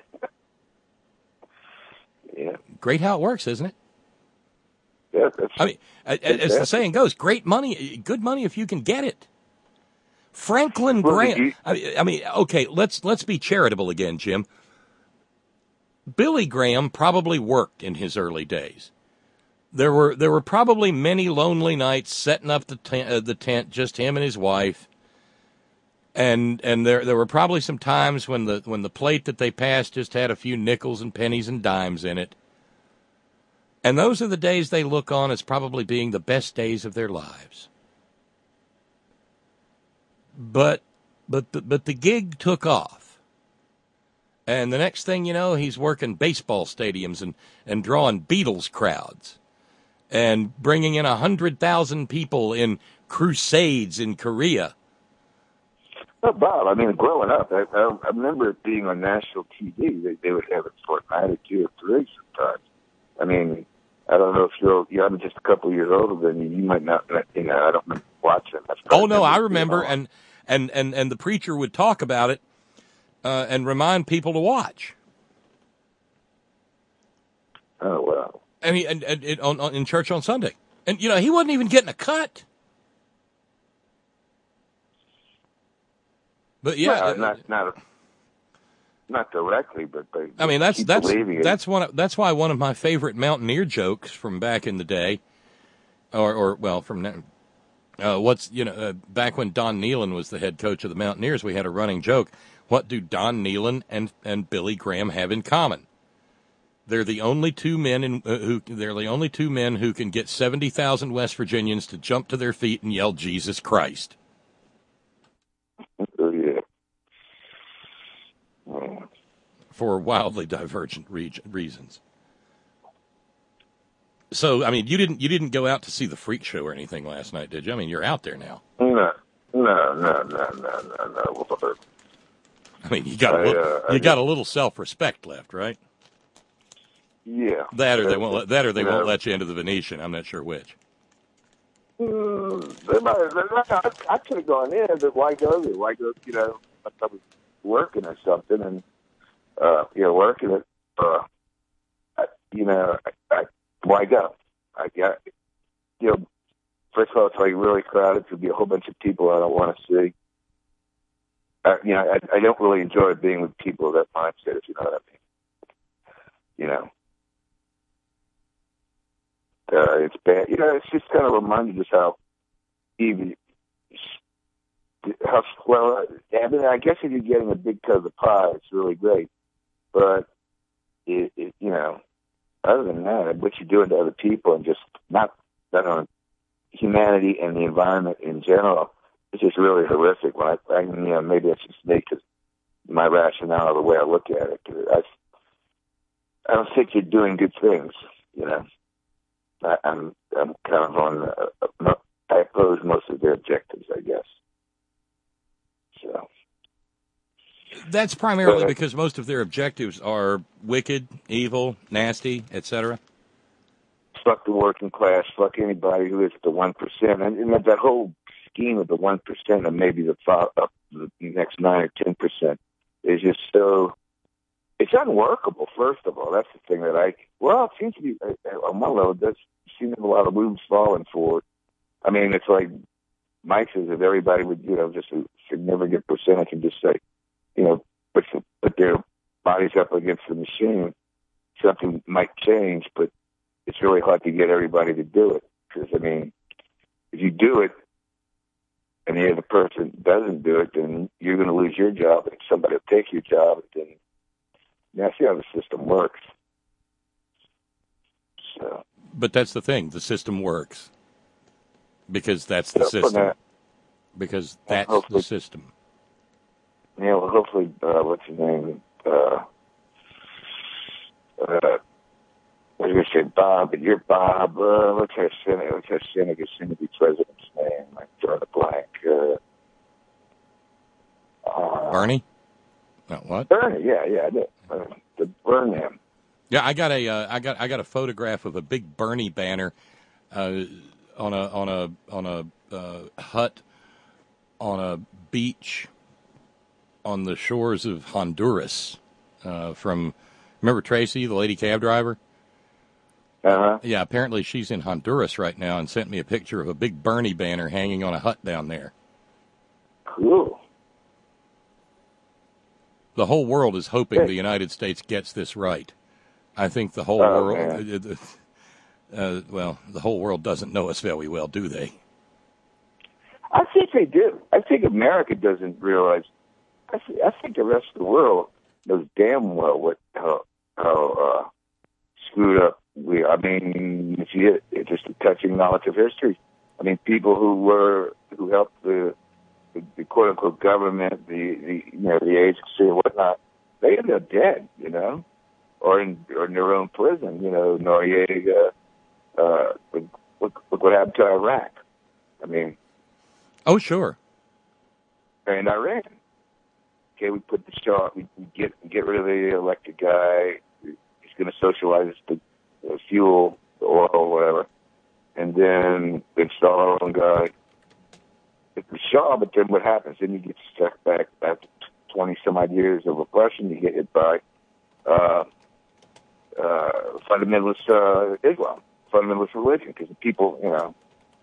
Yeah. Great how it works, isn't it? Yeah, that's... I mean, a- a- as the saying goes, great money, good money if you can get it. Franklin Well, Graham. you- I I mean, okay, let's let's be charitable again, Jim. Billy Graham probably worked in his early days. There were there were probably many lonely nights setting up the tent, uh, the tent, just him and his wife. And and there there were probably some times when the when the plate that they passed just had a few nickels and pennies and dimes in it. And those are the days they look on as probably being the best days of their lives. But but the, but the gig took off. And the next thing you know, he's working baseball stadiums and, and drawing Beatles crowds and bringing in one hundred thousand people in crusades in Korea. Oh, Bob, I mean, growing up, I, I, I remember it being on national T V. They, they would have it for a night or two or three sometimes. I mean, I don't know if you're, you're I'm just a couple of years older than you. You might not, you know, I don't remember watching. Oh, no, I remember. And, and, and, and the preacher would talk about it uh, and remind people to watch. Oh, wow. And he and, and, and on, on, in church on Sunday. And, you know, he wasn't even getting a cut. But yeah, Well, not not not directly, but they, I mean that's keep that's believing it. that's one of, that's why one of my favorite Mountaineer jokes from back in the day, or or well from now, uh, what's you know uh, back when Don Nehlen was the head coach of the Mountaineers, we had a running joke. What do Don Nehlen and and Billy Graham have in common? They're the only two men in, uh, who they're the only two men who can get seventy thousand West Virginians to jump to their feet and yell Jesus Christ. Oh, yeah. For wildly divergent re- reasons. So, I mean, you didn't you didn't go out to see the freak show or anything last night, did you? I mean, you're out there now. No, no, no, no, no, no, no. I mean, you got a I, little, uh, you I got a little self-respect left, right? Yeah. That or they won't let, that or they you won't know, let you into the Venetian. I'm not sure which. Mm, they might, they might, I, I could have gone in, but why go there? Why go? You know, like I was working or something, and uh, you know, working it. Uh, I, you know, I, I, why go? I got, you know, first of all, it's like really crowded. There'll be a whole bunch of people I don't want to see. Uh, you know, I, I don't really enjoy being with people of that mindset, if you know what I mean. You know. Uh, it's bad. You know, it's just kind of reminded us how even how, well, I mean, I guess if you're getting a big cut of the pie, it's really great. But, it, it, you know, other than that, what you're doing to other people and just not, not on humanity and the environment in general, it's just really horrific. When I, I you know, maybe that's just me because my rationale, the way I look at it, I, I don't think you're doing good things, you know. I, I'm, I'm kind of on, uh, I oppose most of their objectives, I guess. So. That's primarily but, because most of their objectives are wicked, evil, nasty, et cetera. Fuck the working class, fuck anybody who is the one percent, and, and that whole scheme of the one percent and maybe the, uh, the next nine or ten percent is just so, it's unworkable, first of all. That's the thing that I, well, it seems to be, on one level, there's seem to be a lot of moves falling for it. I mean, it's like Mike says, if everybody would, you know, just a significant percentage and just say, you know, put, put their bodies up against the machine, something might change, but it's really hard to get everybody to do it. Because, I mean, if you do it and the other person doesn't do it, then you're going to lose your job and somebody will take your job. Then that's how the system works. So. But that's the thing. The system works. Because that's the so system. That, because that's hopefully, the system. Yeah, well, hopefully, uh, what's his name? Uh, uh, I was going to say Bob, but you're Bob. Uh, what's our senator? What's our senator? Senator president's name? I'm drawing a blank. Uh, uh, Bernie? No, what? Bernie, yeah, yeah. The, uh, the Burnham. Yeah, I got a, uh, I got, I got a photograph of a big Bernie banner uh, on a, on a, on a uh, hut on a beach on the shores of Honduras. Uh, from, remember Tracy, the lady cab driver? Uh-huh. Yeah, apparently she's in Honduras right now and sent me a picture of a big Bernie banner hanging on a hut down there. Cool. The whole world is hoping Hey. the United States gets this right. I think the whole Oh, world, uh, uh, well, the whole world doesn't know us very well, do they? I think they do. I think America doesn't realize. I, th- I think the rest of the world knows damn well what how, how uh, screwed up we are. I mean, if you it's just a touching knowledge of history. I mean, people who were who helped the the, the quote unquote government, the, the you know the agency or whatnot, they ended up dead, you know, or in or in their own prison. You know, Noriega. Uh, look, look what happened to Iraq. I mean. Oh, sure. And Iran. Okay, we put the Shah, we, we get get rid of the elected guy. He's going to socialize the, the fuel, the oil, or whatever, and then install our own guy. It's the Shah, but then what happens? Then you get stuck back after twenty some odd years of oppression. You get hit by uh, uh, fundamentalist uh, Islam, fundamentalist religion, because the people, you know.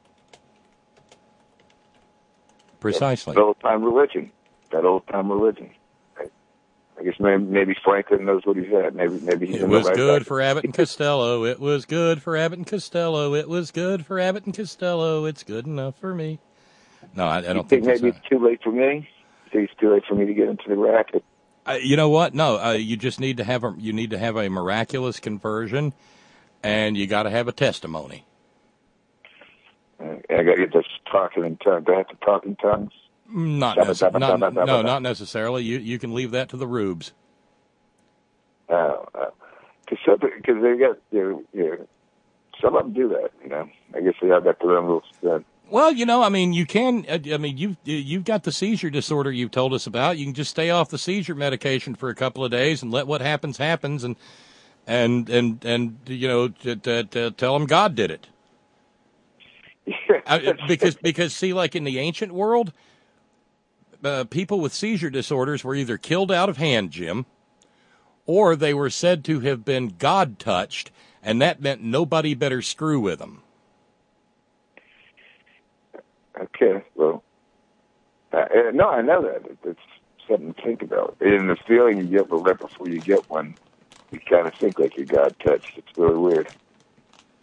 Precisely. That old-time religion. That old-time religion. I, I guess maybe, maybe Franklin knows what he's at. Maybe maybe he's It in was the right good back. for Abbott and Costello. It was good for Abbott and Costello. It was good for Abbott and Costello. It's good enough for me. No, I, I don't you think, think that's maybe a, it's too late for me? You think it's too late for me to get into the racket? uh, you know what? No, uh, you just need to have a you need to have a miraculous conversion, and you got to have a testimony. Uh, I got to get this talking in tongues. Do I have to talk in tongues? Not, Dabba, necess- dabba, not dabba, dabba, no, dabba. not necessarily. You you can leave that to the rubes. Oh, because uh, because they got they're, they're, some of them do that. You know, I guess they have that their own little spin. Well, you know, I mean, you can. I mean, you've you've got the seizure disorder you've told us about. You can just stay off the seizure medication for a couple of days and let what happens happens, and and and and you know, to, to, to tell them God did it. I, because because see, like in the ancient world, uh, people with seizure disorders were either killed out of hand, Jim, or they were said to have been God touched, and that meant nobody better screw with them. Okay, well, uh, no, I know that. It's something to think about. And the feeling you get, but right before you get one, you kind of think like you got touched. It's really weird.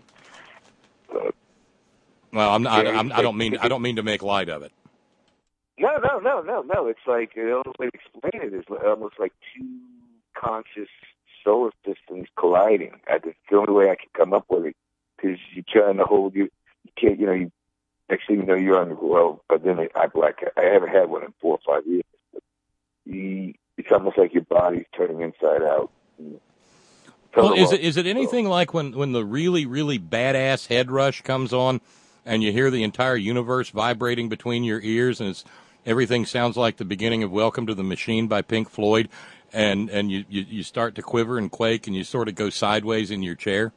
But, Well, I'm not, yeah, I'm, I don't mean I don't mean to make light of it. No, no, no, no, no. It's like, the only way to explain it is almost like two conscious solar systems colliding. I, that's the only way I can come up with it, because you're trying to hold you, you can't, you know, you, next thing you know, you're on the, well, but then I, like, I haven't had one in four or five years. But you, it's almost like your body's turning inside out. Well, is it is it anything so. like when, when the really, really badass head rush comes on and you hear the entire universe vibrating between your ears and it's, everything sounds like the beginning of Welcome to the Machine by Pink Floyd, and, and you, you, you start to quiver and quake and you sort of go sideways in your chair?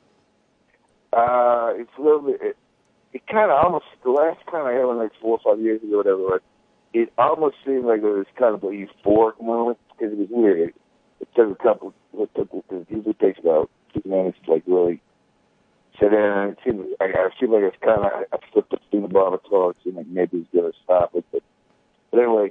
Uh, it's a little bit, it, it kind of almost, the last time I had one like four or five years ago, whatever, it almost seemed like it was kind of a euphoric moment, because it was weird. It, it took a couple, it, took, it usually takes about two minutes to like really sit in, and it seemed, I, I feel like it's kind of, I flipped the thing above the car, it seemed like maybe it's going to stop it, but, but anyway,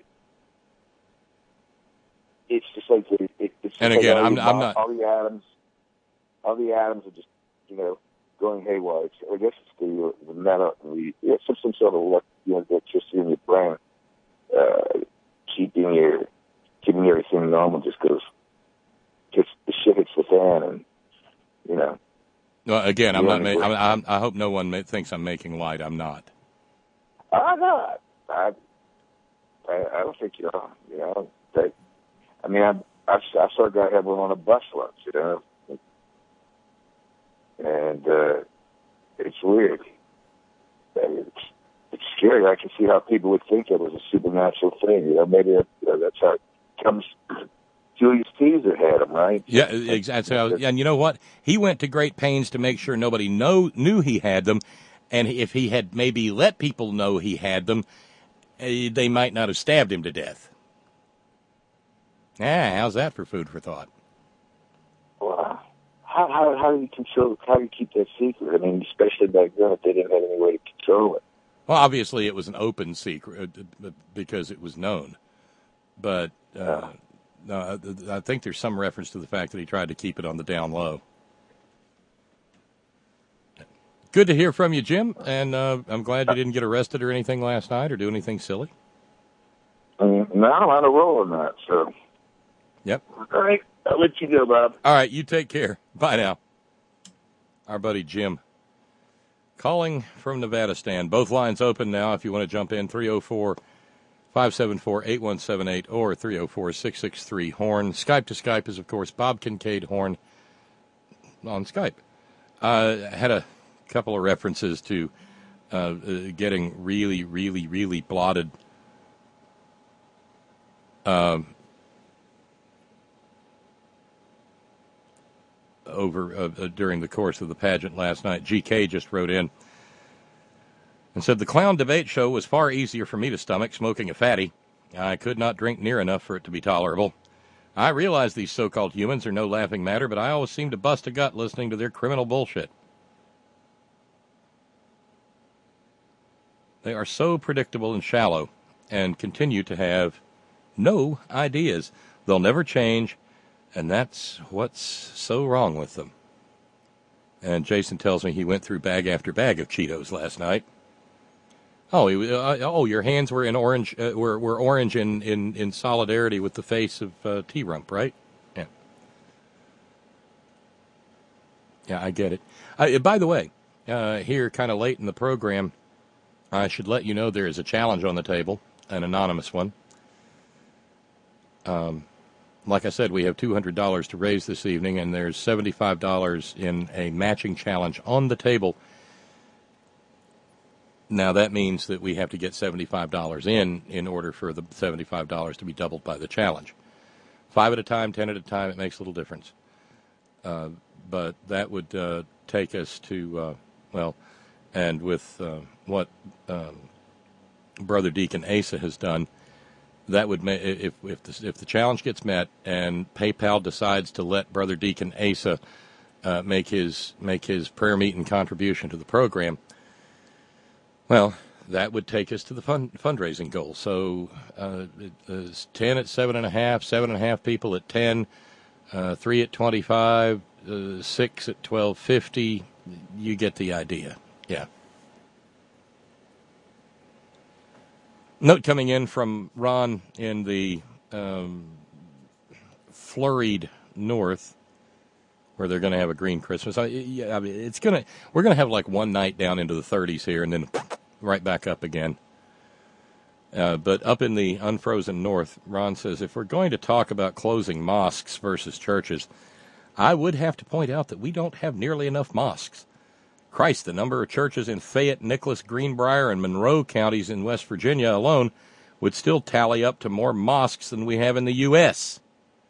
it's just like, it, it, it's just and like again, all, I'm, the, I'm not, all the atoms, all the atoms are just, you know, going haywire. It's, I guess it's the, the metal, the, it's some, some sort of elect, you know, electricity in your brain, uh, keeping your, keeping everything normal, just because just the shit hits the fan, and you know. Well, again, I'm not. Ma- I'm, I'm, I hope no one ma- thinks I'm making light. I'm not. I'm not. I, I, I don't think you are. You know, that. I mean, I, I, I saw a guy have one on a bus once. You know, and uh, it's weird. It's, it's scary. I can see how people would think it was a supernatural thing. You know, maybe that, uh, that's how it comes. Julius Caesar had him, right? Yeah, exactly. And you know what? He went to great pains to make sure nobody know, knew he had them. And if he had maybe let people know he had them, they might not have stabbed him to death. Ah, how's that for food for thought? Well, how, how, how do you control, how do you keep that secret? I mean, especially back then, if they didn't have any way to control it. Well, obviously it was an open secret because it was known. But... Uh, yeah. No, I think there's some reference to the fact that he tried to keep it on the down low. Good to hear from you, Jim, and uh, I'm glad you didn't get arrested or anything last night or do anything silly. Um, no, I'm on a roll on that, so. Yep. All right, I'll let you go, Bob. All right, you take care. Bye now. Our buddy Jim calling from Nevada stand. Both lines open now if you want to jump in, three oh four, five seven four, eight one seven eight or three oh four, six six three, HORN. Skype to Skype is, of course, Bob Kincaid Horn on Skype. Uh, had a couple of references to uh, uh, getting really, really, really blotted um, over uh, uh, during the course of the pageant last night. G K just wrote in and said, the clown debate show was far easier for me to stomach smoking a fatty. I could not drink near enough for it to be tolerable. I realize these so-called humans are no laughing matter, but I always seem to bust a gut listening to their criminal bullshit. They are so predictable and shallow and continue to have no ideas. They'll never change, and that's what's so wrong with them. And Jason tells me he went through bag after bag of Cheetos last night. Oh, he, uh, oh, your hands were in orange. Uh, were were orange in, in, in solidarity with the face of uh, T-Rump, right? Yeah. Yeah, I get it. Uh, by the way, uh, here, kind of late in the program, I should let you know there is a challenge on the table, an anonymous one. Um, like I said, we have two hundred dollars to raise this evening, and there's seventy-five dollars in a matching challenge on the table. Now, that means that we have to get seventy-five dollars in in order for the seventy-five dollars to be doubled by the challenge. Five at a time, ten at a time, it makes a little difference. Uh, but that would uh, take us to, uh, well, and with uh, what um, Brother Deacon Asa has done, that would make, if if the, if the challenge gets met and PayPal decides to let Brother Deacon Asa uh, make his make his prayer meeting contribution to the program, well, that would take us to the fund, fundraising goal. So uh, it's ten at seven and a half, seven and a half people at ten, uh, three at twenty-five, uh, six at twelve fifty. You get the idea. Yeah. Note coming in from Ron in the um, flurried north, where they're going to have a green Christmas. I, yeah, I mean, it's going to. We're going to have like one night down into the thirties here, and then right back up again. Uh, but up in the unfrozen north, Ron says, if we're going to talk about closing mosques versus churches, I would have to point out that we don't have nearly enough mosques. Christ, the number of churches in Fayette, Nicholas, Greenbrier, and Monroe counties in West Virginia alone would still tally up to more mosques than we have in the U S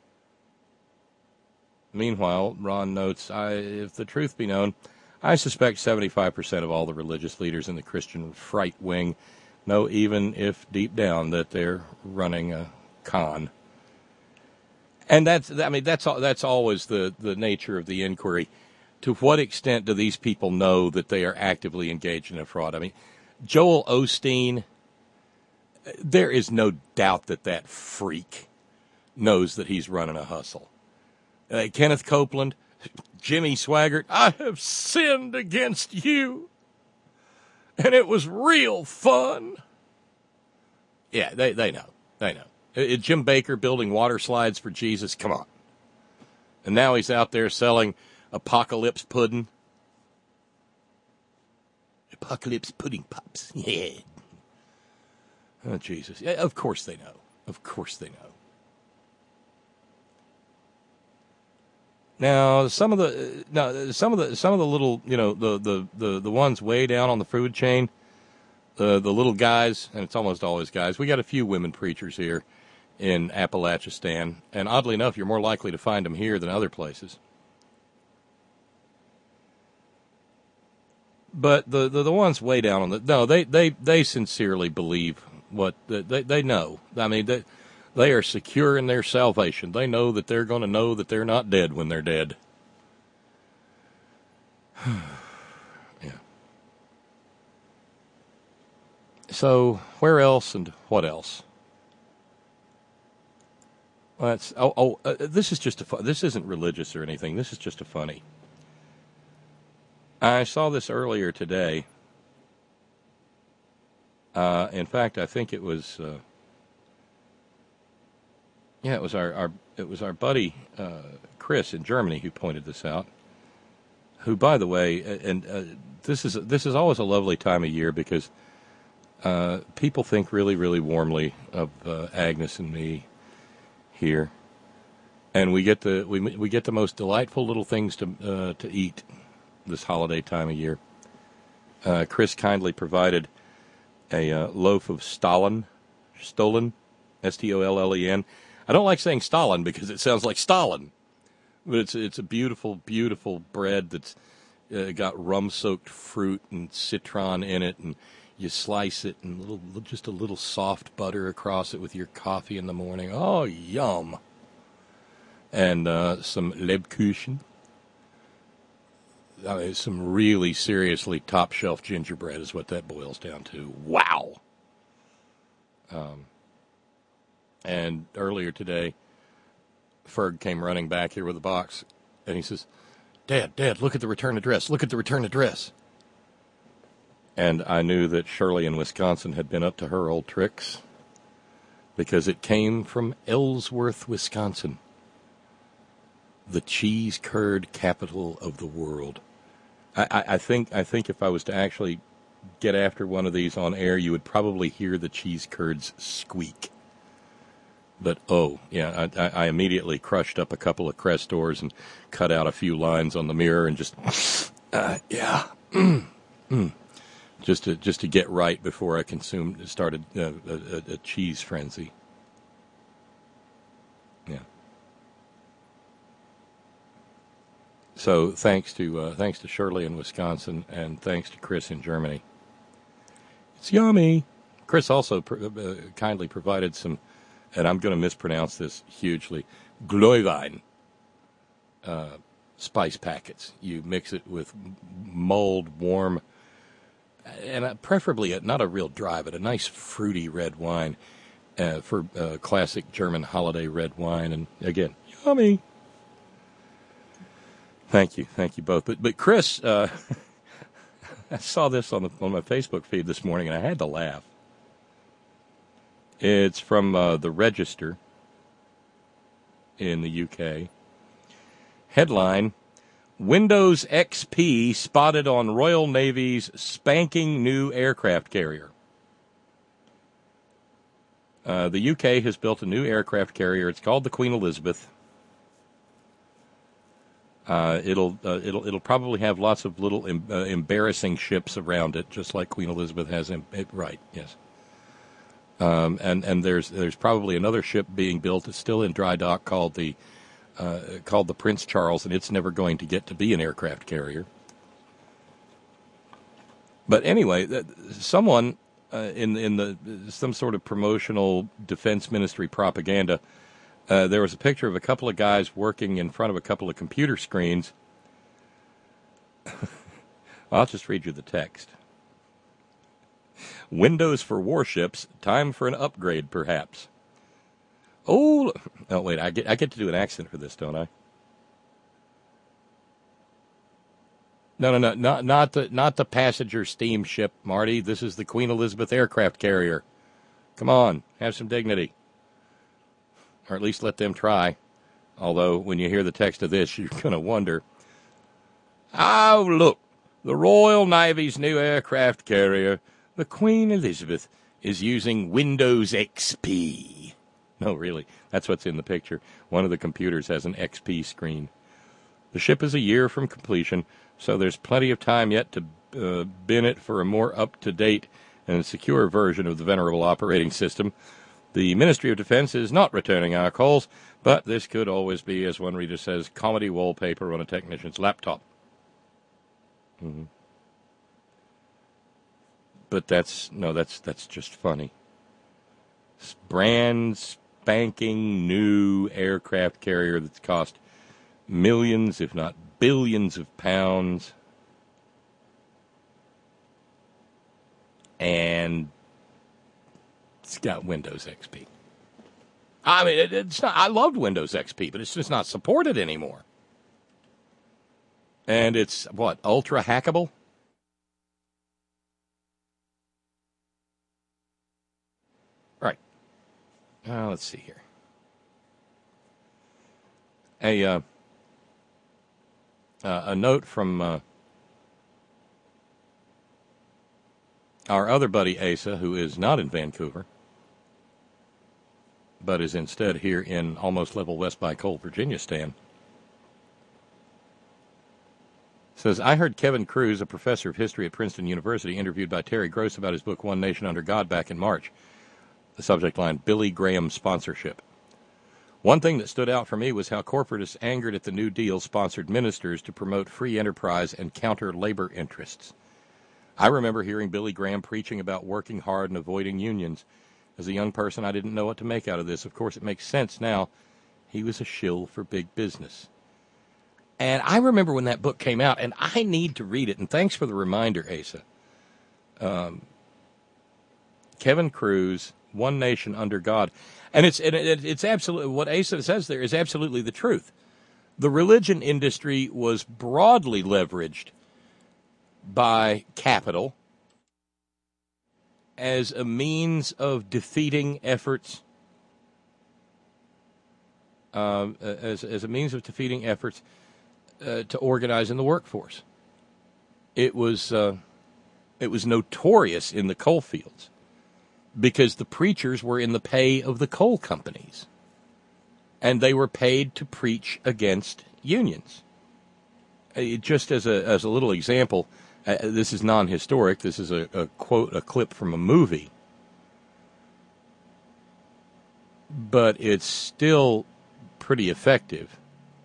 Meanwhile, Ron notes, I, if the truth be known, I suspect seventy-five percent of all the religious leaders in the Christian fright wing know, even if deep down, that they're running a con. And that's, I mean, that's that's always the, the nature of the inquiry. To what extent do these people know that they are actively engaged in a fraud? I mean, Joel Osteen, there is no doubt that that freak knows that he's running a hustle. Uh, Kenneth Copeland, Jimmy Swaggart, I have sinned against you, and it was real fun. Yeah, they, they know. They know. Uh, Jim Baker building water slides for Jesus, come on. And now he's out there selling Apocalypse pudding. Apocalypse pudding pops. Yeah. Oh, Jesus. Yeah, of course they know. Of course they know. Now, some of the now some of the some of the little, you know, the the, the, the ones way down on the food chain, the the little guys, and it's almost always guys. We got a few women preachers here in Appalachistan, and oddly enough, you're more likely to find them here than other places. But the, the, the ones way down on the no, they, they, they sincerely believe what they they know. I mean, they they are secure in their salvation. They know that they're going to know that they're not dead when they're dead. Yeah. So where else and what else? Well, that's oh oh. Uh, this is just a fun, this isn't religious or anything. This is just a funny. I saw this earlier today. Uh, in fact, I think it was, uh, yeah, it was our, our it was our buddy uh, Chris in Germany who pointed this out. Who, by the way, and uh, this is this is always a lovely time of year because uh, people think really, really warmly of uh, Agnes and me here, and we get the we we get the most delightful little things to uh, to eat this holiday time of year. Uh, Chris kindly provided a uh, loaf of Stollen, Stollen, S T O L L E N. I don't like saying Stalin because it sounds like Stalin, but it's it's a beautiful, beautiful bread that's uh, got rum-soaked fruit and citron in it, and you slice it and little, just a little soft butter across it with your coffee in the morning. Oh, yum! And uh, some Lebkuchen. I mean, some really seriously top-shelf gingerbread is what that boils down to. Wow! Um, and earlier today, Ferg came running back here with a box, and he says, Dad, Dad, look at the return address. Look at the return address. And I knew that Shirley in Wisconsin had been up to her old tricks because it came from Ellsworth, Wisconsin, the cheese curd capital of the world. I, I think I think if I was to actually get after one of these on air, you would probably hear the cheese curds squeak. But, oh, yeah, I, I immediately crushed up a couple of Crestors and cut out a few lines on the mirror and just, uh, yeah, mm, mm, just to just to get right before I consumed started uh, a, a cheese frenzy. Yeah. So thanks to uh, thanks to Shirley in Wisconsin and thanks to Chris in Germany. It's yummy. Chris also pr- uh, kindly provided some, and I'm going to mispronounce this hugely, Glühwein uh, spice packets. You mix it with mulled, warm, and uh, preferably a, not a real dry, but a nice fruity red wine uh, for uh, classic German holiday red wine. And again, yummy. Thank you, thank you both. But but Chris, uh, I saw this on the, on my Facebook feed this morning, and I had to laugh. It's from uh, the Register in the U K. Headline, Windows X P spotted on Royal Navy's spanking new aircraft carrier. Uh, the U K has built a new aircraft carrier. It's called the Queen Elizabeth. Uh, it'll uh, it'll it'll probably have lots of little em- uh, embarrassing ships around it, just like Queen Elizabeth has. Em- it, right? Yes. Um, and and there's there's probably another ship being built. It's still in dry dock called the uh, called the Prince Charles, and it's never going to get to be an aircraft carrier. But anyway, th- someone uh, in in the some sort of promotional defense ministry propaganda. Uh, there was a picture of a couple of guys working in front of a couple of computer screens. I'll just read you the text. Windows for warships, time for an upgrade, perhaps. Oh, oh wait, I get I get to do an accent for this, don't I? No, no, no, not not the not the passenger steamship, Marty. This is the Queen Elizabeth aircraft carrier. Come on, have some dignity. Or at least let them try. Although, when you hear the text of this, you're going to wonder. Oh, look, the Royal Navy's new aircraft carrier, the Queen Elizabeth, is using Windows X P. No, really, that's what's in the picture. One of the computers has an X P screen. The ship is a year from completion, so there's plenty of time yet to uh, bin it for a more up-to-date and secure version of the venerable operating system. The Ministry of Defense is not returning our calls, but this could always be, as one reader says, comedy wallpaper on a technician's laptop. Mm-hmm. But that's, no, that's that's just funny. Brand spanking new aircraft carrier that's cost millions, if not billions of pounds. And it's got Windows X P. I mean, it, it's not. I loved Windows X P, but it's just not supported anymore. And it's, what, ultra hackable? Right. Uh, let's see here. A, uh, uh, a note from uh, our other buddy Asa, who is not in Vancouver, but is instead here in almost level west by Cole, Virginia, Stan. Says, I heard Kevin Cruz, a professor of history at Princeton University, interviewed by Terry Gross about his book One Nation Under God back in March. The subject line, Billy Graham sponsorship. One thing that stood out for me was how corporatists angered at the New Deal sponsored ministers to promote free enterprise and counter labor interests. I remember hearing Billy Graham preaching about working hard and avoiding unions. As a young person, I didn't know what to make out of this. Of course, it makes sense now. He was a shill for big business. And I remember when that book came out, and I need to read it. And thanks for the reminder, Asa. Um, Kevin Cruz, One Nation Under God. And it's it, it, it's absolutely, what Asa says there is absolutely the truth. The religion industry was broadly leveraged by capital as a means of defeating efforts, uh, as as a means of defeating efforts uh, to organize in the workforce. It was uh, it was notorious in the coal fields because the preachers were in the pay of the coal companies, and they were paid to preach against unions. It, just as a as a little example. Uh, this is non-historic. This is a, a quote, a clip from a movie. But it's still pretty effective.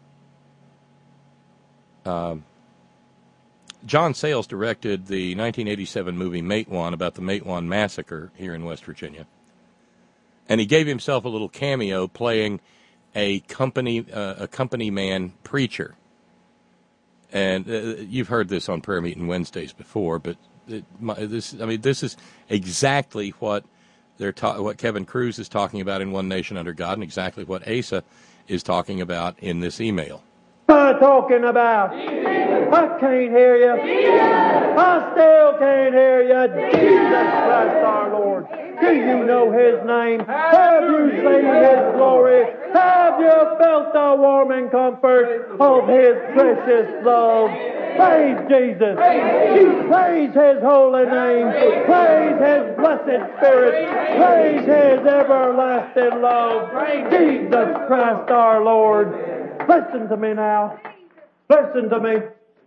Um, John Sayles directed the nineteen eighty-seven movie Matewan about the Matewan Massacre here in West Virginia. And he gave himself a little cameo playing a company, uh, a company man preacher. And uh, you've heard this on prayer meeting Wednesdays before, but it, my, this, I mean, this is exactly what they're ta- what Kevin Cruz is talking about in One Nation Under God, and exactly what Asa is talking about in this email. What am I talking about? I can't hear you. I still can't hear you. Jesus Christ our Lord. Do you know His name? Have you seen His glory? Have you felt the warming comfort of His precious love? Praise Jesus. Praise His holy name. Praise His blessed Spirit. Praise His everlasting love. Jesus Christ our Lord. Listen to me now. Listen to me.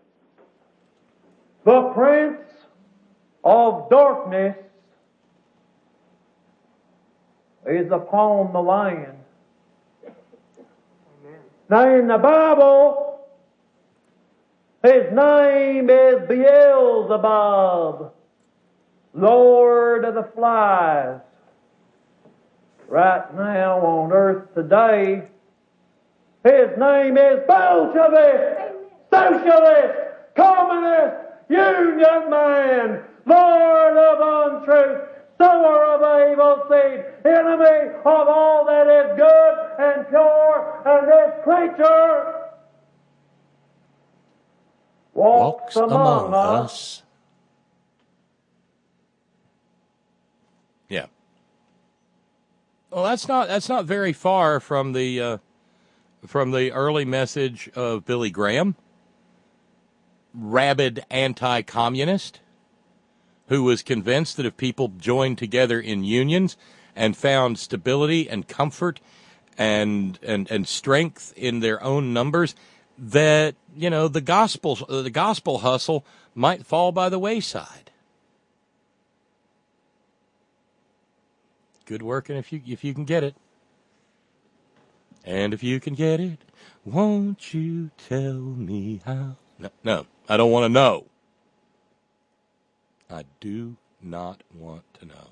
The prince of darkness is upon the land. Now in the Bible, his name is Beelzebub, Lord of the Flies. Right now on earth today, his name is Bolshevik, Socialist, Communist, Union Man, Lord of untruth, sower of evil seed, enemy of all that is good and pure, and this creature walks, walks among, among us. us. Yeah. Well, that's not that's not very far from the uh, from the early message of Billy Graham, rabid anti-communist, who was convinced that if people joined together in unions and found stability and comfort and and and strength in their own numbers, that, you know, the gospel the gospel hustle might fall by the wayside. Good working if you if you can get it. And if you can get it, won't you tell me how? No, no, I don't want to know. I do not want to know.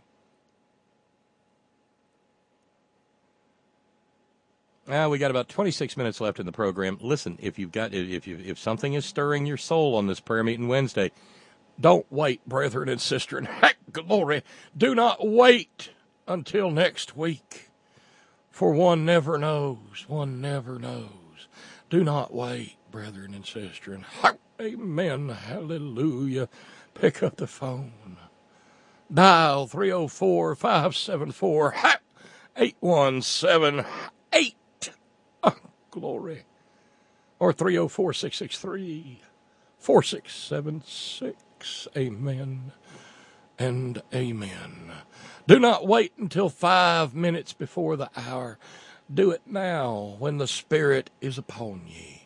Ah, we got about twenty-six minutes left in the program. Listen, if you've got if you if something is stirring your soul on this prayer meeting Wednesday, don't wait, brethren and sisters. Heck, glory, do not wait until next week, for one never knows. One never knows. Do not wait, brethren and sisters. Amen. Hallelujah. Pick up the phone. Dial three oh four, five seven four, eight one seven eight. Oh, glory. Or three oh four, six six three, four six seven six. Amen and amen. Do not wait until five minutes before the hour. Do it now when the Spirit is upon ye.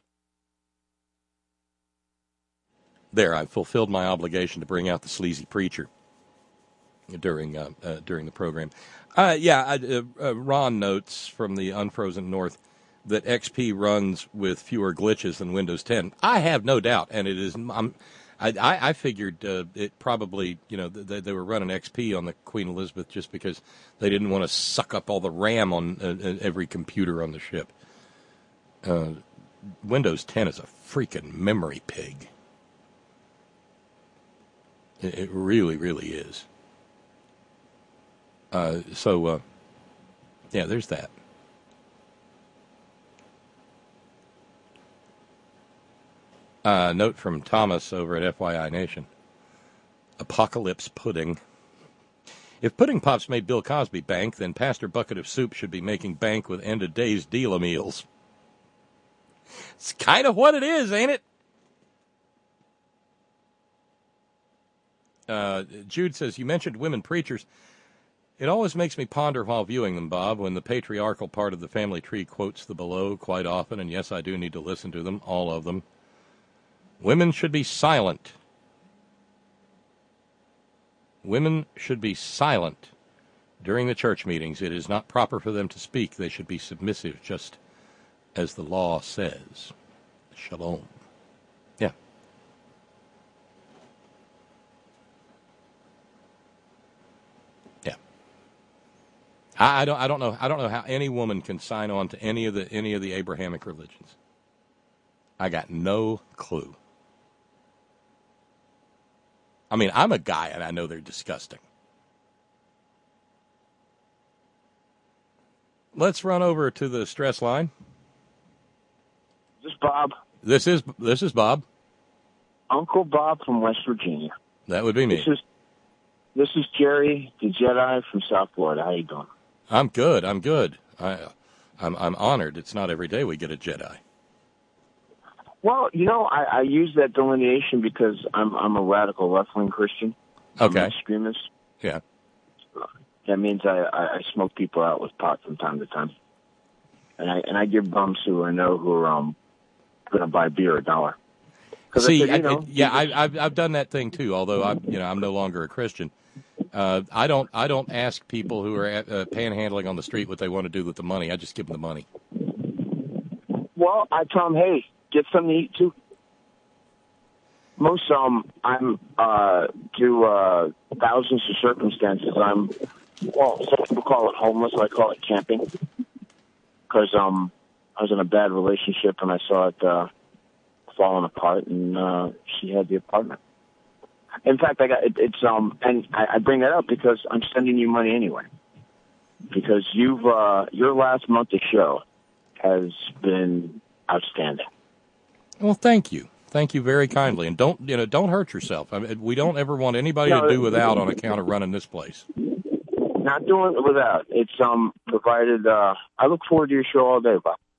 There, I've fulfilled my obligation to bring out the sleazy preacher during uh, uh, during the program. Uh, yeah, I, uh, uh, Ron notes from the Unfrozen North that X P runs with fewer glitches than Windows ten. I have no doubt, and it is. I'm, I, I, I figured uh, it probably, you know, they, they were running X P on the Queen Elizabeth just because they didn't want to suck up all the RAM on uh, every computer on the ship. Uh, Windows ten is a freaking memory pig. It really, really is. Uh, so, uh, yeah, there's that. Uh, note from Thomas over at F Y I Nation. Apocalypse pudding. If Pudding Pops made Bill Cosby bank, then Pastor Bucket of Soup should be making bank with end-of-days deal meals. It's kind of what it is, ain't it? Uh, Jude says, you mentioned women preachers. It always makes me ponder while viewing them, Bob, when the patriarchal part of the family tree quotes the below quite often, and yes, I do need to listen to them, all of them. Women should be silent. Women should be silent during the church meetings. It is not proper for them to speak. They should be submissive, just as the law says. Shalom. Yeah. I don't. I don't know. I don't know how any woman can sign on to any of the any of the Abrahamic religions. I got no clue. I mean, I'm a guy, and I know they're disgusting. Let's run over to the stress line. This is Bob. This is this is Bob. Uncle Bob from West Virginia. That would be me. This is This is Jerry, the Jedi from South Florida. How you doing? I'm good. I'm good. I, I'm I'm honored. It's not every day we get a Jedi. Well, you know, I, I use that delineation because I'm I'm a radical left-wing Christian. Okay. I'm an extremist. Yeah. That means I, I, I smoke people out with pot from time to time, and I and I give bums who I know who are um going to buy beer a dollar. See, I said, you know, I, yeah, I, I've I've done that thing too. Although I'm you know I'm no longer a Christian. Uh, I don't I don't ask people who are at, uh, panhandling on the street what they want to do with the money. I just give them the money. Well, I tell them, hey, get something to eat too. Most um, I'm uh, due uh, thousands of circumstances. I'm well, some people call it homeless. I call it camping because um, I was in a bad relationship and I saw it uh, falling apart, and uh, she had the apartment. In fact, I got it, it's um, and I, I bring that up because I'm sending you money anyway. Because you've uh, your last month of show has been outstanding. Well, thank you, thank you very kindly, and don't you know don't hurt yourself. I mean, we don't ever want anybody No, to do without on account of running this place. Not doing it without. It's um provided. Uh, I look forward to your show all day, Bob.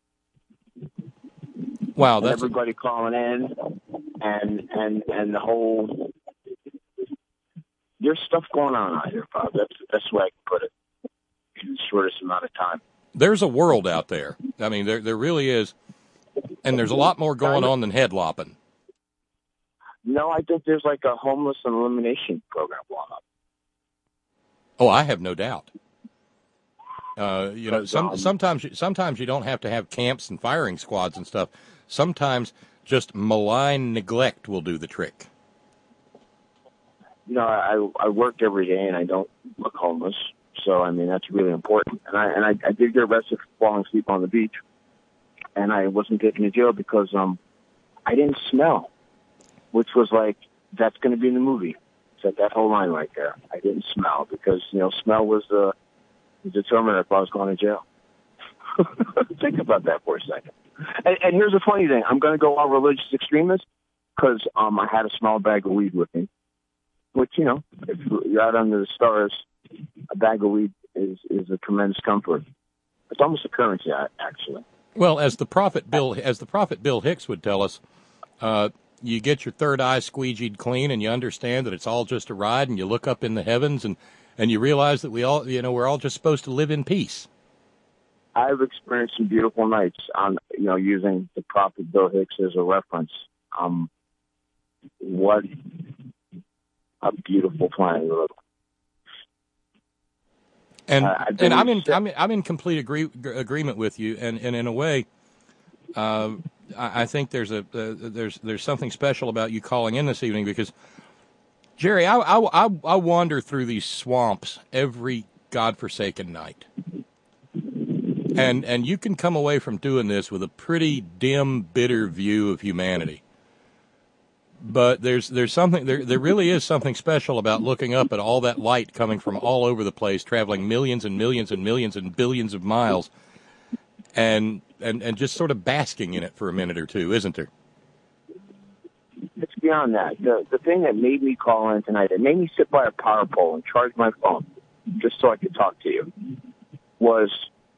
Wow, and that's everybody calling in, and and and the whole. There's stuff going on out here, Bob. That's the best way I can put it in the shortest amount of time. There's a world out there. I mean, there there really is, and there's a lot more going on than head lopping. No, I think there's like a homeless and elimination program going on. Oh, I have no doubt. Uh, you know, some, sometimes sometimes you don't have to have camps and firing squads and stuff. Sometimes just malign neglect will do the trick. You know, I I work every day and I don't look homeless, so I mean that's really important. And I and I, I did get arrested for falling asleep on the beach, and I wasn't taken to jail because um I didn't smell, which was like that's going to be in the movie. Said that whole line right there. I didn't smell because you know smell was the, the determinant if I was going to jail. Think about that for a second. And, and here's the funny thing: I'm going to go all religious extremist because um I had a small bag of weed with me. Which, you know, if you're out under the stars, a bag of weed is, is a tremendous comfort. It's almost a currency, actually. Well, as the prophet Bill, as the prophet Bill Hicks would tell us, uh, you get your third eye squeegeed clean, and you understand that it's all just a ride, and you look up in the heavens, and, and you realize that we all, you know, we're all just supposed to live in peace. I've experienced some beautiful nights on, you know, using the prophet Bill Hicks as a reference. Um, what a beautiful planet. And uh, and I'm in I'm in, I'm in complete agree, agreement with you. And, and in a way, uh, I, I think there's a uh, there's there's something special about you calling in this evening because, Jerry, I I, I, I wander through these swamps every godforsaken night. And and you can come away from doing this with a pretty dim, bitter view of humanity. But there's there's something there there really is something special about looking up at all that light coming from all over the place, traveling millions and millions and millions and billions of miles, and and, and just sort of basking in it for a minute or two, isn't there? It's beyond that. The the thing that made me call in tonight, it made me sit by a power pole and charge my phone just so I could talk to you, was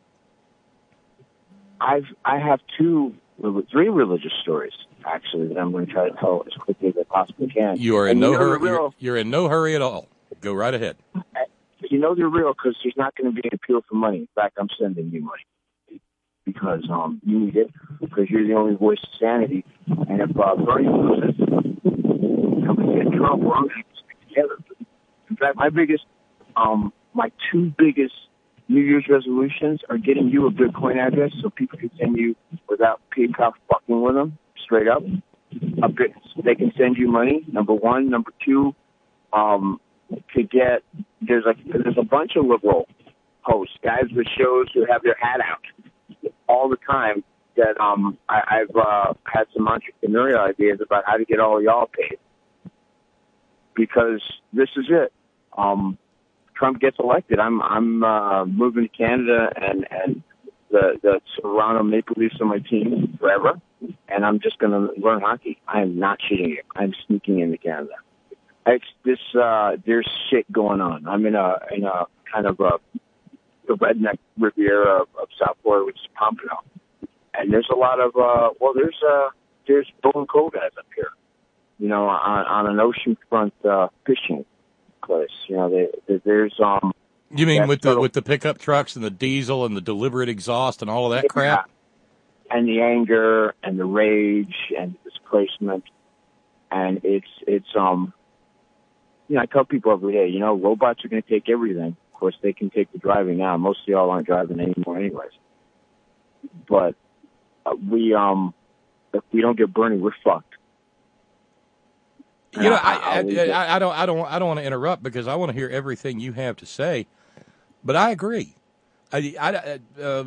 I've I have two three religious stories. Actually, that I'm going to try to tell as quickly as I possibly can. You are in and no you know hurry. real, You're, you're in no hurry at all. Go right ahead. You know they're real because there's not going to be an appeal for money. In fact, I'm sending you money because um you need it because you're the only voice of sanity. And if uh, Bernie loses, I'm going to get in trouble. We're all going to stick together. In fact, my biggest, um, my two biggest New Year's resolutions are getting you a Bitcoin address so people can send you without PayPal fucking with them. Straight up, a bit, they can send you money. Number one, number two, um, to get there's like there's a bunch of liberal hosts, guys with shows who have their hat out all the time. That um, I, I've uh, had some entrepreneurial ideas about how to get all of y'all paid because this is it. Um, Trump gets elected. I'm I'm uh, moving to Canada and and the the Toronto Maple Leafs on my team forever. And I'm just going to learn hockey. I am not cheating you. I'm sneaking into Canada. It's this. Uh, there's shit going on. I'm in a in a kind of a the redneck Riviera of, of South Florida, which is Pompano, and there's a lot of uh, well, there's uh, there's Bull and Coal guys up here, you know, on, on an oceanfront uh, fishing place. You know, they, they, there's um. You mean with the total, with the pickup trucks and the diesel and the deliberate exhaust and all of that yeah, crap? And the anger and the rage and the displacement, and it's it's um. You know, I tell people every day, you know, robots are going to take everything. Of course, they can take the driving now. Most of y'all aren't driving anymore, anyways. But uh, we um, if we don't get Bernie, we're fucked. You know, I, I, I, I don't, I don't, I don't want to interrupt because I want to hear everything you have to say. But I agree. I, I, uh,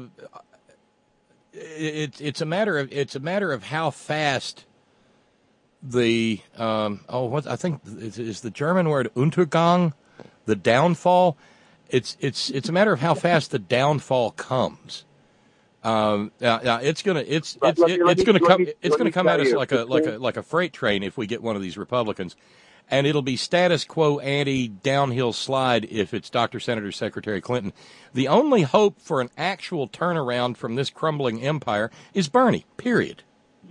it's it's a matter of it's a matter of how fast the um, oh what I think is, is the German word Untergang, the downfall. It's it's it's a matter of how fast the downfall comes. Um, uh, uh, it's gonna it's it's it, it's gonna come it's gonna come at us like a like a like a freight train if we get one of these Republicans, and it'll be status quo ante downhill slide if it's Doctor Senator Secretary Clinton. The only hope for an actual turnaround from this crumbling empire is Bernie. Period.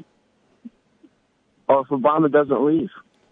Or if Obama doesn't leave.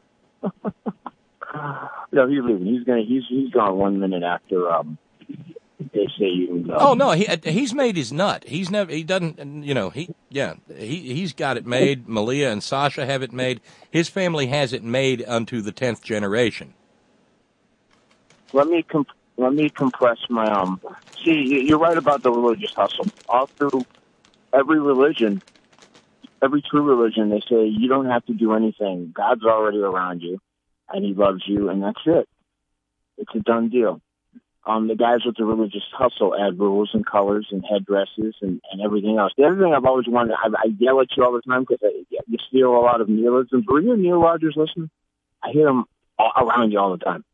No, he's leaving. He's gonna he's he's gone one minute after um. They say you can go. Oh no, he he's made his nut. He's never he doesn't you know he yeah he he's got it made. Malia and Sasha have it made. His family has it made unto the tenth generation. Let me comp- let me compress my um. See, you're right about the religious hustle. All through every religion, every true religion, they say you don't have to do anything. God's already around you, and He loves you, and that's it. It's a done deal. Um, the guys with the religious hustle add rules and colors and headdresses and, and everything else. The other thing I've always wanted, I, I yell at you all the time because you steal a lot of Neologisms. Were you a Neil Rogers listener? I hear them all around you all the time.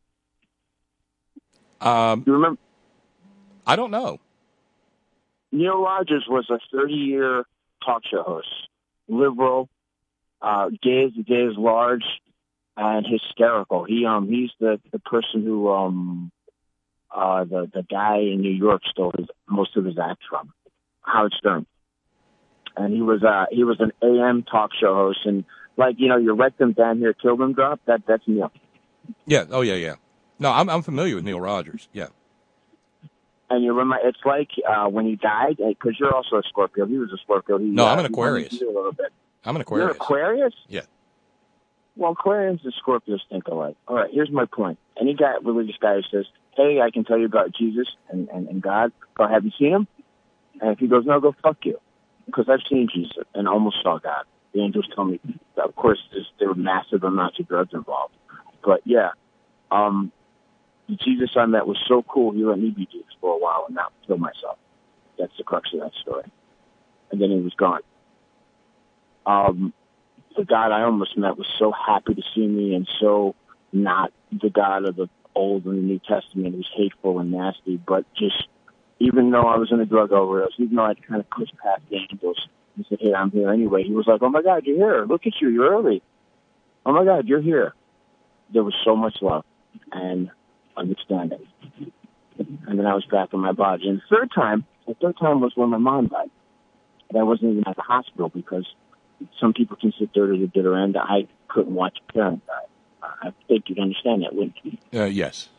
Um, you remember? I don't know. Neil Rogers was a thirty-year talk show host, liberal, uh, gay as the day is large, and hysterical. He um he's the the person who um. Uh, the the guy in New York stole his, most of his acts from, Howard Stern, and he was uh he was an A M talk show host, and like you know, you wreck them down here, kill them, drop that that's Neil. Yeah. Oh yeah, yeah. No, I'm I'm familiar with Neil Rogers. Yeah. And you remember, it's like uh, when he died, because you're also a Scorpio. He was a Scorpio. He, no, uh, I'm an Aquarius. A little bit. I'm an Aquarius. You're Aquarius? Yeah. Well, Aquarians and Scorpios think alike. All right, here's my point. Any guy, religious guy who says, hey, I can tell you about Jesus and, and, and God, go, have you seen him? And if he goes, no, go fuck you. Because I've seen Jesus and almost saw God. The angels tell me, of course, there were massive amounts of drugs involved. But, yeah, um, the Jesus I met was so cool, he let me be Jesus for a while and not kill myself. That's the crux of that story. And then he was gone. Um, the God I almost met was so happy to see me and so not the God of the Old and the New Testament. He was hateful and nasty, but just even though I was in a drug overdose, even though I'd kind of pushed past the angels and said, hey, I'm here anyway, he was like, oh, my God, you're here. Look at you. You're early. Oh, my God, you're here. There was so much love and understanding. And then I was back in my body. And the third time, the third time was when my mom died. And I wasn't even at the hospital because some people can sit there to the bitter end. I couldn't watch a parent die. I think you'd understand that, wouldn't you? Uh, yes.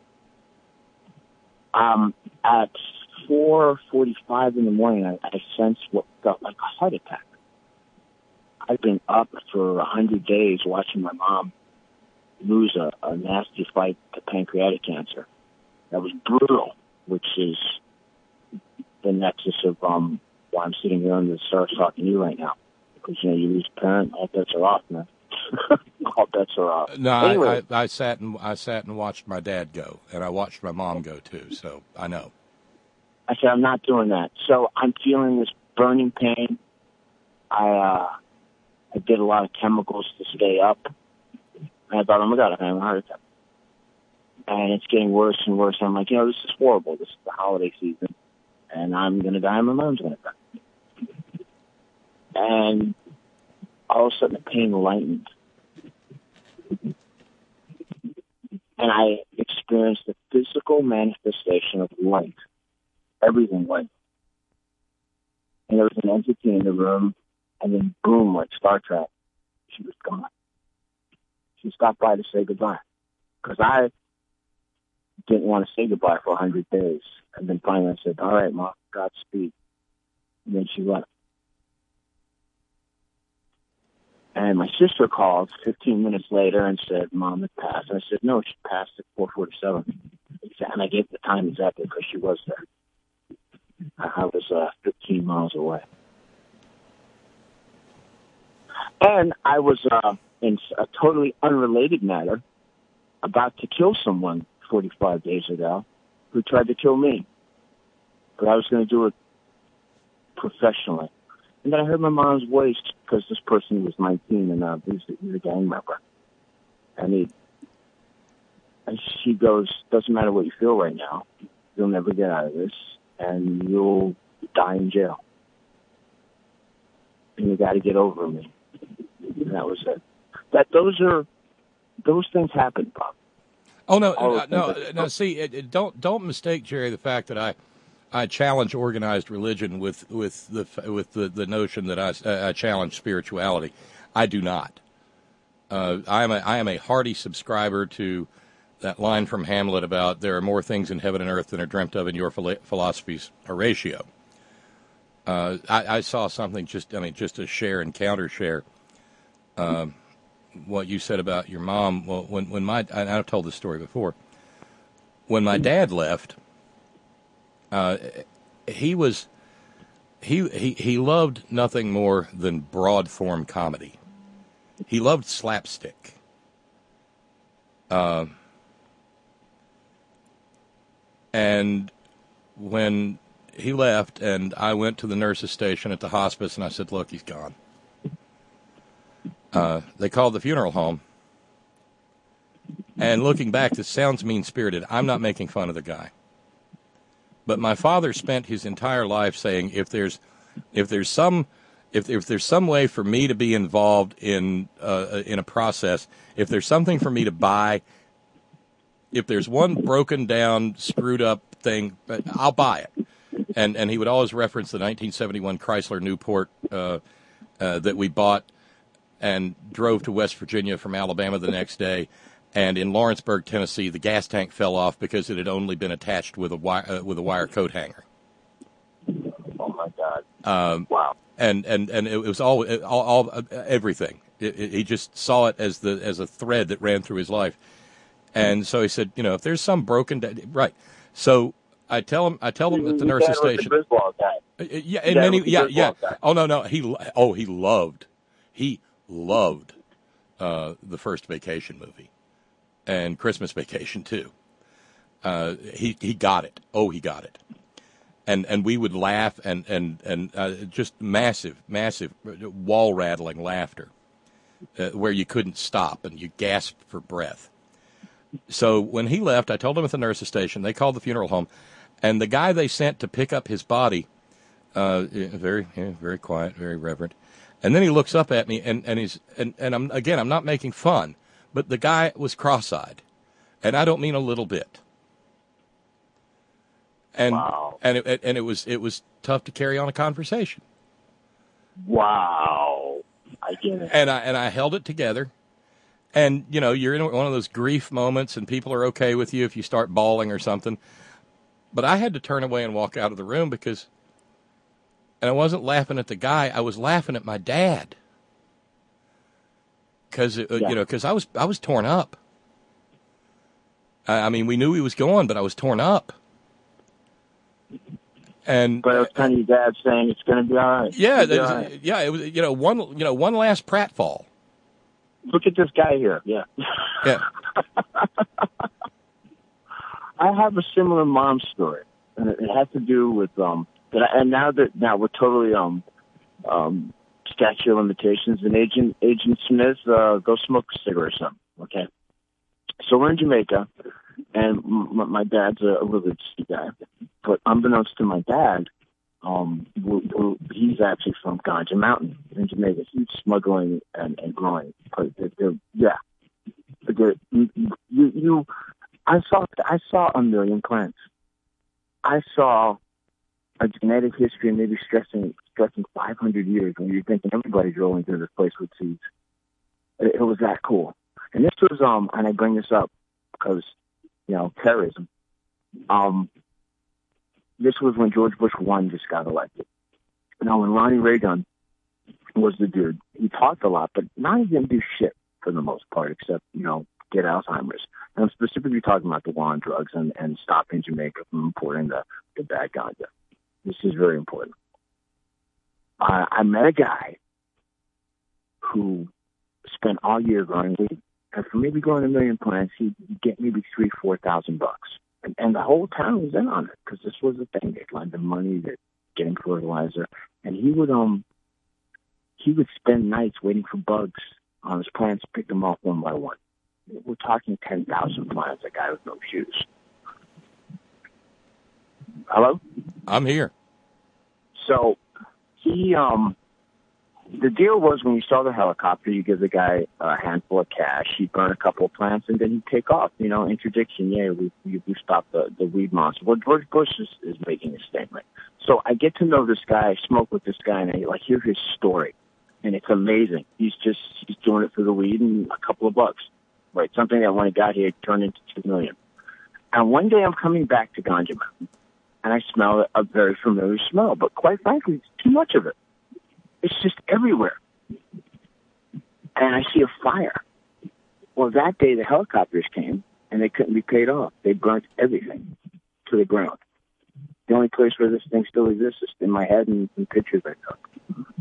Um, at four forty-five in the morning, I, I sensed what felt like a heart attack. I've been up for a hundred days watching my mom lose a, a nasty fight to pancreatic cancer. That was brutal, which is the nexus of um, why I'm sitting here on the stars talking to you right now. Because, you know, you lose a parent, all bets are off, man. All bets are off. No, anyway. I, I, I sat and I sat and watched my dad go, and I watched my mom go too. So I know. I said I'm not doing that. So I'm feeling this burning pain. I uh, I did a lot of chemicals to stay up. And I thought, oh my God, I'm having a heart attack. And it's getting worse and worse. I'm like, you know, this is horrible. This is the holiday season, and I'm gonna die. And my mom's gonna die. And all of a sudden, the pain lightened. and I experienced the physical manifestation of light. Everything light. And there was an entity in the room, and then boom, like Star Trek, she was gone. She stopped by to say goodbye. Because I didn't want to say goodbye for a hundred days. And then finally I said, all right, Mom, Godspeed. And then she left. And my sister called fifteen minutes later and said, Mom had passed. And I said, no, she passed at four forty-seven. And I gave the time exactly because she was there. I was uh, fifteen miles away. And I was, uh, in a totally unrelated matter, about to kill someone forty-five days ago who tried to kill me. But I was going to do it professionally. And then I heard my mom's voice because this person was nineteen and uh, he, was, he was a gang member. And, he, and she goes, doesn't matter what you feel right now. You'll never get out of this. And you'll die in jail. And you got to get over me. And that was it. That those are those things happen, Bob. Oh no, no, no, no. See, it, it, don't don't mistake, Jerry, the fact that I I challenge organized religion with with the with the, the notion that I, uh, I challenge spirituality. I do not. Uh, I am a I am a hearty subscriber to that line from Hamlet about there are more things in heaven and earth than are dreamt of in your philosophies, Horatio. Uh, I, I saw something just, I mean, just to share and counter share uh, what you said about your mom. Well, when, when my, and I've told this story before, when my dad left, uh, he was, he, he, he loved nothing more than broad form comedy. He loved slapstick. Uh, And when he left and I went to the nurse's station at the hospice and I said, look, he's gone. Uh, they called the funeral home. And looking back, this sounds mean-spirited. I'm not making fun of the guy. But my father spent his entire life saying, if there's, if there's some, if, if there's some way for me to be involved in, uh, in a process, if there's something for me to buy, if there's one broken down, screwed up thing, I'll buy it. And and he would always reference the nineteen seventy-one Chrysler Newport uh, uh, that we bought and drove to West Virginia from Alabama the next day. And in Lawrenceburg, Tennessee, the gas tank fell off because it had only been attached with a wire, uh, with a wire coat hanger. Oh my God! Um, wow. And and and it was all all, all uh, everything. It, it, he just saw it as the as a thread that ran through his life. And so he said, you know, if there's some broken, da- right. So I tell him, I tell him at the nurse's station. The baseball guy. Uh, yeah, and then he, yeah, yeah. Guy. Oh no, no, he, oh, he loved, he loved uh, the first Vacation movie, and Christmas Vacation too. Uh, he he got it. Oh, he got it. And and we would laugh and and and uh, just massive, massive wall rattling laughter, uh, where you couldn't stop and you gasped for breath. So when he left, I told him at the nurse's station. They called the funeral home, and the guy they sent to pick up his body, uh, very, yeah, very quiet, very reverent. And then he looks up at me, and and he's and and I'm again, I'm not making fun, but the guy was cross-eyed, and I don't mean a little bit. And wow. and it and it was it was tough to carry on a conversation. Wow, I get it. And I and I held it together. And, you know, you're in one of those grief moments and people are okay with you if you start bawling or something. But I had to turn away and walk out of the room because, and I wasn't laughing at the guy, I was laughing at my dad. Because, uh, yeah. you know, because I was, I was torn up. I, I mean, we knew he was going, but I was torn up. And, but it was kind of your dad saying it's going to be all right. Yeah, all right. yeah, it was, you know, one, you know, one last pratfall. Look at this guy here. Yeah. Yeah. I have a similar mom story, and it has to do with um. And now that now we're totally um um statute of limitations. And Agent Agent Smith, uh, go smoke a cigarette or something. Okay. So we're in Jamaica, and m- my dad's a religious guy, but unbeknownst to my dad, um, we're, we're, he's actually from Ganja Mountain in Jamaica. He's smuggling and, and growing. But they're, they're, yeah, they're, you, you you I saw I saw a million plants. I saw a genetic history maybe stretching stretching five hundred years when you're thinking everybody's rolling through this place with seeds. It, it was that cool. And this was um, and I bring this up because you know terrorism. Um, this was when George Bush one just got elected. Now, when Ronnie Reagan was the dude, he talked a lot, but not even do shit for the most part, except, you know, get Alzheimer's. And I'm specifically talking about the war on drugs and, and stopping Jamaica from importing the, the bad ganja. This is very important. Uh, I met a guy who spent all year growing weed, and for maybe growing a million plants, he'd get maybe three, four thousand bucks. And, and the whole town was in on it because this was the thing. They'd lend him money, they're getting fertilizer, and he would um he would spend nights waiting for bugs on his plants, pick them off one by one. We're talking ten thousand plants. A guy with no shoes. Hello? I'm here. So he um the deal was when you saw the helicopter, you give the guy a handful of cash, he'd burn a couple of plants, and then he'd take off. You know, interdiction, yeah, we we, we stopped the, the weed monster. Well, George Bush is, is making a statement. So I get to know this guy, I smoke with this guy, and I like hear his story. And it's amazing. He's just he's doing it for the weed and a couple of bucks. Right? Something that when he got here turned into two million. And one day I'm coming back to Ganja Mountain, and I smell a very familiar smell, but quite frankly, it's too much of it. It's just everywhere. And I see a fire. Well, that day the helicopters came, and they couldn't be paid off. They burnt everything to the ground. The only place where this thing still exists is in my head and in pictures I took.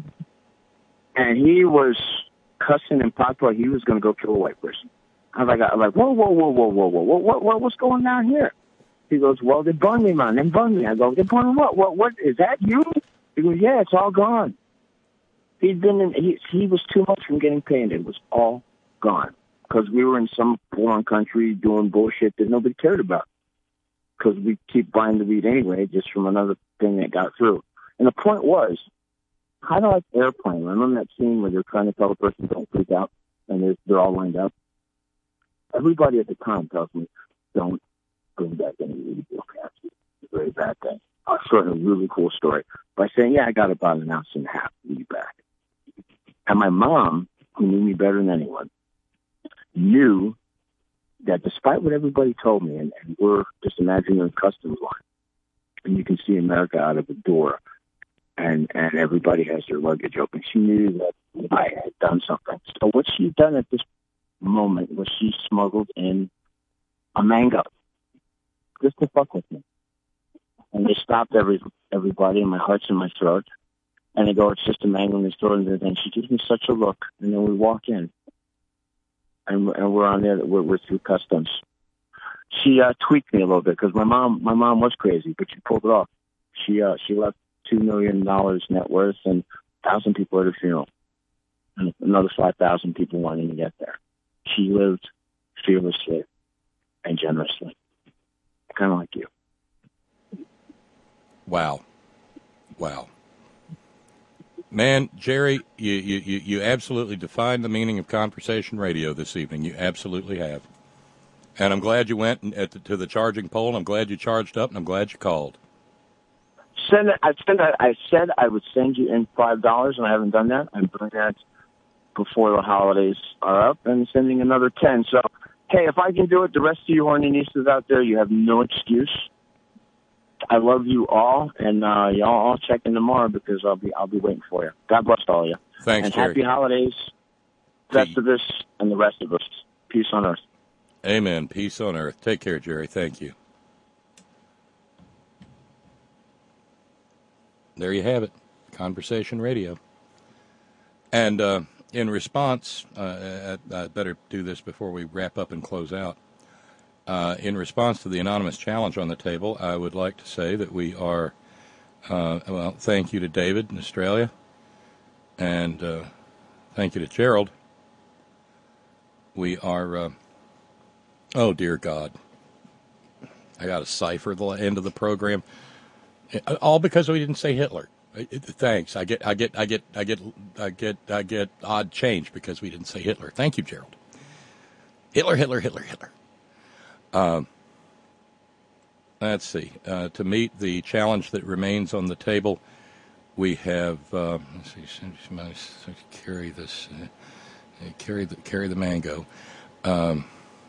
And he was cussing and pop he was going to go kill a white person. I was like, I'm like, whoa, whoa, whoa, whoa, whoa, whoa, whoa, what, what, what's going on here? He goes, well, they burned me, man. They burned me. I go, they burned what? What? What? Is that you? He goes, yeah, it's all gone. He'd been in, he, he was too much from getting paid. It was all gone because we were in some foreign country doing bullshit that nobody cared about because we keep buying the weed anyway, just from another thing that got through. And the point was, kind of like Airplane. Remember that scene where they're trying to tell the person don't freak out and they're, they're all lined up? Everybody at the time tells me, don't bring back any weed. It's a very bad thing. I'll shorten a really cool story by saying, yeah, I got about an ounce and a half of weed back. And my mom, who knew me better than anyone, knew that despite what everybody told me, and, and we're just imagining a customs line, and you can see America out of the door, and, and everybody has their luggage open. She knew that I had done something. So what she'd done at this moment was she smuggled in a mango just to fuck with me. And they stopped every everybody, and my heart's in my throat. And they go, it's just a mango in the store. And then she gives me such a look. And then we walk in. And, and we're on there. We're, we're through customs. She uh, tweaked me a little bit because my mom my mom was crazy, but she pulled it off. She uh, she left two million dollars net worth and one thousand people at her funeral. And another five thousand people wanting to get there. She lived fearlessly and generously. Kind of like you. Wow. Wow. Man, Jerry, you, you, you absolutely defined the meaning of conversation radio this evening. You absolutely have. And I'm glad you went at the, to the charging pole. I'm glad you charged up, and I'm glad you called. Send it, I, send it, I said I would send you in five dollars, and I haven't done that. I'm doing that before the holidays are up and sending another ten. So, hey, if I can do it, the rest of you horny nieces out there, you have no excuse. I love you all, and uh, y'all all check in tomorrow because I'll be I'll be waiting for you. God bless all of you. Thanks, and Jerry. Happy holidays, Festivus, and the rest of us. Peace on earth. Amen. Peace on earth. Take care, Jerry. Thank you. There you have it. Conversation Radio. And uh, in response, uh, I, I better do this before we wrap up and close out. Uh, in response to the anonymous challenge on the table, I would like to say that we are, uh, well, thank you to David in Australia, and uh, thank you to Gerald. We are, uh, oh, dear God, I got to cipher the end of the program, all because we didn't say Hitler. Thanks. I get, I get, I get, I get, I get, I get odd change because we didn't say Hitler. Thank you, Gerald. Hitler, Hitler, Hitler, Hitler. Um, let's see. Uh, to meet the challenge that remains on the table, we have, uh, let's see, carry this, uh, carry the carry the mango. Um,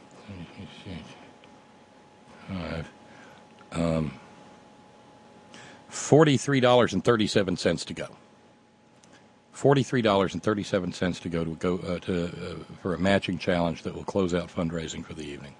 um, forty-three dollars and thirty-seven cents to go. Forty-three dollars and thirty-seven cents to go to go uh, to uh, for a matching challenge that will close out fundraising for the evening.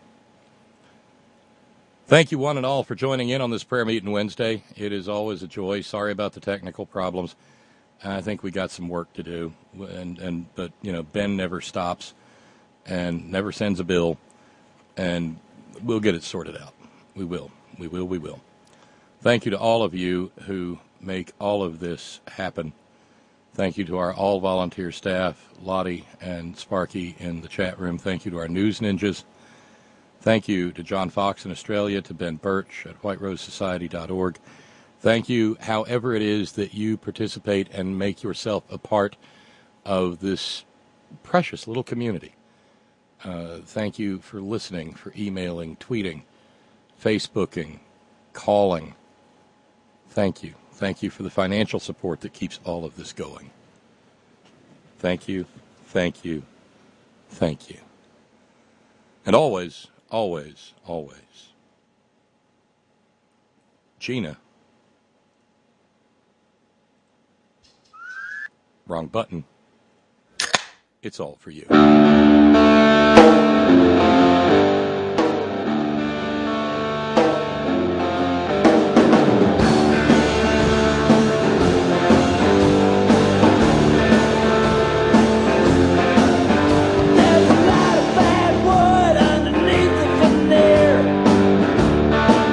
Thank you, one and all, for joining in on this prayer meeting Wednesday. It is always a joy. Sorry about the technical problems. I think we got some work to do, and and but you know Ben never stops, and never sends a bill, and we'll get it sorted out. We will. We will. We will. Thank you to all of you who make all of this happen. Thank you to our all-volunteer staff, Lottie and Sparky in the chat room. Thank you to our news ninjas. Thank you to John Fox in Australia, to Ben Birch at white rose society dot org. Thank you, however it is that you participate and make yourself a part of this precious little community. Uh, thank you for listening, for emailing, tweeting, Facebooking, calling. Thank you. Thank you for the financial support that keeps all of this going. Thank you, thank you, thank you. And always, always, always, Gina. Wrong button. It's all for you.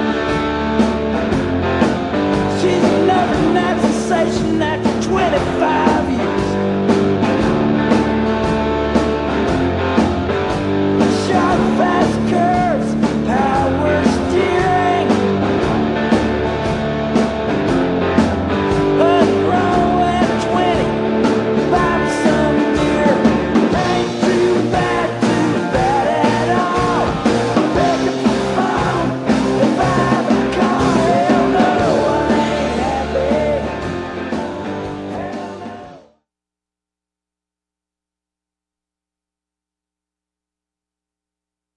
After twenty-five